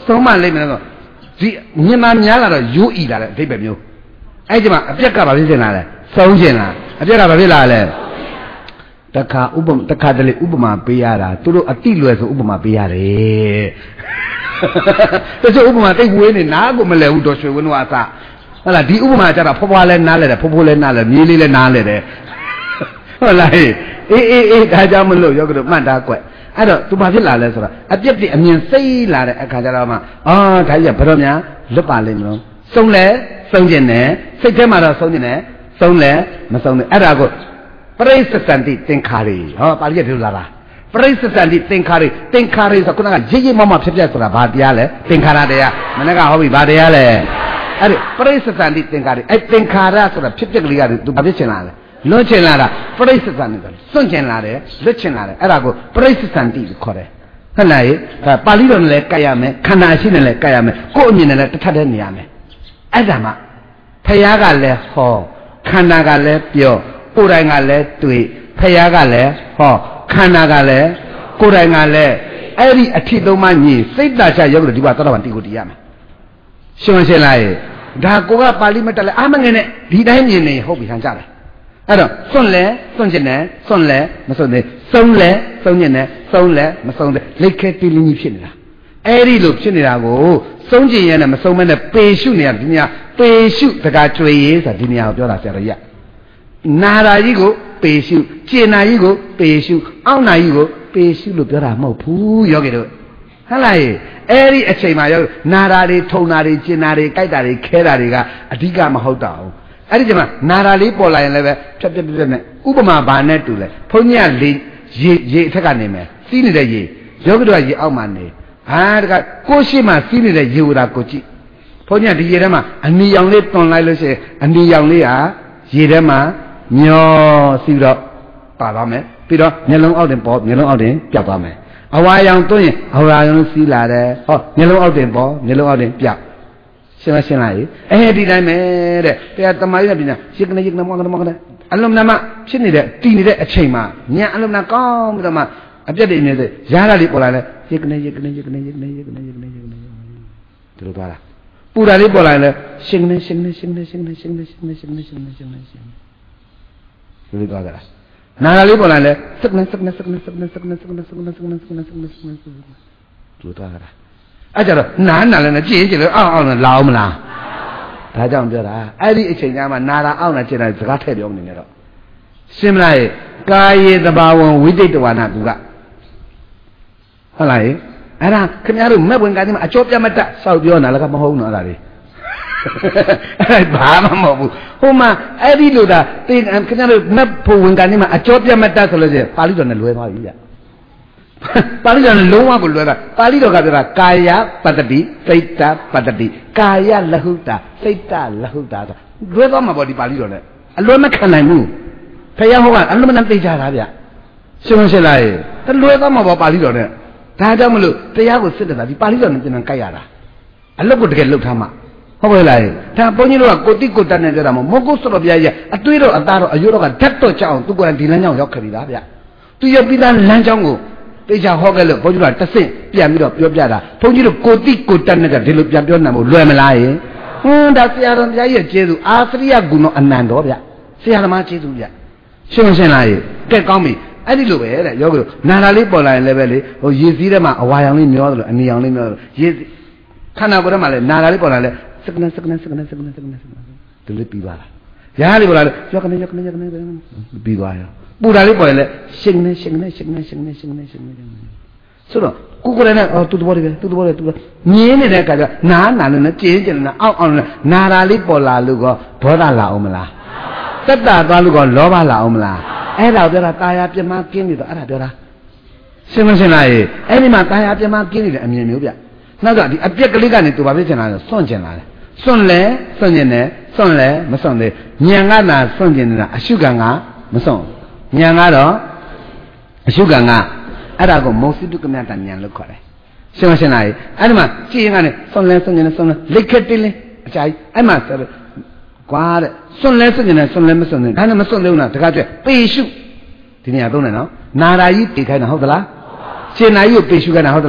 ဆုံးမလိမ့်မယ်တော့ဒီမြန်မာများလာတော့ယူဤလာတယ်အဓိပ္ပာယ်မျိုးအဲ့ဒီမှာအပြက်ကဘာဖြစ်နေတာလဲဆုံးကျင်လားအပြက်ကဘာဖြစ်လာလဲတခါဥပမာတခါတလေဥပမာပေးရတာသူတို့အတိလွယ်ဆိုဥပမာပေးရတယ်တချို့ဥပမာတိတ်ဝေးနေနားကိုမလဲဘူးတော်ရွှေဝင်းတို့အစဟုတ်လားဒီဥပမာကျတော့ဖွားဖွားလဲနားလဲတယ်ဖိုးဖိုးလဲနားလဲမြေးလေးလဲနားလဲတယ်ဟုတ်လားအေးအေးအေးဒါကြောင့်မလို့ရောကတော့မှတ်သားကွအဲ့တော့သူဘာဖြစ်လာလဲဆိုတော့အပြက်ပြအမြင်စိတ်လာတဲ့အခါကျတော့မှအော်ဒါကြီးကဘယ်တော့များလွတ်ပါလိမ့်မလို့စုံလဲစုံကျင်တယ်စိတ်ထဲမှာတော့စုံကျင်တယ်စုံလဲမစုံဘူးအဲ့ဒါကိုပရိစ္ဆန္တိသင်္ခါရီဟောပါဠိရပြောလာတာပရိစ္ဆန္တိသင်္ခါရီသင်္ခါရီဆိုခုနကရိပ်ရိပ်မမဖြစ်ဖြစ်ဆိုတာဘာတရားလဲသင်္ခါရတရားမနေ့ကဟောပြီဘာတရားလဲအဲ့ဒီပရိစ္ဆန္တိသင်္ခါရီအဲ့သင်္ခါရဆိုတာဖြစ်ဖြစ်ကလေးကသူဘာဖြစ်ချင်လာလဲလွတ်ချင်လာတာပရိစ္ဆန္တိဆိုစွန့်ချင်လာတယ်လွတ်ချင်လာတယ်အဲ့ဒါကိုပရိစ္ဆန္တိလို့ခေါ်တယ်ဟုတ်လားဒါပါဠိတော်နဲ့လည်းကပ်ရမယ်ခန္ဓာရှိနဲ့လည်းကပ်ရမယ်ကိုယ်အမြင်နဲ့လည်းတစ်ထပ်တည်းနေရမယ်အဲ့ဒါမှဖယားကလည်းဟောခန္ဓာကလည်းပြောကိုယ်တိုင်ကလည်းတွေ့ဖယားကလည်းဟောခန္ဓာကလည်းကိုယ်တိုင်ကလည်းအဲ့ဒီအထစ်သုံးမှညီစိတ်တချရောက်လို့ဒီဘသောတာပန်တိကိုတည်ရမယ်ရှင်းရှင်းလားဒါကိုကပါဠိမတက်လဲအာမငယ်နဲ့ဒီတိုင်းမြင်နေဟုတ်ပြီဟန်ကြတယ်အဲ့တော့စွန့်လဲစွန့်ကျင်တယ်စွန့်လဲမစွန့်သေးစုံလဲစုံကျင်တယ်စုံလဲမစုံသေးလက်ခဲတီးလင်းကြီးဖြစ်နေတာအဲ့ဒီလိုဖြစ်နေတာကိုစုံကျင်ရနဲ့မစုံမဲနဲ့ပေရှုနေတာဒီနေရာပေရှုတကားကျွေရေးဆိုတာဒီနေရာကိုပြောတာဆရာတော်ကြီးနာရာကြီးကိုပေရှုကျင်နာကြီးကိုပေရှုအောင့်နာကြီးကိုပေရှုလို့ပြောတာမဟုတ်ဘူးယောဂီတို့ဟုတ်လားအဲ့ဒီအချိန်မှာယောနာရာတွေထုံနာတွေကျင်နာတွေကြိုက်တာတွေခဲတာတွေကအဓိကမဟုတ်တော့ဘူးအဲ့ဒီကျမှနာရာလေးပေါ်လာရင်လည်းပဲဖြတ်ဖြတ်ဖြတ်နဲ့ဥပမာဘာနဲ့တူလဲဘုန်းကြီးကလေရေရေအထက်ကနေမယ်စီးနေတဲ့ရေယောဂီတို့ကရေအောက်မှာနေဟာတကကိုရှိမှစီးနေတဲ့ရေဝတာကိုကြည့်ဘုန်းကြီးကဒီရေထဲမှာအနီရောင်လေးတွန်လိုက်လို့ရှိရင်အနီရောင်လေးဟာရေထဲမှာမျောစီးတော့ပါသွားမယ်ပြီးတော့မျက်လုံးအောက်တင်ပေါ်မျက်လုံးအောက်တင်ပြောက်သွားမယ်အဝါရောင်တွန်းရင်အဝါရောင်စီးလာတယ်ဟောမျက်လုံးအောက်တင်ပေါ်မျက်လုံးအောက်တင်ပြောက်ရှင်းလားရှင်းလားအဲဒီတိုင်းပဲတဲ့တရားတမားရပညာရှင်းကနေရှင်းနေမောကနေမောကနေအလုံးနာမဖြစ်နေတဲ့တည်နေတဲ့အချိန်မှာညံအလုံးနာကောင်းပြီးတော့မှအပြတ်တွေနေတဲ့ရဟတာလေးပေါ်လာလဲရှင်းကနေရှင်းကနေရှင်းကနေရှင်းကနေရှင်းကနေရှင်းကနေရှင်းကနေဒီလိုသွားတာပူတာလေးပေါ်လာလဲရှင်းနေရှင်းနေရှင်းနေရှင်းနေရှင်းနေရှင်းနေရှင်းနေရှင်းနေရှင်းနေရှင်းနေဒီလိုသွားကြတာနာတာလေးပေါ်လာလဲစက်နေစက်နေစက်နေစက်နေစက်နေစက်နေစက်နေစက်နေစက်နေစက်နေစက်နေဒီလိုသွားကြတာအဲ့ကြတော့နားနာလည်းနဲ့ကြည့်ရင်ကြည့်လို့အောင်းအောင်းနဲ့လာအောင်မလားဒါကြောင့်ပြောတာအဲ့ဒီအချိန်ကျမှနာတာအောင်းနဲ့ကျင်တာစကားထည့်ပြောနေတယ်တော့ရှင်းမလားကာယေတဘာဝံဝိတိတ်တဝါနာကူကဟုတ်လားအဲ့ဒါခင်ဗျားတို့မဲ့ဝင်ကနေမှအကျော်ပြတ်မတတ်စောက်ပြောနေတာလည်းမဟုတ်ဘူးနော်အဲ့ဒါလေးအဲ့ဘာမှမဟုတ်ဘူးဟိုမှာအဲ့ဒီလိုဒါတင်ခင်ဗျားတို့မဲ့ဖို့ဝင်ကနေမှအကျော်ပြတ်မတတ်ဆိုလို့ရှိရင်ပါဠိတော်နဲ့လွဲသွားပြီဗျပါဠိတော်နဲ့လုံးဝကိုလွဲတာပါဠိတော်ကပြောတာကာယပတ္တိစိတ်တပတ္တိကာယလဟုတာစိတ်တလဟုတာဆိုလွဲသွားမှာပေါ့ဒီပါဠိတော်နဲ့အလွဲမခံနိုင်ဘူးဖယားဟောကအလွဲမသိကြတာဗျရှင်းမရှင်းလားတလွဲသွားမှာပေါ့ပါဠိတော်နဲ့ဒါကြောင့်မလို့တရားကိုစစ်တယ်တာဒီပါဠိတော်နဲ့ပြန်ကြိုက်ရတာအလုတ်ကိုတကယ်လှုပ်ထားမှာဟုတ်ပါလားဒါဘုန်းကြီးတို့ကကိုတိကိုတတ်နေကြတာမဟုတ်မကုဆိုတော့ဗျာကြီးအတွေးတော့အသားတော့အယုတော့ကဓာတ်တော့ကြောက်အောင်သူကဒီလမ်းကြောင်းရောက်ခရီးသားဗျသူရောက်ပြီးသားလမ်းကြောင်းကိုတေချာဟောခဲ့လို့ဘုန်းကြီးတို့ကတဆင့်ပြန်ပြီးတော့ပြောပြတာဘုန်းကြီးတို့ကိုတိကိုတတ်နေကြဒီလိုပြန်ပြောနိုင်မို့လွယ်မလားယင်ဟွန်းဒါဆရာတော်ဘုရားကြီးရဲ့ကျေးဇူးအာသရိယဂုဏအနန္တောဗျဆရာသမားကျေးဇူးဗျရှင်းရှင်းလားယင်တက်ကောင်းပြီအဲ့ဒီလိုပဲတဲ့ယောဂီတို့နာလာလေးပေါ်လာရင်လည်းပဲလေဟိုရေစည်းထဲမှာအဝါရောင်လေးမျောတယ်လို့အနီရောင်လေးမျောတယ်ရေခန္ဓာကိုယ်ထဲမှာလည်းနာလာလေးပေါ်လာလဲစကနစကနစကနစကနစကနစကနဒီလိုပြီးသွားတာရားလေးပေါ်လာလဲယောကနေယောကနေယောကနေပြီးသွားရောပူတာလေးပေါ်ရင်လည်းရှင်းနေရှင်းနေရှင်းနေရှင်းနေရှင်းနေရှင်းနေဆိုတော့ကိုကိုယ်နဲ့အော်သူ့တဘောလေးပဲသူ့တဘောလေးသူမြင်းနေတဲ့အခါကျနားနာနဲ့ကျင်းကျင်းနဲ့အောက်အောက်နဲ့နာလာလေးပေါ်လာလို့ကောဒေါသလာအောင်မလားတတ္တသွားလို့ကောလောဘလာအောင်မလားအဲ့ဒါပြောတာတာယာပြမကင်းနေတော့အဲ့ဒါပြောတာရှင်းမရှင်းလားအဲ့ဒီမှာတာယာပြမကင်းနေတဲ့အမြင်မျိုးဗျနောက်ကဒီအပြက်ကလေးကနေသူဘာဖြစ်ချင်လာလဲစွန့်ချင်လာတယ်စွန့်လဲစွန့်ကျင်တယ်စွန့်လဲမစွန့်သေးညံကနာစွန့်ကျင်နေတာအရှုခံကမစွန့်ညံကတော့အရှုခံကအဲ့ဒါကိုမောစိတုကမြတညံလို့ခေါ်တယ်ရှင်းမရှင်းလားအဲ့ဒီမှာကြည့်ရင်ကနေစွန့်လဲစွန့်ကျင်တယ်စွန့်လဲလက်ခက်တင်းလေးအကြာကြီးအဲ့မှာကွာတဲ့စွန့်လဲစွန့်ကျင်တယ်စွန့်လဲမစွန့်သေးဒါနဲ့မစွန့်သေးဘူးလားတခါကျပေရှုဒီနေရာသုံးတယ်နော်နာရာကြီးတေခိုင်းတာဟုတ်သလားရှင်နာကြီးကိုပေရှုခိုင်းတာဟုတ်သလား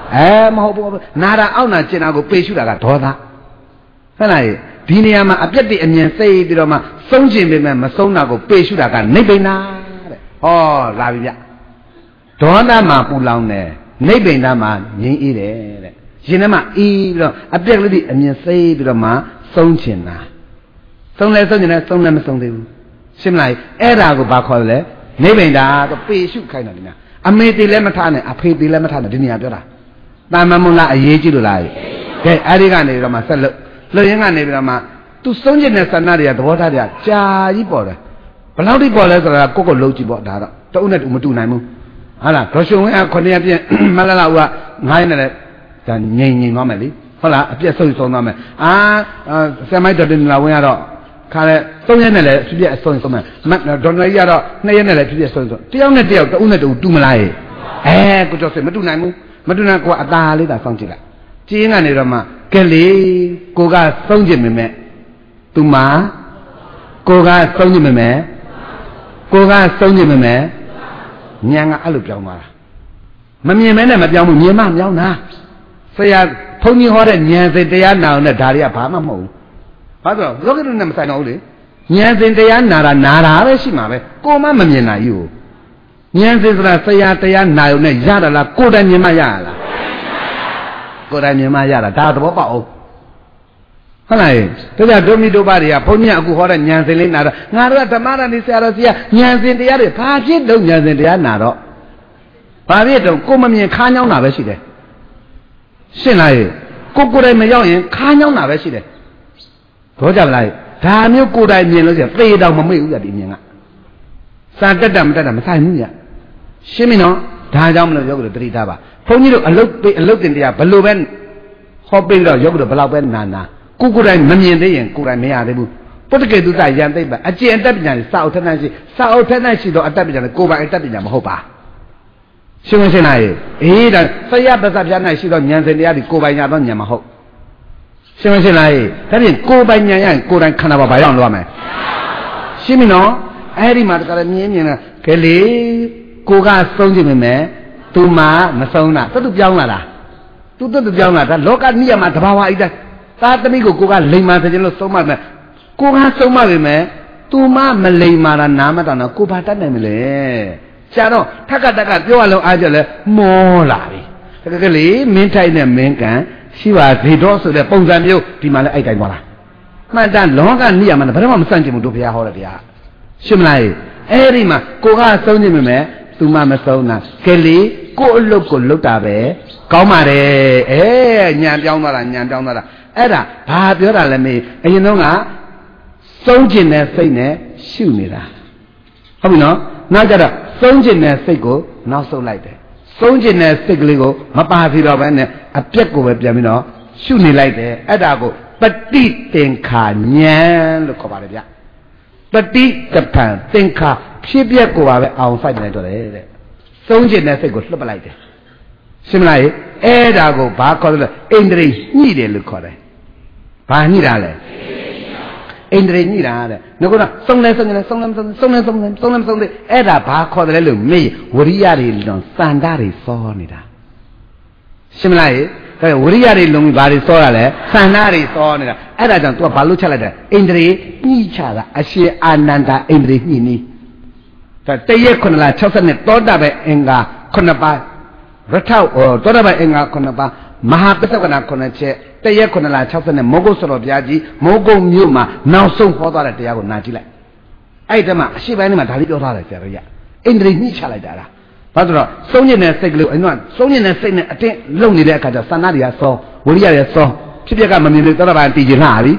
အဲမဟုတ်ဘူးနာတာအောက်နာကျင်တာကိုပေရှုတာကဒေါသဟုတ်လားဒီနေရာမှာအပြက်တွေအမြင်စိတ်ပြီးတော့မှဆုံးကျင်ပေမဲ့မဆုံးတာကိုပေရှုတာကနိဗ္ဗိန္ဒတဲ့ဟောလာပြီဗျဒေါသမှာပူလောင်တယ်နိဗ္ဗိန္ဒမှာငြိမ်းအေးတယ်တဲ့ရှင်ထဲမှာအေးပြီးတော့အပြက်ကလေးတွေအမြင်စိတ်ပြီးတော့မှဆုံးကျင်တာဆုံးလဲဆုံးကျင်တယ်ဆုံးလည်းမဆုံးသေးဘူးရှင်းမလားအဲ့ဒါကိုဘာခေါ်လဲနိဗ္ဗိန္ဒတော့ပေရှုခိုင်းတာဒီနာအမေသေးလည်းမထားနဲ့အဖေသေးလည်းမထားနဲ့ဒီနေရာပြောတာတာမမုံလားအရေးကြီးလို့လားကဲအဲ့ဒီကနေတော့မှဆက်လို့လွတ်ရင်းကနေပြီးတော့မှသူဆုံးကျင်တဲ့ဆန္ဒတွေကသဘောထားတွေကကြာကြီးပေါ်တယ်ဘယ်လောက်ထိပေါ်လဲဆိုတာကိုယ့်ကိုယ်လုံးကြည့်ပေါ့ဒါတော့တအုပ်နဲ့တူမတူနိုင်ဘူးဟုတ်လားဒေါ်ရှင်ဝင်းကခုနှစ်ရက်ပြည့်မလာလာဦးကငိုင်းနေတယ်ဒါငိမ့်ငိမ့်သွားမယ်လေဟုတ်လားအပြက်ဆုံးဆုံးသွားမယ်အာဆယ်မိုက်တော်တင်လာဝင်ရတော့ခါလဲသုံးရက်နဲ့လည်းဖြစ်ဖြစ်အဆုံးဆုံးမယ်ဒေါ်နယ်ကြီးကတော့နှစ်ရက်နဲ့လည်းဖြစ်ဖြစ်ဆုံးဆုံးတယောက်နဲ့တယောက်တအုပ်နဲ့တူတူမလားရဲ့အဲကိုကျော်စင်မတူနိုင်ဘူးမတူနိုင်ကိုကအသာလေးသာစောင့်ကြည့်လိုက်ကျင်းကနေတော့မှကဲလေကိုကဆုံးကျင်မိမဲ့သူမကိုကဆုံးကျင်မိမဲ့ကိုကဆုံးကျင်မိမဲ့ညံကအဲ့လိုပြောင်းသွားတာမမြင်မဲနဲ့မပြောင်းဘူးမြင်မှပြောင်းတာဆရာဘုန်းကြီးဟောတဲ့ဉာဏ်စဉ်တရားနာအောင်နဲ့ဒါတွေကဘာမှမဟုတ်ဘူးဘာလို့လောကဓာတ်နဲ့မဆိုင်တော့ဘူးလေဉာဏ်စဉ်တရားနာတာနာတာပဲရှိမှာပဲကိုမှမမြင်နိုင်ဘူးဉာဏ်စဉ်ဆိုတာဆရာတရားနာအောင်နဲ့ရတာလားကိုယ်တိုင်မြင်မှရရလားကိုယ်တိုင်မြင်မှရတာဒါသဘောပေါက်အောင်ဟုတ်လားဒါကြောင့်ဒုမိဒုပတွေကဘုန်းကြီးအခုဟောတဲ့ဉာဏ်စဉ်လေးနာတော့ငါတို့ကဓမ္မရဏိဆရာတော်ကြီးကဉာဏ်စဉ်တရားတွေဘာဖြစ်တော့ဉာဏ်စဉ်တရားနာတော့ဘာဖြစ်တော့ကိုမမြင်ခါးညောင်းတာပဲရှိတယ်ရှင်းလားကိုကိုယ်တိုင်မရောက်ရင်ခါးညောင်းတာပဲရှိတယ်ဘောကြလားဒါမျိုးကိုယ်တိုင်မြင်လို့ဆိုသေတောင်မမေ့ဘူးကြဒီမြင်ကစာတက်တာမတက်တာမဆိုင်ဘူးညရှင်းပြီနော်ဒါကြောင့်မလို့ယောဂတို့တတိထားပါဘုန်းကြီးတို့အလုတ်အလုတ်တင်တရားဘယ်လိုပဲဟောပြီးတော့ယောဂတို့ဘယ်လောက်ပဲနာနာကိုကိုယ်တိုင်မမြင်သေးရင်ကိုယ်တိုင်မရသေးဘူးပုတ္တကေတုသယံသိပ္ပံအကျင့်အတတ်ပညာစာအုပ်ထက်နှံ့ရှိစာအုပ်ထက်နှံ့ရှိတော့အတတ်ပညာနဲ့ကိုယ်ပိုင်အတတ်ပညာမဟုတ်ပါရှင်းမရှင်းလားအေးဒါဆရာပစပြား၌ရှိတော့ဉာဏ်စဉ်တရားဒီကိုယ်ပိုင်ရတော့ဉာဏ်မဟုတ်ရှင်းမရှင်းလားဒါဖြင့်ကိုယ်ပိုင်ဉာဏ်ရရင်ကိုယ်တိုင်ခန္ဓာဘာရောက်လို့ရမယ်ရှင်းပြီနော်အဲ့ဒီမှာတကယ်မြင်မြင်လားကဲလေကိုကဆုံးကြည့်မိမယ်သူမှမဆုံးတာတွတ်တူပြောင်းလာတာသူတွတ်တူပြောင်းလာတာလောကနိယမှာတဘာဝအိဒါသာသမီကိုကိုကလိမ်မာတယ်လို့ဆုံးမမယ်ကိုကဆုံးမပြီမယ်သူမှမလိမ်မာတာနာမတော်တော့ကိုဘာတတ်နိုင်မလဲဆရာတော့ထက်ကတက်ကပြောရလုံးအားကြလဲမောလာပြီတကယ်လေမင်းထိုက်နဲ့မင်းကန်ရှိပါစေတော့ဆိုတဲ့ပုံစံမျိုးဒီမှာလဲအိုက်တိုင်းသွားလားမှန်တန်လောကနိယမှာဘယ်တော့မှမဆန့်ကျင်ဘူးတို့ဘုရားဟောတယ်တရားရှင်းမလားအဲ့ဒီမှာကိုကဆုံးနေမိမယ်သူမှမဆုံးတာကဲလေကိုအလုပ်ကိုလုပ်တာပဲကောင်းပါတယ်အဲညံပြောင်းသွားတာညံပြောင်းသွားတာအဲ့ဒါဘာပြောတာလဲမေးအရင်တော့ကဆုံးကျင်တဲ့စိတ်နဲ့ရှုနေတာဟုတ်ပြီနော်နောက်ကြတော့ဆုံးကျင်တဲ့စိတ်ကိုနောက်ဆုတ်လိုက်တယ်ဆုံးကျင်တဲ့စိတ်ကလေးကိုမပါစီတော့ဘဲနဲ့အပြက်ကိုပဲပြန်ပြီးတော့ရှုနေလိုက်တယ်အဲ့ဒါကိုပฏิသင်္ခာဉာဏ်လို့ခေါ်ပါတယ်ဗျပฏิတပံသင်္ခါဖြစ်ပြက်ကိုပါပဲအောင်ဆိုင်နေတော့တယ်တဲ့ဆုံးကျင်တဲ့စိတ်ကိုလွတ်ပလိုက်တယ်ရှင်းမလားအဲ့ဒါကိုဘာခေါ်လဲအိန္ဒြေညှိတယ်လို့ခေါ်တယ်ဘာညှိတာလဲအိန္ဒြေညှိတာတဲ့ငါကဆုံးလဲဆုံးလဲဆုံးလဲဆုံးလဲဆုံးလဲဆုံးလဲဆုံးလဲအဲ့ဒါဘာခေါ်တယ်လို့မေးဝရိယတွေလုံးစန္ဒတွေစောနေတာရှင်းမလားဒါဝရိယတွေလုံးပြီးဘာတွေစောတာလဲစန္ဒတွေစောနေတာအဲ့ဒါကြောင့် तू ကဘာလို့ချက်လိုက်တယ်အိန္ဒြေညှိချတာအရှင်အာနန္ဒာအိန္ဒြေညှိနီးဒါတရက်ခုနလား၆၀နဲ့သောတာပဲအင်္ဂါခုနှစ်ပါးရထသောတာပဲအင်္ဂါခုနှစ်ပါးမဟာပစ္စဝနာခုနှစ်ချက်တရက်ခုနလား၆၀နဲ့မောဂုတ်ဆိုတော်ဘုရားကြီးမောဂုတ်မြို့မှာနောက်ဆုံးဟောသွားတဲ့တရားကိုနာကြည့်လိုက်အဲ့ဒီမှာအရှိပိုင်းထဲမှာဒါလေးပြောထားတယ်ဆရာတို့ရအိန္ဒြေညှိချလိုက်တာလားဘာလို့တော့ဆုံးကျင်တဲ့စိတ်ကလေးအဲ့တော့ဆုံးကျင်တဲ့စိတ်နဲ့အတင်းလုံနေတဲ့အခါကျသန္တာတွေကစောဝရိယတွေစောဖြစ်ပြက်ကမမြင်လို့သောတာပန်တည်ကျင်လာပြီ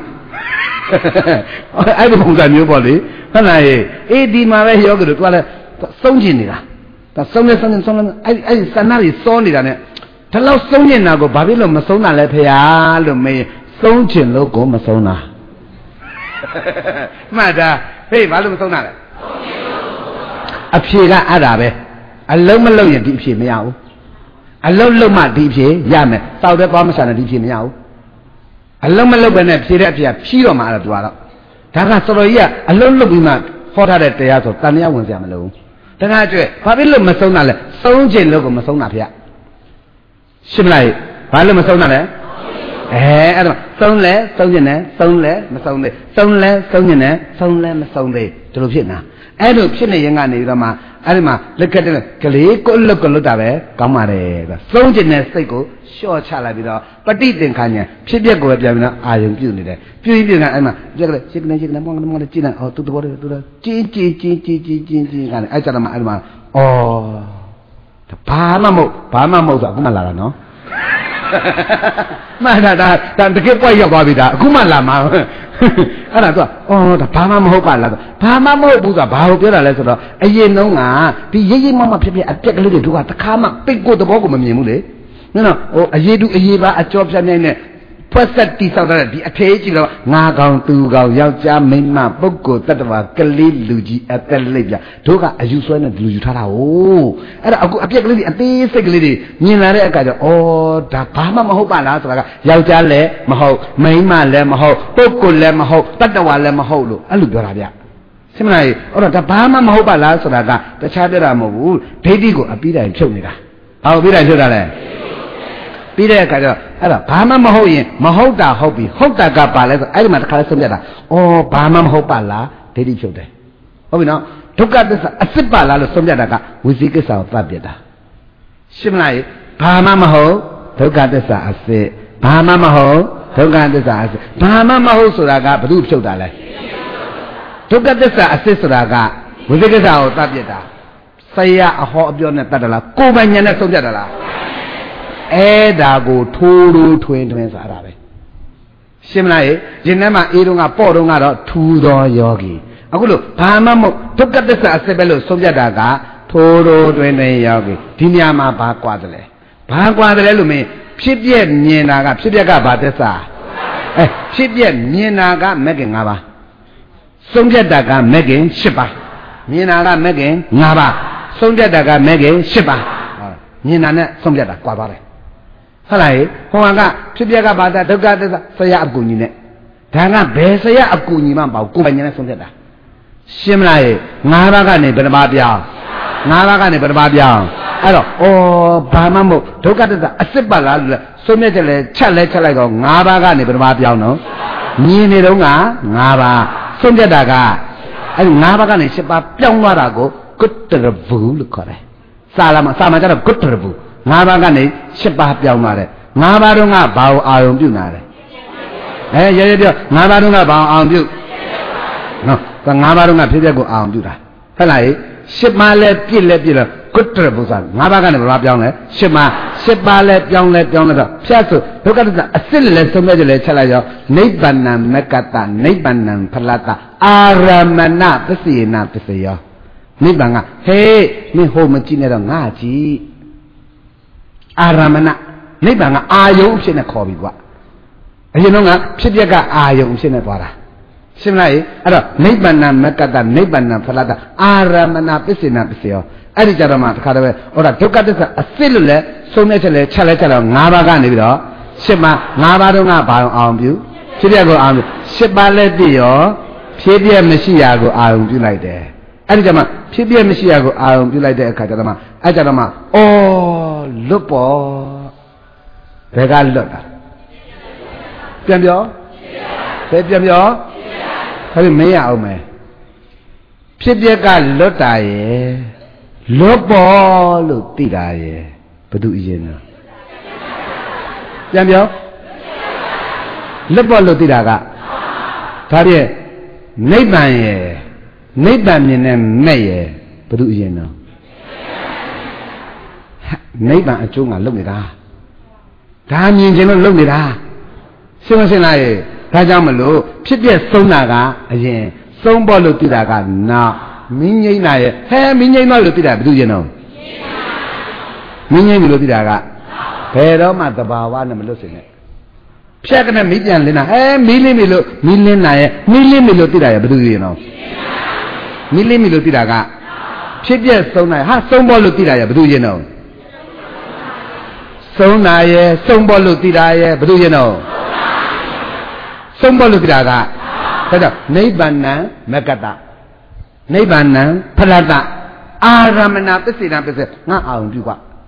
အဲ့ဒီပုံစံမျိုးပေါ့လေဟုတ်လားအေးဒီမှာပဲယောဂီတို့ကလည်းဆုံးကျင်နေတာဒါဆုံးနေဆုံးနေဆုံးနေအဲ့ဒီအဲ့ဒီသန္တာတွေစောနေတာ ਨੇ ဒါလောက်ဆုံးကျင်တာကိုဘာဖြစ်လို့မဆုံးတာလဲဖေဟာလို့မေးဆုံးကျင်လို့ကိုမဆုံးတာမှတ်တာဟေးဘာလို့မဆုံးတာလဲအဖြေကအဲ့ဒါပဲအလုံးမလုံးရင်ဒီအဖြေမရဘူးအလုံးလုံးမှဒီအဖြေရမယ်တောက်တဲ့သွားမဆန်တဲ့ဒီအဖြေမရဘူးအလုံးမလုံးပဲနဲ့ဖြေတဲ့အဖြေဖြီးတော့မှအဲ့ဒါသွားတော့ဒါကစတော်ကြီးကအလုံးလုံးပြီးမှဟောထားတဲ့တရားဆိုတန်တရားဝင်စရာမလိုဘူးတခါကျွဲဘာဖြစ်လို့မဆုံးတာလဲဆုံးကျင်လို့ကိုမဆုံးတာဖေရှင်းမလားဘာလို့မဆုံးတာလဲအဲအဲ့ဒါဆုံးလဲဆုံးကျင်တယ်ဆုံးလဲမဆုံးသေးဆုံးလဲဆုံးကျင်တယ်ဆုံးလဲမဆုံးသေးဒီလိုဖြစ်နေတာအဲ့လိုဖြစ်နေရင်ကနေပြီးတော့မှအဲ့ဒီမှာလက်ကတဲ့ကလေးကိုလွတ်ကလွတ်တာပဲကောင်းပါတယ်ဗျဆုံးကျင်တဲ့စိတ်ကိုလျှော့ချလိုက်ပြီးတော့ပဋိသင်္ခါဉာဏ်ဖြစ်ပျက်ကိုပဲပြန်ပြီးတော့အာယုံပြုနေတယ်ပြုရင်ပြန်အဲ့မှာပြက်ကလေးရှင်းကနေရှင်းကနေမောင်းကနေမောင်းကနေကြည့်လိုက်အော်သူတဘောတယ်သူကြင်းကြင်းကြင်းကြင်းကြင်းကြင်းကြင်းကနေအဲ့ကြတော့မှအဲ့ဒီမှာအော်ဘာမှမဟုတ်ဘာမှမဟုတ်ဆိုအခုမှလာတာနော်မှန်တာဒါဒါတကယ်ပွက်ရောက်သွားပြီဒါအခုမှလာမှာအဲ့ဒါသူကအော်ဒါဘာမှမဟုတ်ပါလားဘာမှမဟုတ်ဘူးဆိုတာဘာကိုပြောတာလဲဆိုတော့အရင်တုန်းကဒီရိပ်ရိပ်မမဖြစ်ဖြစ်အပြက်ကလေးတွေတို့ကတခါမှပိတ်ကိုသဘောကိုမမြင်ဘူးလေနော်ဟိုအရေးတူအရေးပါအကျော်ပြမြိုင်နဲ့ဖွက်ဆက်တိဆောက်တဲ့ဒီအထေးကြီးတော့ငါကောင်သူကောင်ယောက်ျားမိန်းမပုဂ္ဂိုလ်တ attva ကလေးလူကြီးအသက်လိပ်ပြတို့ကအယူဆွဲနဲ့လူယူထားတာ哦အဲ့ဒါအခုအပြက်ကလေးတွေအသေးစိတ်ကလေးတွေမြင်လာတဲ့အခါကျတော့ဩဒါဘာမှမဟုတ်ပါလားဆိုတာကယောက်ျားလည်းမဟုတ်မိန်းမလည်းမဟုတ်ပုဂ္ဂိုလ်လည်းမဟုတ်တ attva လည်းမဟုတ်လို့အဲ့လိုပြောတာဗျရှင်းမလားအဲ့တော့ဒါဘာမှမဟုတ်ပါလားဆိုတာကတခြားပြောတာမဟုတ်ဘူးဒိဋ္ဌိကိုအပြီးတိုင်ဖြုတ်နေတာဘာကိုပြီးတိုင်ဖြုတ်တာလဲပြီးတဲ့အခါကျတော့အဲ့ဒါဘာမှမဟုတ်ရင်မဟုတ်တာဟုတ်ပြီဟုတ်တာကပါလဲဆိုအဲ့ဒီမှာတစ်ခါလဲဆုံးဖြတ်တာဩဘာမှမဟုတ်ပါလားဒိဋ္ဌိဖြုတ်တယ်ဟုတ်ပြီနော်ဒုက္ခသစ္စာအစ်စ်ပါလားလို့ဆုံးဖြတ်တာကဝိသိကိစ္စကိုသတ်ပြတာရှင်းမလားဘာမှမဟုတ်ဒုက္ခသစ္စာအစ်စ်ဘာမှမဟုတ်ဒုက္ခသစ္စာအစ်စ်ဘာမှမဟုတ်ဆိုတာကဘု து ဖြုတ်တာလဲဒုက္ခသစ္စာအစ်စ်ဆိုတာကဝိသိကိစ္စကိုသတ်ပြတာဆရာအဟောအပြောနဲ့တတ်တယ်လားကိုယ်ပိုင်ဉာဏ်နဲ့ဆုံးဖြတ်တယ်လားအဲ့ဒါကိုထိုးထိုးထွင်းထွင်းစားတာပဲရှင်းမလားရေရင်ထဲမှာအေးတုန်းကပေါ့တုန်းကတော့ထူတော်ယောဂီအခုလို့ဘာမှမဟုတ်ဒုက္ခသစ္စာအစစ်ပဲလို့ဆုံးဖြတ်တာကထိုးထိုးထွင်းထွင်းယောဂီဒီနေရာမှာဘာကွာတယ်လဲဘာကွာတယ်လဲလို့မင်းဖြစ်ပြက်မြင်တာကဖြစ်ပြက်ကဘာသစ္စာအဲဖြစ်ပြက်မြင်တာကမဂ္ဂင်၅ပါးဆုံးဖြတ်တာကမဂ္ဂင်၈ပါးမြင်တာကမဂ္ဂင်၅ပါးဆုံးဖြတ်တာကမဂ္ဂင်၈ပါးမြင်တာနဲ့ဆုံးဖြတ်တာကွာသွားတယ်ဟုတ်လားဟိုကဖြစ်ပြက်ကဘာသာဒုက္ခသစ္စာဆရာအကူညီနဲ့ဒါကဘယ်ဆရာအကူညီမှမပေါ့ကိုယ်ပိုင်ဉာဏ်နဲ့ဆုံးဖြတ်တာရှင်းမလားငါးပါးကနေဘယ်နှပါးပြောင်းငါးပါးကနေဘယ်နှပါးပြောင်းအဲ့တော့ဩဘာမှမဟုတ်ဒုက္ခသစ္စာအစစ်ပါလားလို့ဆုံးဖြတ်ချက်လဲချက်လဲချက်လိုက်တော့ငါးပါးကနေဘယ်နှပါးပြောင်းတော့မြင်နေတော့ကငါးပါးဆုံးဖြတ်တာကအဲ့ငါးပါးကနေ၈ပါးပြောင်းသွားတာကိုကုတ္တရဘူးလို့ခေါ်တယ်စာလာမှာစာမှာကျတော့ကုတ္တရဘူးငါးပါးကနေ၈ပါးပြောင်းသွားတယ်ငါးပါးတော့ကဘာကိုအာရုံပြုနာတယ်အဲရရပြောငါးပါးတော့ကဘာအောင်ပြုနော်ကငါးပါးတော့ကဖြစ်ပျက်ကိုအာရုံပြုတာဟုတ်လား၈ပါးလဲပြည့်လဲပြည့်လဲကုတ္တရဘုရားငါးပါးကနေဘာပြောင်းလဲ၈ပါး၈ပါးလဲပြောင်းလဲပြောင်းလဲတော့ဖြတ်ဆိုဒုက္ခသစ္စာအစစ်လဲဆုံးဖြတ်ကြလဲချက်လိုက်ရောနိဗ္ဗာန်မကတနိဗ္ဗာန်ဖလတအာရမဏပစ္စေနပစ္စယောနိဗ္ဗာန်ကဟေးမင်းဟိုမကြည့်နဲ့တော့ငါကြည့်အာရမဏနိဗ္ဗာန်ကအာယုံအဖြစ်နဲ့ခေါ်ပြီကွာအရင်တော့ကဖြစ်ပျက်ကအာယုံအဖြစ်နဲ့သွားတာရှင်းမလားအဲ့တော့နိဗ္ဗာန်မကတနိဗ္ဗာန်ဖလတအာရမဏပစ္စေနပစ္စယောအဲ့ဒီကြတော့မှတခါတည်းပဲဟောတာဒုက္ခသစ္စာအစစ်လို့လဲဆုံးတဲ့ချက်လဲချက်လဲချက်တော့၅ပါးကနေပြီးတော့ရှစ်ပါး၅ပါးတော့ကဘာအောင်ပြုဖြစ်ပျက်ကိုအောင်ပြုရှစ်ပါးလဲပြည့်ရောဖြစ်ပျက်မရှိရာကိုအာရုံပြုလိုက်တယ်အဲ့ဒီကြမှာဖြစ်ပျက်မရှိရာကိုအာရုံပြုလိုက်တဲ့အခါကျတော့မှအဲ့ကြတော့မှအော်လွတ်ပေါ်ဘယ်ကလွတ်တာပြန်ပြောဘယ်ပြန်ပြောဒါပေမဲ့မရအောင်မယ်ဖြစ်ပျက်ကလွတ်တာရဲ့လွတ်ပေါ်လို့သိတာရဲ့ဘယ်သူအရင်လဲပြန်ပြောလွတ်ပေါ်လို့သိတာကဒါဖြင့်နိဗ္ဗာန်ရဲ့နိဗ္ဗာန်မြင်တဲ့မဲ့ရဲ့ဘယ်သူအရင်လဲနိဗ္ဗာန်အကျိုးကလုံနေတာဒါမြင်ခြင်းလို့လုံနေတာရှင်းမရှင်းလားဒါကြောင့်မလို့ဖြစ်ပြဆုံးတာကအရင်ဆုံးပေါ်လို့သိတာကနောက်မင်းငိမ့်တာရဲ့ဟဲမင်းငိမ့်တော့လို့သိတာဘယ်သူရင်တော့မင်းငိမ့်ပြီလို့သိတာကဘယ်တော့မှတဘာဝနဲ့မလွတ်စင်နဲ့ဖြတ်ကနေမီးပြန်လင်းတာဟဲမီးလင်းပြီလို့မီးလင်းတာရဲ့မီးလင်းပြီလို့သိတာရဲ့ဘယ်သူရင်တော့မီးလင်းပြီလို့သိတာကဖြစ်ပြဆုံးတာဟာဆုံးပေါ်လို့သိတာရဲ့ဘယ်သူရင်တော့ဆုံးတာရဲ့ဆုံးပေါ်လို့သိတာရဲ့ဘယ်သူရင်တော့ဆုံးပေါ်လို့သိတာကဒါကြောင့်နိဗ္ဗာန်မကတနိဗ္ဗာန်ဖလတအာရမဏပစ္စေနပစ္စေငါအောင်ပြုกว่า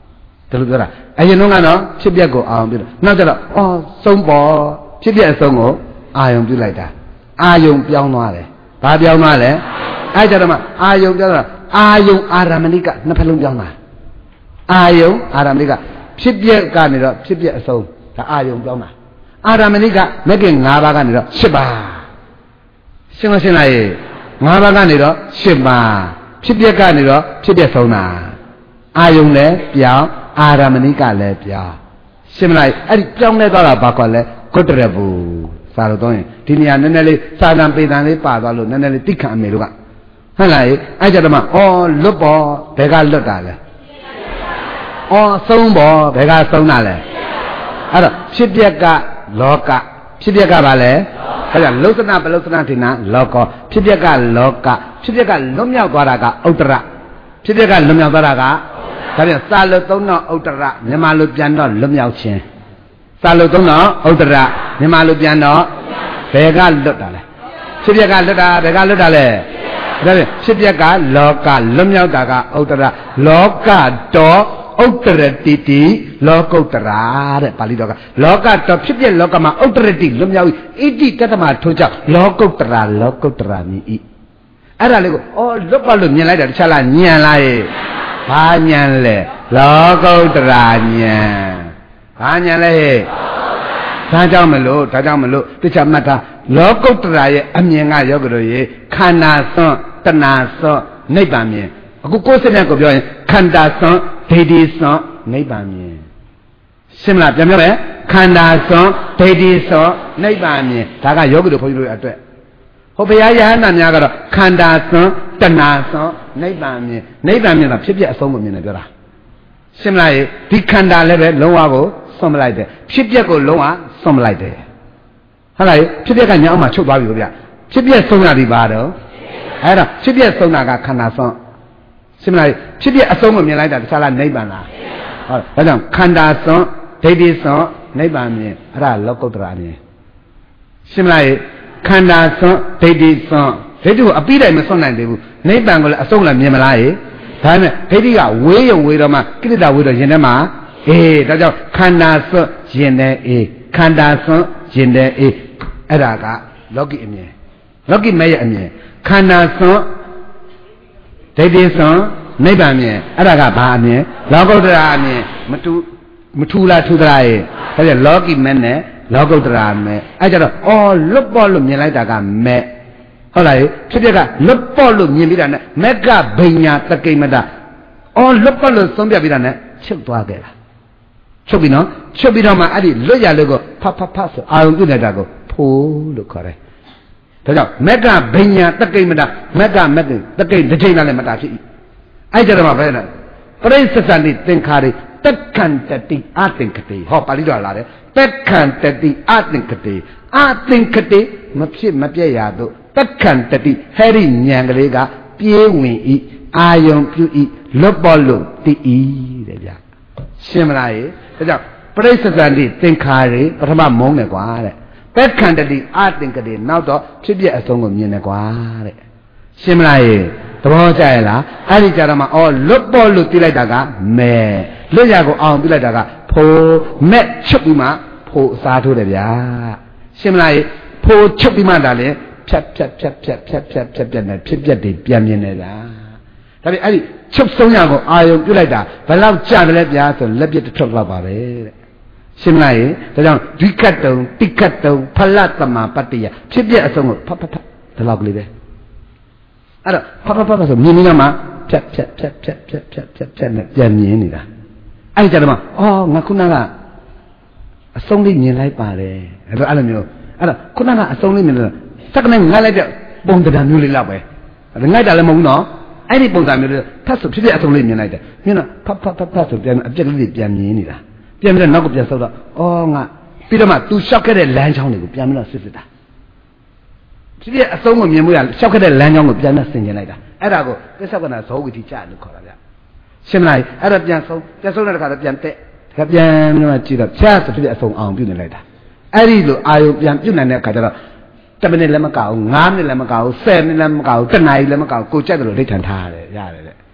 တယ်လို့ပြောတာအရင်တော့ကတော့ဖြစ်ပျက်ကိုအာရုံပြုတယ်နောက်ကျတော့အော်ဆုံးပေါ်ဖြစ်ပျက်အဆုံးကိုအာရုံပြုလိုက်တာအာယုံပြောင်းသွားတယ်ဘာပြောင်းသွားလဲအဲ့ကြတော့မှအာယုံပြောင်းသွားအာယုံအာရမဏိကနှစ်ဖက်လုံးပြောင်းသွားအာယုံအာရမဏိကဖြစ်ပျက်ကနေတော့ဖြစ်ပျက်အဆုံးဒါအာယုံပြောင်းတာအာရမဏိကမက်ကင်၅ပါးကနေတော့၈ပါးရှင်းမရှင်းလားရေ၅ပါးကနေတော့၈ပါးဖြစ်ပျက်ကနေတော့ဖြစ်ပျက်ဆုံးတာအာယုံလည်းပြောင်းအာရမဏိကလည်းပြောင်းရှင်းမလားအဲ့ဒီပြောင်းလဲသွားတာဘာခေါ်လဲကုတ္တရဘူးစာလို့တော့ရင်ဒီနေရာနည်းနည်းလေးစာတန်ပေတန်လေးပါသွားလို့နည်းနည်းလေးတိခံအမေတို့ကဟုတ်လားအဲ့ကြတော့မှအော်လွတ်ပေါ်ဘယ်ကလွတ်တာလဲအော်ဆုံးပေါ်ဘယ်ကဆုံးတာလဲအဲ့တော့ဖြစ်ပျက်ကလောကဖြစ်ပျက်ကဘာလဲအဲ့ဒါလုသနာပလုသနာထင်တာလောကဖြစ်ပျက်ကလောကဖြစ်ပျက်ကလွတ်မြောက်သွားတာကဥတ္တရဖြစ်ပျက်ကလွတ်မြောက်သွားတာကဒါပြန်စာလို့သုံးတော့ဥတ္တရမြန်မာလိုပြန်တော့လွတ်မြောက်ခြင်းစာလို့သုံးတော့ဥတ္တရမြန်မာလိုပြန်တော့ဘယ်ကလွတ်တာလဲဖြစ်ပျက်ကလွတ်တာဘယ်ကလွတ်တာလဲဒါပြန်ဖြစ်ပျက်ကလောကလွတ်မြောက်တာကဥတ္တရလောကတော့ဥတ္တရတိတိလောကုတ္တရာတဲ့ပါဠိတော်ကလောကတော့ဖြစ်ပျက်လောကမှာဥတ္တရတိလွတ်မြောက်ဣတိတတ္တမထိုးကြောင့်လောကုတ္တရာလောကုတ္တရာမြည်ဤအဲ့ဒါလေးကိုအော်လွတ်ပါလို့မြင်လိုက်တာတခြားလားညံလားရဲ့ဘာညံလဲလောကုတ္တရာညံဘာညံလဲဒါကြောင့်မလို့ဒါကြောင့်မလို့တခြားမှတ်တာလောကုတ္တရာရဲ့အမြင်ကယောဂတို့ရေခန္ဓာစွန့်တဏှာစွန့်နိဗ္ဗာန်မြင်အခုကိုယ်စိတ်နဲ့ကိုပြောရင်ခန္ဓာစွန့်ဒိဋ္ဌိစွန့်နိဗ္ဗာန်မြင်ရှင်းမလားပြန်ပြောမယ်ခန္ဓာစွန့်ဒိဋ္ဌိစွန့်နိဗ္ဗာန်မြင်ဒါကယောဂတို့ဘုန်းကြီးတို့အတွက်ဟိုဘုရားယဟန္တာများကတော့ခန္ဓာစွန့်တဏှာစွန့်နိဗ္ဗာန်မြင်နိဗ္ဗာန်မြင်တာဖြစ်ဖြစ်အဆုံးကိုမြင်တယ်ပြောတာရှင်းမလားဒီခန္ဓာလည်းပဲလုံးဝကိုစွန့်မလိုက်တယ်ဖြစ်ပျက်ကိုလုံးဝစွန့်မလိုက်တယ်ဟုတ်လားဖြစ်ပျက်ကညာအောင်မှချုပ်သွားပြီဗျဖြစ်ပျက်ဆုံးတာဒီပါတော့အဲ့ဒါဖြစ်ပျက်ဆုံးတာကခန္ဓာစွန့်ရှင်းမလားဖြစ်ပျက်အဆုံးကိုမြင်လိုက်တာတခြားလားနိဗ္ဗာန်လားဟုတ်ဒါကြောင့်ခန္ဓာစွန့်ဒိဋ္ဌိစွန့်နိဗ္ဗာန်မြင်အဲ့ဒါလောကုတ္တရာမြင်ရှင်းမလားခန္ဓာစွန့်ဒိဋ္ဌိစွန့်ဒိဋ္ဌိကိုအပြီးတိုင်မစွန့်နိုင်သေးဘူးနိဗ္ဗာန်ကိုလည်းအဆုံးလည်းမြင်မလားဒါပေမဲ့ဒိဋ္ဌိကဝေးရုံဝေးတော့မှကိလေသာဝေးတော့ရင်ထဲမှာအေးဒါကြောင့်ခန္ဓာစွန့်ရင်ထဲအေးခန္ဓာစွန့်ရင်ထဲအေးအဲ့ဒါကလောကီအမြင်လောကီမဲ့ရဲ့အမြင်ခန္ဓာစွန့်ဒိဋ္ဌိစွန့်နိဗ္ဗာန်မြင်အဲ့ဒါကဘာအမြင်လောကုတ္တရာအမြင်မတူမထူလားထူသလားရဲ့ဒါကြောင့်လောကီမဲ့နဲ့လောကုတ္တရာမဲ့အဲ့ကြတော့အော်လွတ်ပေါ်လို့မြင်လိုက်တာကမဲ့ဟုတ်လားဖြစ်ဖြစ်ကလွတ်ပေါ်လို့မြင်ပြီးတာနဲ့မက်ကဘိညာတကိမတအော်လွတ်ပေါ်လို့သုံးပြပြီးတာနဲ့ချုပ်သွားခဲ့တာချုပ်ပြီးနော်ချုပ်ပြီးတော့မှအဲ့ဒီလွတ်ရလို့ကိုဖဖဖဆိုအာရုံပြုနေတာကိုဖိုးလို့ခေါ်တယ်ဒါကြောင့်မက်ကဘိညာတကိမတမက်ကမက်ကတကိတစ်ချိန်လည်းမတာဖြစ်၏အဲ့ကြတော့မှဘယ်နဲ့ပရိစ္ဆန္တိသင်္ခါရိတက်ခန္တတိအသင်္ခတိဟောပါဠိတော်လာတယ်တက်ခန္တတိအသင်္ခတိအသင်္ခတိမဖြစ်မပြည့်ရသို့တက်ခန္တတိဟဲ့ဒီဉာဏ်ကလေးကပြေးဝင်ဤအာယုံပြုဤလွတ်ပေါ်လို့တည်ဤတဲ့ဗျရှင်းမလားရေဒါကြောင့်ပရိစ္ဆန္တိသင်္ခါရိပထမမုန်းတယ်ကွာတဲ့တက်ခန္တတိအသင်္ခတိနောက်တော့ဖြစ်ပြအဆုံးကိုမြင်တယ်ကွာတဲ့ရှင်းမလားရေသဘောကျရဲ့လားအဲ့ဒီကြတော့မှအော်လွတ်ပေါ်လို့သိလိုက်တာကမဲလွတ်ရကိုအောင်ပြလိုက်တာကဖိုးမဲ့ချုပ်ပြီးမှဖိုးအစားထိုးတယ်ဗျာရှင်းမလားဖိုးချုပ်ပြီးမှဒါလည်းဖြတ်ဖြတ်ဖြတ်ဖြတ်ဖြတ်ဖြတ်ဖြတ်ဖြတ်နဲ့ဖြစ်ပြက်တွေပြန်မြင်နေတာဒါပေမဲ့အဲ့ဒီချုပ်ဆုံးရကိုအာယုံပြုလိုက်တာဘယ်လောက်ကြာတယ်လဲဗျာဆိုလက်ပြတစ်ထွက်လောက်ပါပဲတဲ့ရှင်းမလားဒါကြောင့်ဒီကတ်တုံတိကတ်တုံဖလတ်တမပတ္တိယဖြစ်ပြက်အဆုံးကိုဖတ်ဖတ်ဖတ်ဒီလောက်ကလေးပဲအဲ့တော့ဖဖဖဖဆိုမြင်နေတော့မှဖြတ်ဖြတ်ဖြတ်ဖြတ်ဖြတ်ဖြတ်ဖြတ်ဖြတ်နဲ့ပြန်မြင်နေတာအဲ့ဒီကြတော့မှအော်ငါခုနကအဆုံးလေးမြင်လိုက်ပါတယ်အဲ့တော့အဲ့လိုမျိုးအဲ့တော့ခုနကအဆုံးလေးမြင်လို့စက္ကနဲ့ငတ်လိုက်တဲ့ပုံတံမျိုးလေးလောက်ပဲငတ်တာလည်းမဟုတ်ဘူးနော်အဲ့ဒီပုံစံမျိုးလေးဖတ်ဆိုဖြစ်ဖြစ်အဆုံးလေးမြင်လိုက်တယ်မြင်တော့ဖတ်ဖတ်ဖတ်ဖတ်ဆိုပြန်အပြက်ကလေးပြန်မြင်နေတာပြန်ပြီးတော့နောက်ကပြန်ဆုပ်တော့အော်ငါပြီးတော့မှ तू ရှောက်ခဲ့တဲ့လမ်းချောင်းတွေကိုပြန်ပြီးတော့စစ်စစ်တာဖြစ်ဖြစ်အဆုံးကိုမြင်မှုရရှောက်ခဲ့တဲ့လမ်းကြောင်းကိုပြန်နဲ့ဆင်ကျင်လိုက်တာအဲ့ဒါကိုသစ္စာကနာဇောဝိတိကျလို့ခေါ်တာဗျရှင်းမလားအဲ့တော့ပြန်ဆုံးပြန်ဆုံးတဲ့ခါတော့ပြန်တက်ဒါပြန်ပြီးတော့ကြည့်တော့ဖြားဆိုဖြစ်ဖြစ်အဆုံးအောင်ပြုနေလိုက်တာအဲ့ဒီလိုအာယုပြန်ပြုနိုင်တဲ့အခါကျတော့တစ်မိနစ်လည်းမကဘူးငါးမိနစ်လည်းမကဘူးဆယ်မိနစ်လည်းမကဘူးတစ်နာရီလည်းမကဘူးကိုကြိုက်တယ်လို့ဒိဋ္ဌံထားရတယ်ရတယ်တဲ့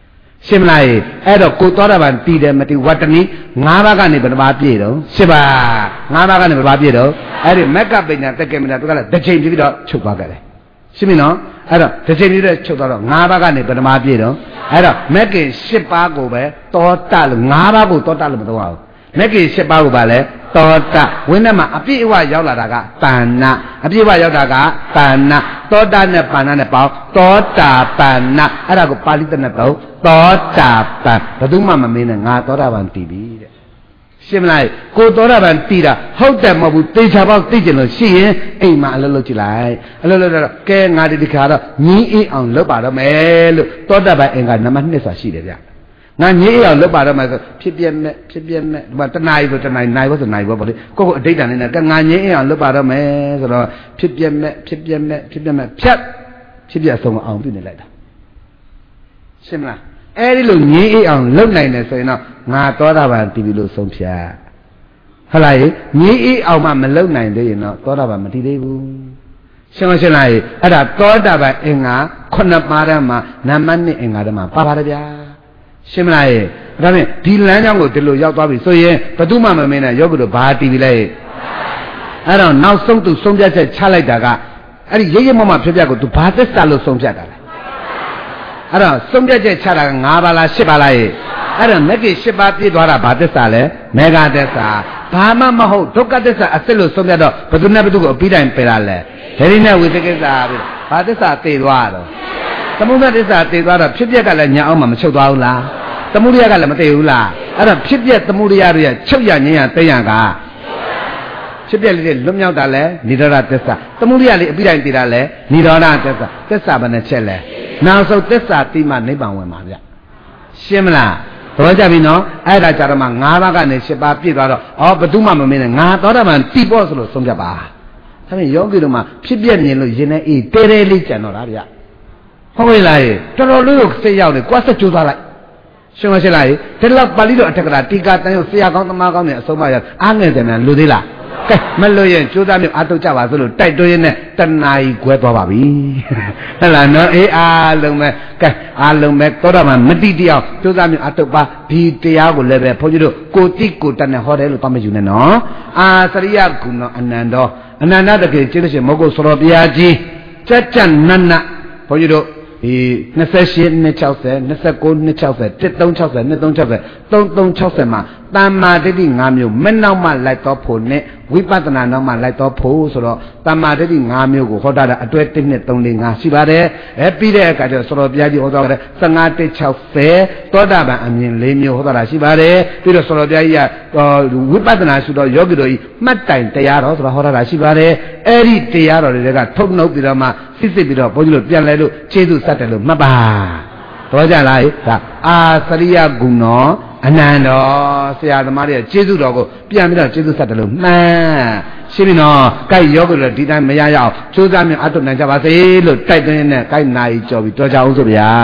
ရှင်းမလားအဲ့တော့ကိုသောတာပန်တည်တယ်မတည်ဝတ္တနိငါးပါးကနေဘယ်နှပါးပြည့်တော့ရှင်းပါငါးပါးကနေဘယ်နှပါးပြည့်တော့အဲ့ဒီမက္ကပညာတက္ကမညာသူကလည်းတစ်ချိန်ပြီးတော့ချုပ်သွားကြတယ်ရှင်းပြီနော်အဲ့တော့တစ်ချိန်ပြီးတော့ချုပ်သွားတော့ငါးပါးကနေဘယ်နှပါးပြည့်တော့အဲ့တော့မက္ကင်၈ပါးကိုပဲသောတလို့ငါးပါးကိုသောတလို့မသုံးအောင်မက္ကင်၈ပါးကိုပါလဲသောတဝိနည်းမှာအပြည့်အဝရောက်လာတာကတဏ္ဏအပြည့်အဝရောက်တာကတဏ္ဏသောတနဲ့ပဏ္ဏနဲ့ပေါင်းသောတာပဏ္ဏအဲ့ဒါကိုပါဠိတနဲ့ပေါင်းသောတာပန်ဘယ်သူမှမမင်းနဲ့ငါသောတာပန်တည်ပြီတဲ့ရှင်းမလားကိုသောတာပန်တည်တာဟုတ်တယ်မဟုတ်ဘူးသေချာပေါက်သိကျင်လို့ရှိရင်အိမ်မှာအလုပ်လုပ်ကြည့်လိုက်အလုပ်လုပ်တော့ကဲငါဒီဒီခါတော့ညီးအေးအောင်လုပ်ပါတော့မယ်လို့သောတာပန်အင်္ဂါနံပါတ်၂ဆိုတာရှိတယ်ဗျငါညီးအေးအောင်လုပ်ပါတော့မယ်ဆိုဖြစ်ပြမဲ့ဖြစ်ပြမဲ့ဒီမှာတဏှာကြီးဆိုတဏှာကြီးနိုင်ဘောဆိုနိုင်ဘောပေါ့လေကိုယ့်ကိုအတိတ်တန်နေကဲငါညီးအေးအောင်လုပ်ပါတော့မယ်ဆိုတော့ဖြစ်ပြမဲ့ဖြစ်ပြမဲ့ဖြစ်ပြမဲ့ဖြတ်ဖြစ်ပြဆုံးအောင်ပြုနေလိုက်တာရှင်းမလားအဲ့ဒီလိုငြင်းအေးအောင်လုပ်နိုင်တယ်ဆိုရင်တော့ငါသောတာပန်တည်ပြီလို့ဆုံးဖြတ်ဟုတ်လားငြင်းအေးအောင်မှမလုပ်နိုင်သေးရင်တော့သောတာပန်မတည်သေးဘူးရှင်းမရှင်းလားအဲ့ဒါသောတာပန်အင်္ဂါခုနှစ်ပါးတည်းမှာနံပါတ်၂အင်္ဂါတည်းမှာပါပါတယ်ဗျာရှင်းမလားဒါဖြင့်ဒီလမ်းကြောင်းကိုဒီလိုရောက်သွားပြီဆိုရင်ဘယ်သူမှမမင်းနဲ့ယောဂီတို့ဘာတည်ပြီလဲအဲ့တော့နောက်ဆုံးသူဆုံးဖြတ်ချက်ချလိုက်တာကအဲ့ဒီရိပ်ရိပ်မမဖြစ်ပြကိုသူဘာသစ္စာလို့ဆုံးဖြတ်တာလဲအဲ့တော့ဆုံးဖြတ်ချက်ချတာက၅ပါးလား၈ပါးလားအဲ့တော့မဂ္ဂင်၈ပါးပြည့်သွားတာဘာသစ္စာလဲမေဃသစ္စာဘာမှမဟုတ်ဒုက္ခသစ္စာအစစ်လို့ဆုံးဖြတ်တော့ဘယ်သူနဲ့ဘယ်သူကိုအပြီးတိုင်းပယ်တာလဲဒိဋ္ဌိနဲ့ဝိသေကိစ္စပြီဘာသစ္စာသိသွားတော့သမုဒ္ဒသစ္စာသိသွားတော့ဖြစ်ပျက်ကလည်းညာအောင်မှမချုပ်သွားဘူးလားသမုဒိယကလည်းမသိဘူးလားအဲ့တော့ဖြစ်ပျက်သမုဒိယတွေကချုပ်ရငင်းရသိရကဖြစ်ပျက်လေးတွေလွတ်မြောက်တာလဲနိရောဓသစ္စာသမုဒိယလေးအပြီးတိုင်းသိတာလဲနိရောဓသစ္စာသစ္စာဘယ်နှချက်လဲနောက်ဆုံးသစ္စာတိမှနိဗ္ဗာန်ဝင်ပါဗျရှင်းမလားသဘောကျပြီနော်အဲ့ဒါကြတော့မှ၅ပါးကနေ၈ပါးပြည့်သွားတော့ဩဘယ်သူမှမမင်းနဲ့ငါသောတာပန်တိဖို့ဆိုလို့ဆုံးဖြတ်ပါဒါဖြင့်ယောဂီတို့မှာဖြစ်ပြမြင်လို့ရင်နဲ့အေးတဲတဲလေးကြံတော့တာဗျဟုတ်ပြီလားတော်တော်လေးကိုစိတ်ရောက်နေကွာဆက်ကြိုးစားလိုက်ရှင်းမရှင်းလားဒီလောက်ပါဠိတော်အထက်ကရာတီကာတန်ရုပ်ဆရာကောင်းသမားကောင်းနဲ့အဆုံးမရအားငယ်တယ်များလူသေးလားကဲမလို့ရင်ကြိုးစားမျိုးအထုတ်ကြပါဆိုလို့တိုက်တွန်းရင်းနဲ့တဏှာကြီးခွဲသွားပါပြီဟုတ်လားနော်အေးအားလုံးပဲကဲအားလုံးပဲသောတာပန်မတိတရားကြိုးစားမျိုးအထုတ်ပါဒီတရားကိုလည်းပဲဘုန်းကြီးတို့ကိုတိကိုတတ်နဲ့ဟောတယ်လို့သွားမယူနဲ့နော်အာစရိယကုဏအနန္တောအနန္တတကယ်ကျင့်လို့ရှိရင်မဟုတ်ကိုစရောဘုရားကြီးကြက်ကြက်နတ်နတ်ဘုန်းကြီးတို့ဒီ၂၈နှစ်၆၀ ၂၉နှစ်၆၀ ၁၃၆၀ ၂၃၆၀ ၃၃၆၀မှာတမ္မာဒိဋ္ဌိ၅မျိုးမနောက်မှလိုက်တော့ဖို့နဲ့ဝိပဿနာနောက်မှလိုက်တော့ဖို့ဆိုတော့တမ္မာဒိဋ္ဌိ၅မျိုးကိုဟောတာအတွဲ၁ ၂ ၃ ၄ ၅ရှိပါတယ်အဲပြီးတဲ့အခါကျတော့ဆိုတော့ဘုရားကြီးဟောတော်တယ်၁၅ ၁ ၆၀သောတာပန်အမြင်၄မျိုးဟောတာရှိပါတယ်ပြီးတော့ဆိုတော့ဘုရားကြီးကဝိပဿနာရှုတော့ယောဂီတို့ကြီးမှတ်တိုင်တရားတော်ဆိုတာဟောတာရှိပါတယ်အဲ့ဒီတရားတော်တွေကထုတ်နှုတ်ပြီးတော့မှစစ်စစ်ပြီးတော့ဘုန်းကြီးတို့ပြန်လဲလို့ခြေသူစတယ်လို့မှတ်ပါတော်ကြလားဒါအာစရိယဂုဏောအနန္တောဆရာသမားတွေကျေးဇူးတော်ကိုပြန်ပြီးတော့ကျေးဇူးဆက်တယ်လို့မှန်ရှင်းပြီနော်ကြိုက်ယောဂတို့ဒီတိုင်းမရရအောင်စူးစမ်းမြအထုနိုင်ကြပါစေလို့တိုက်တွန်းနေကြိုက်နာကြီးကြော်ပြီးတော်ကြအောင်ဆိုဗျာ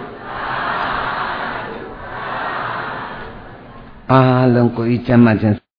အားလုံးကိုယ်ကြီးကျမ်းမှခြင်း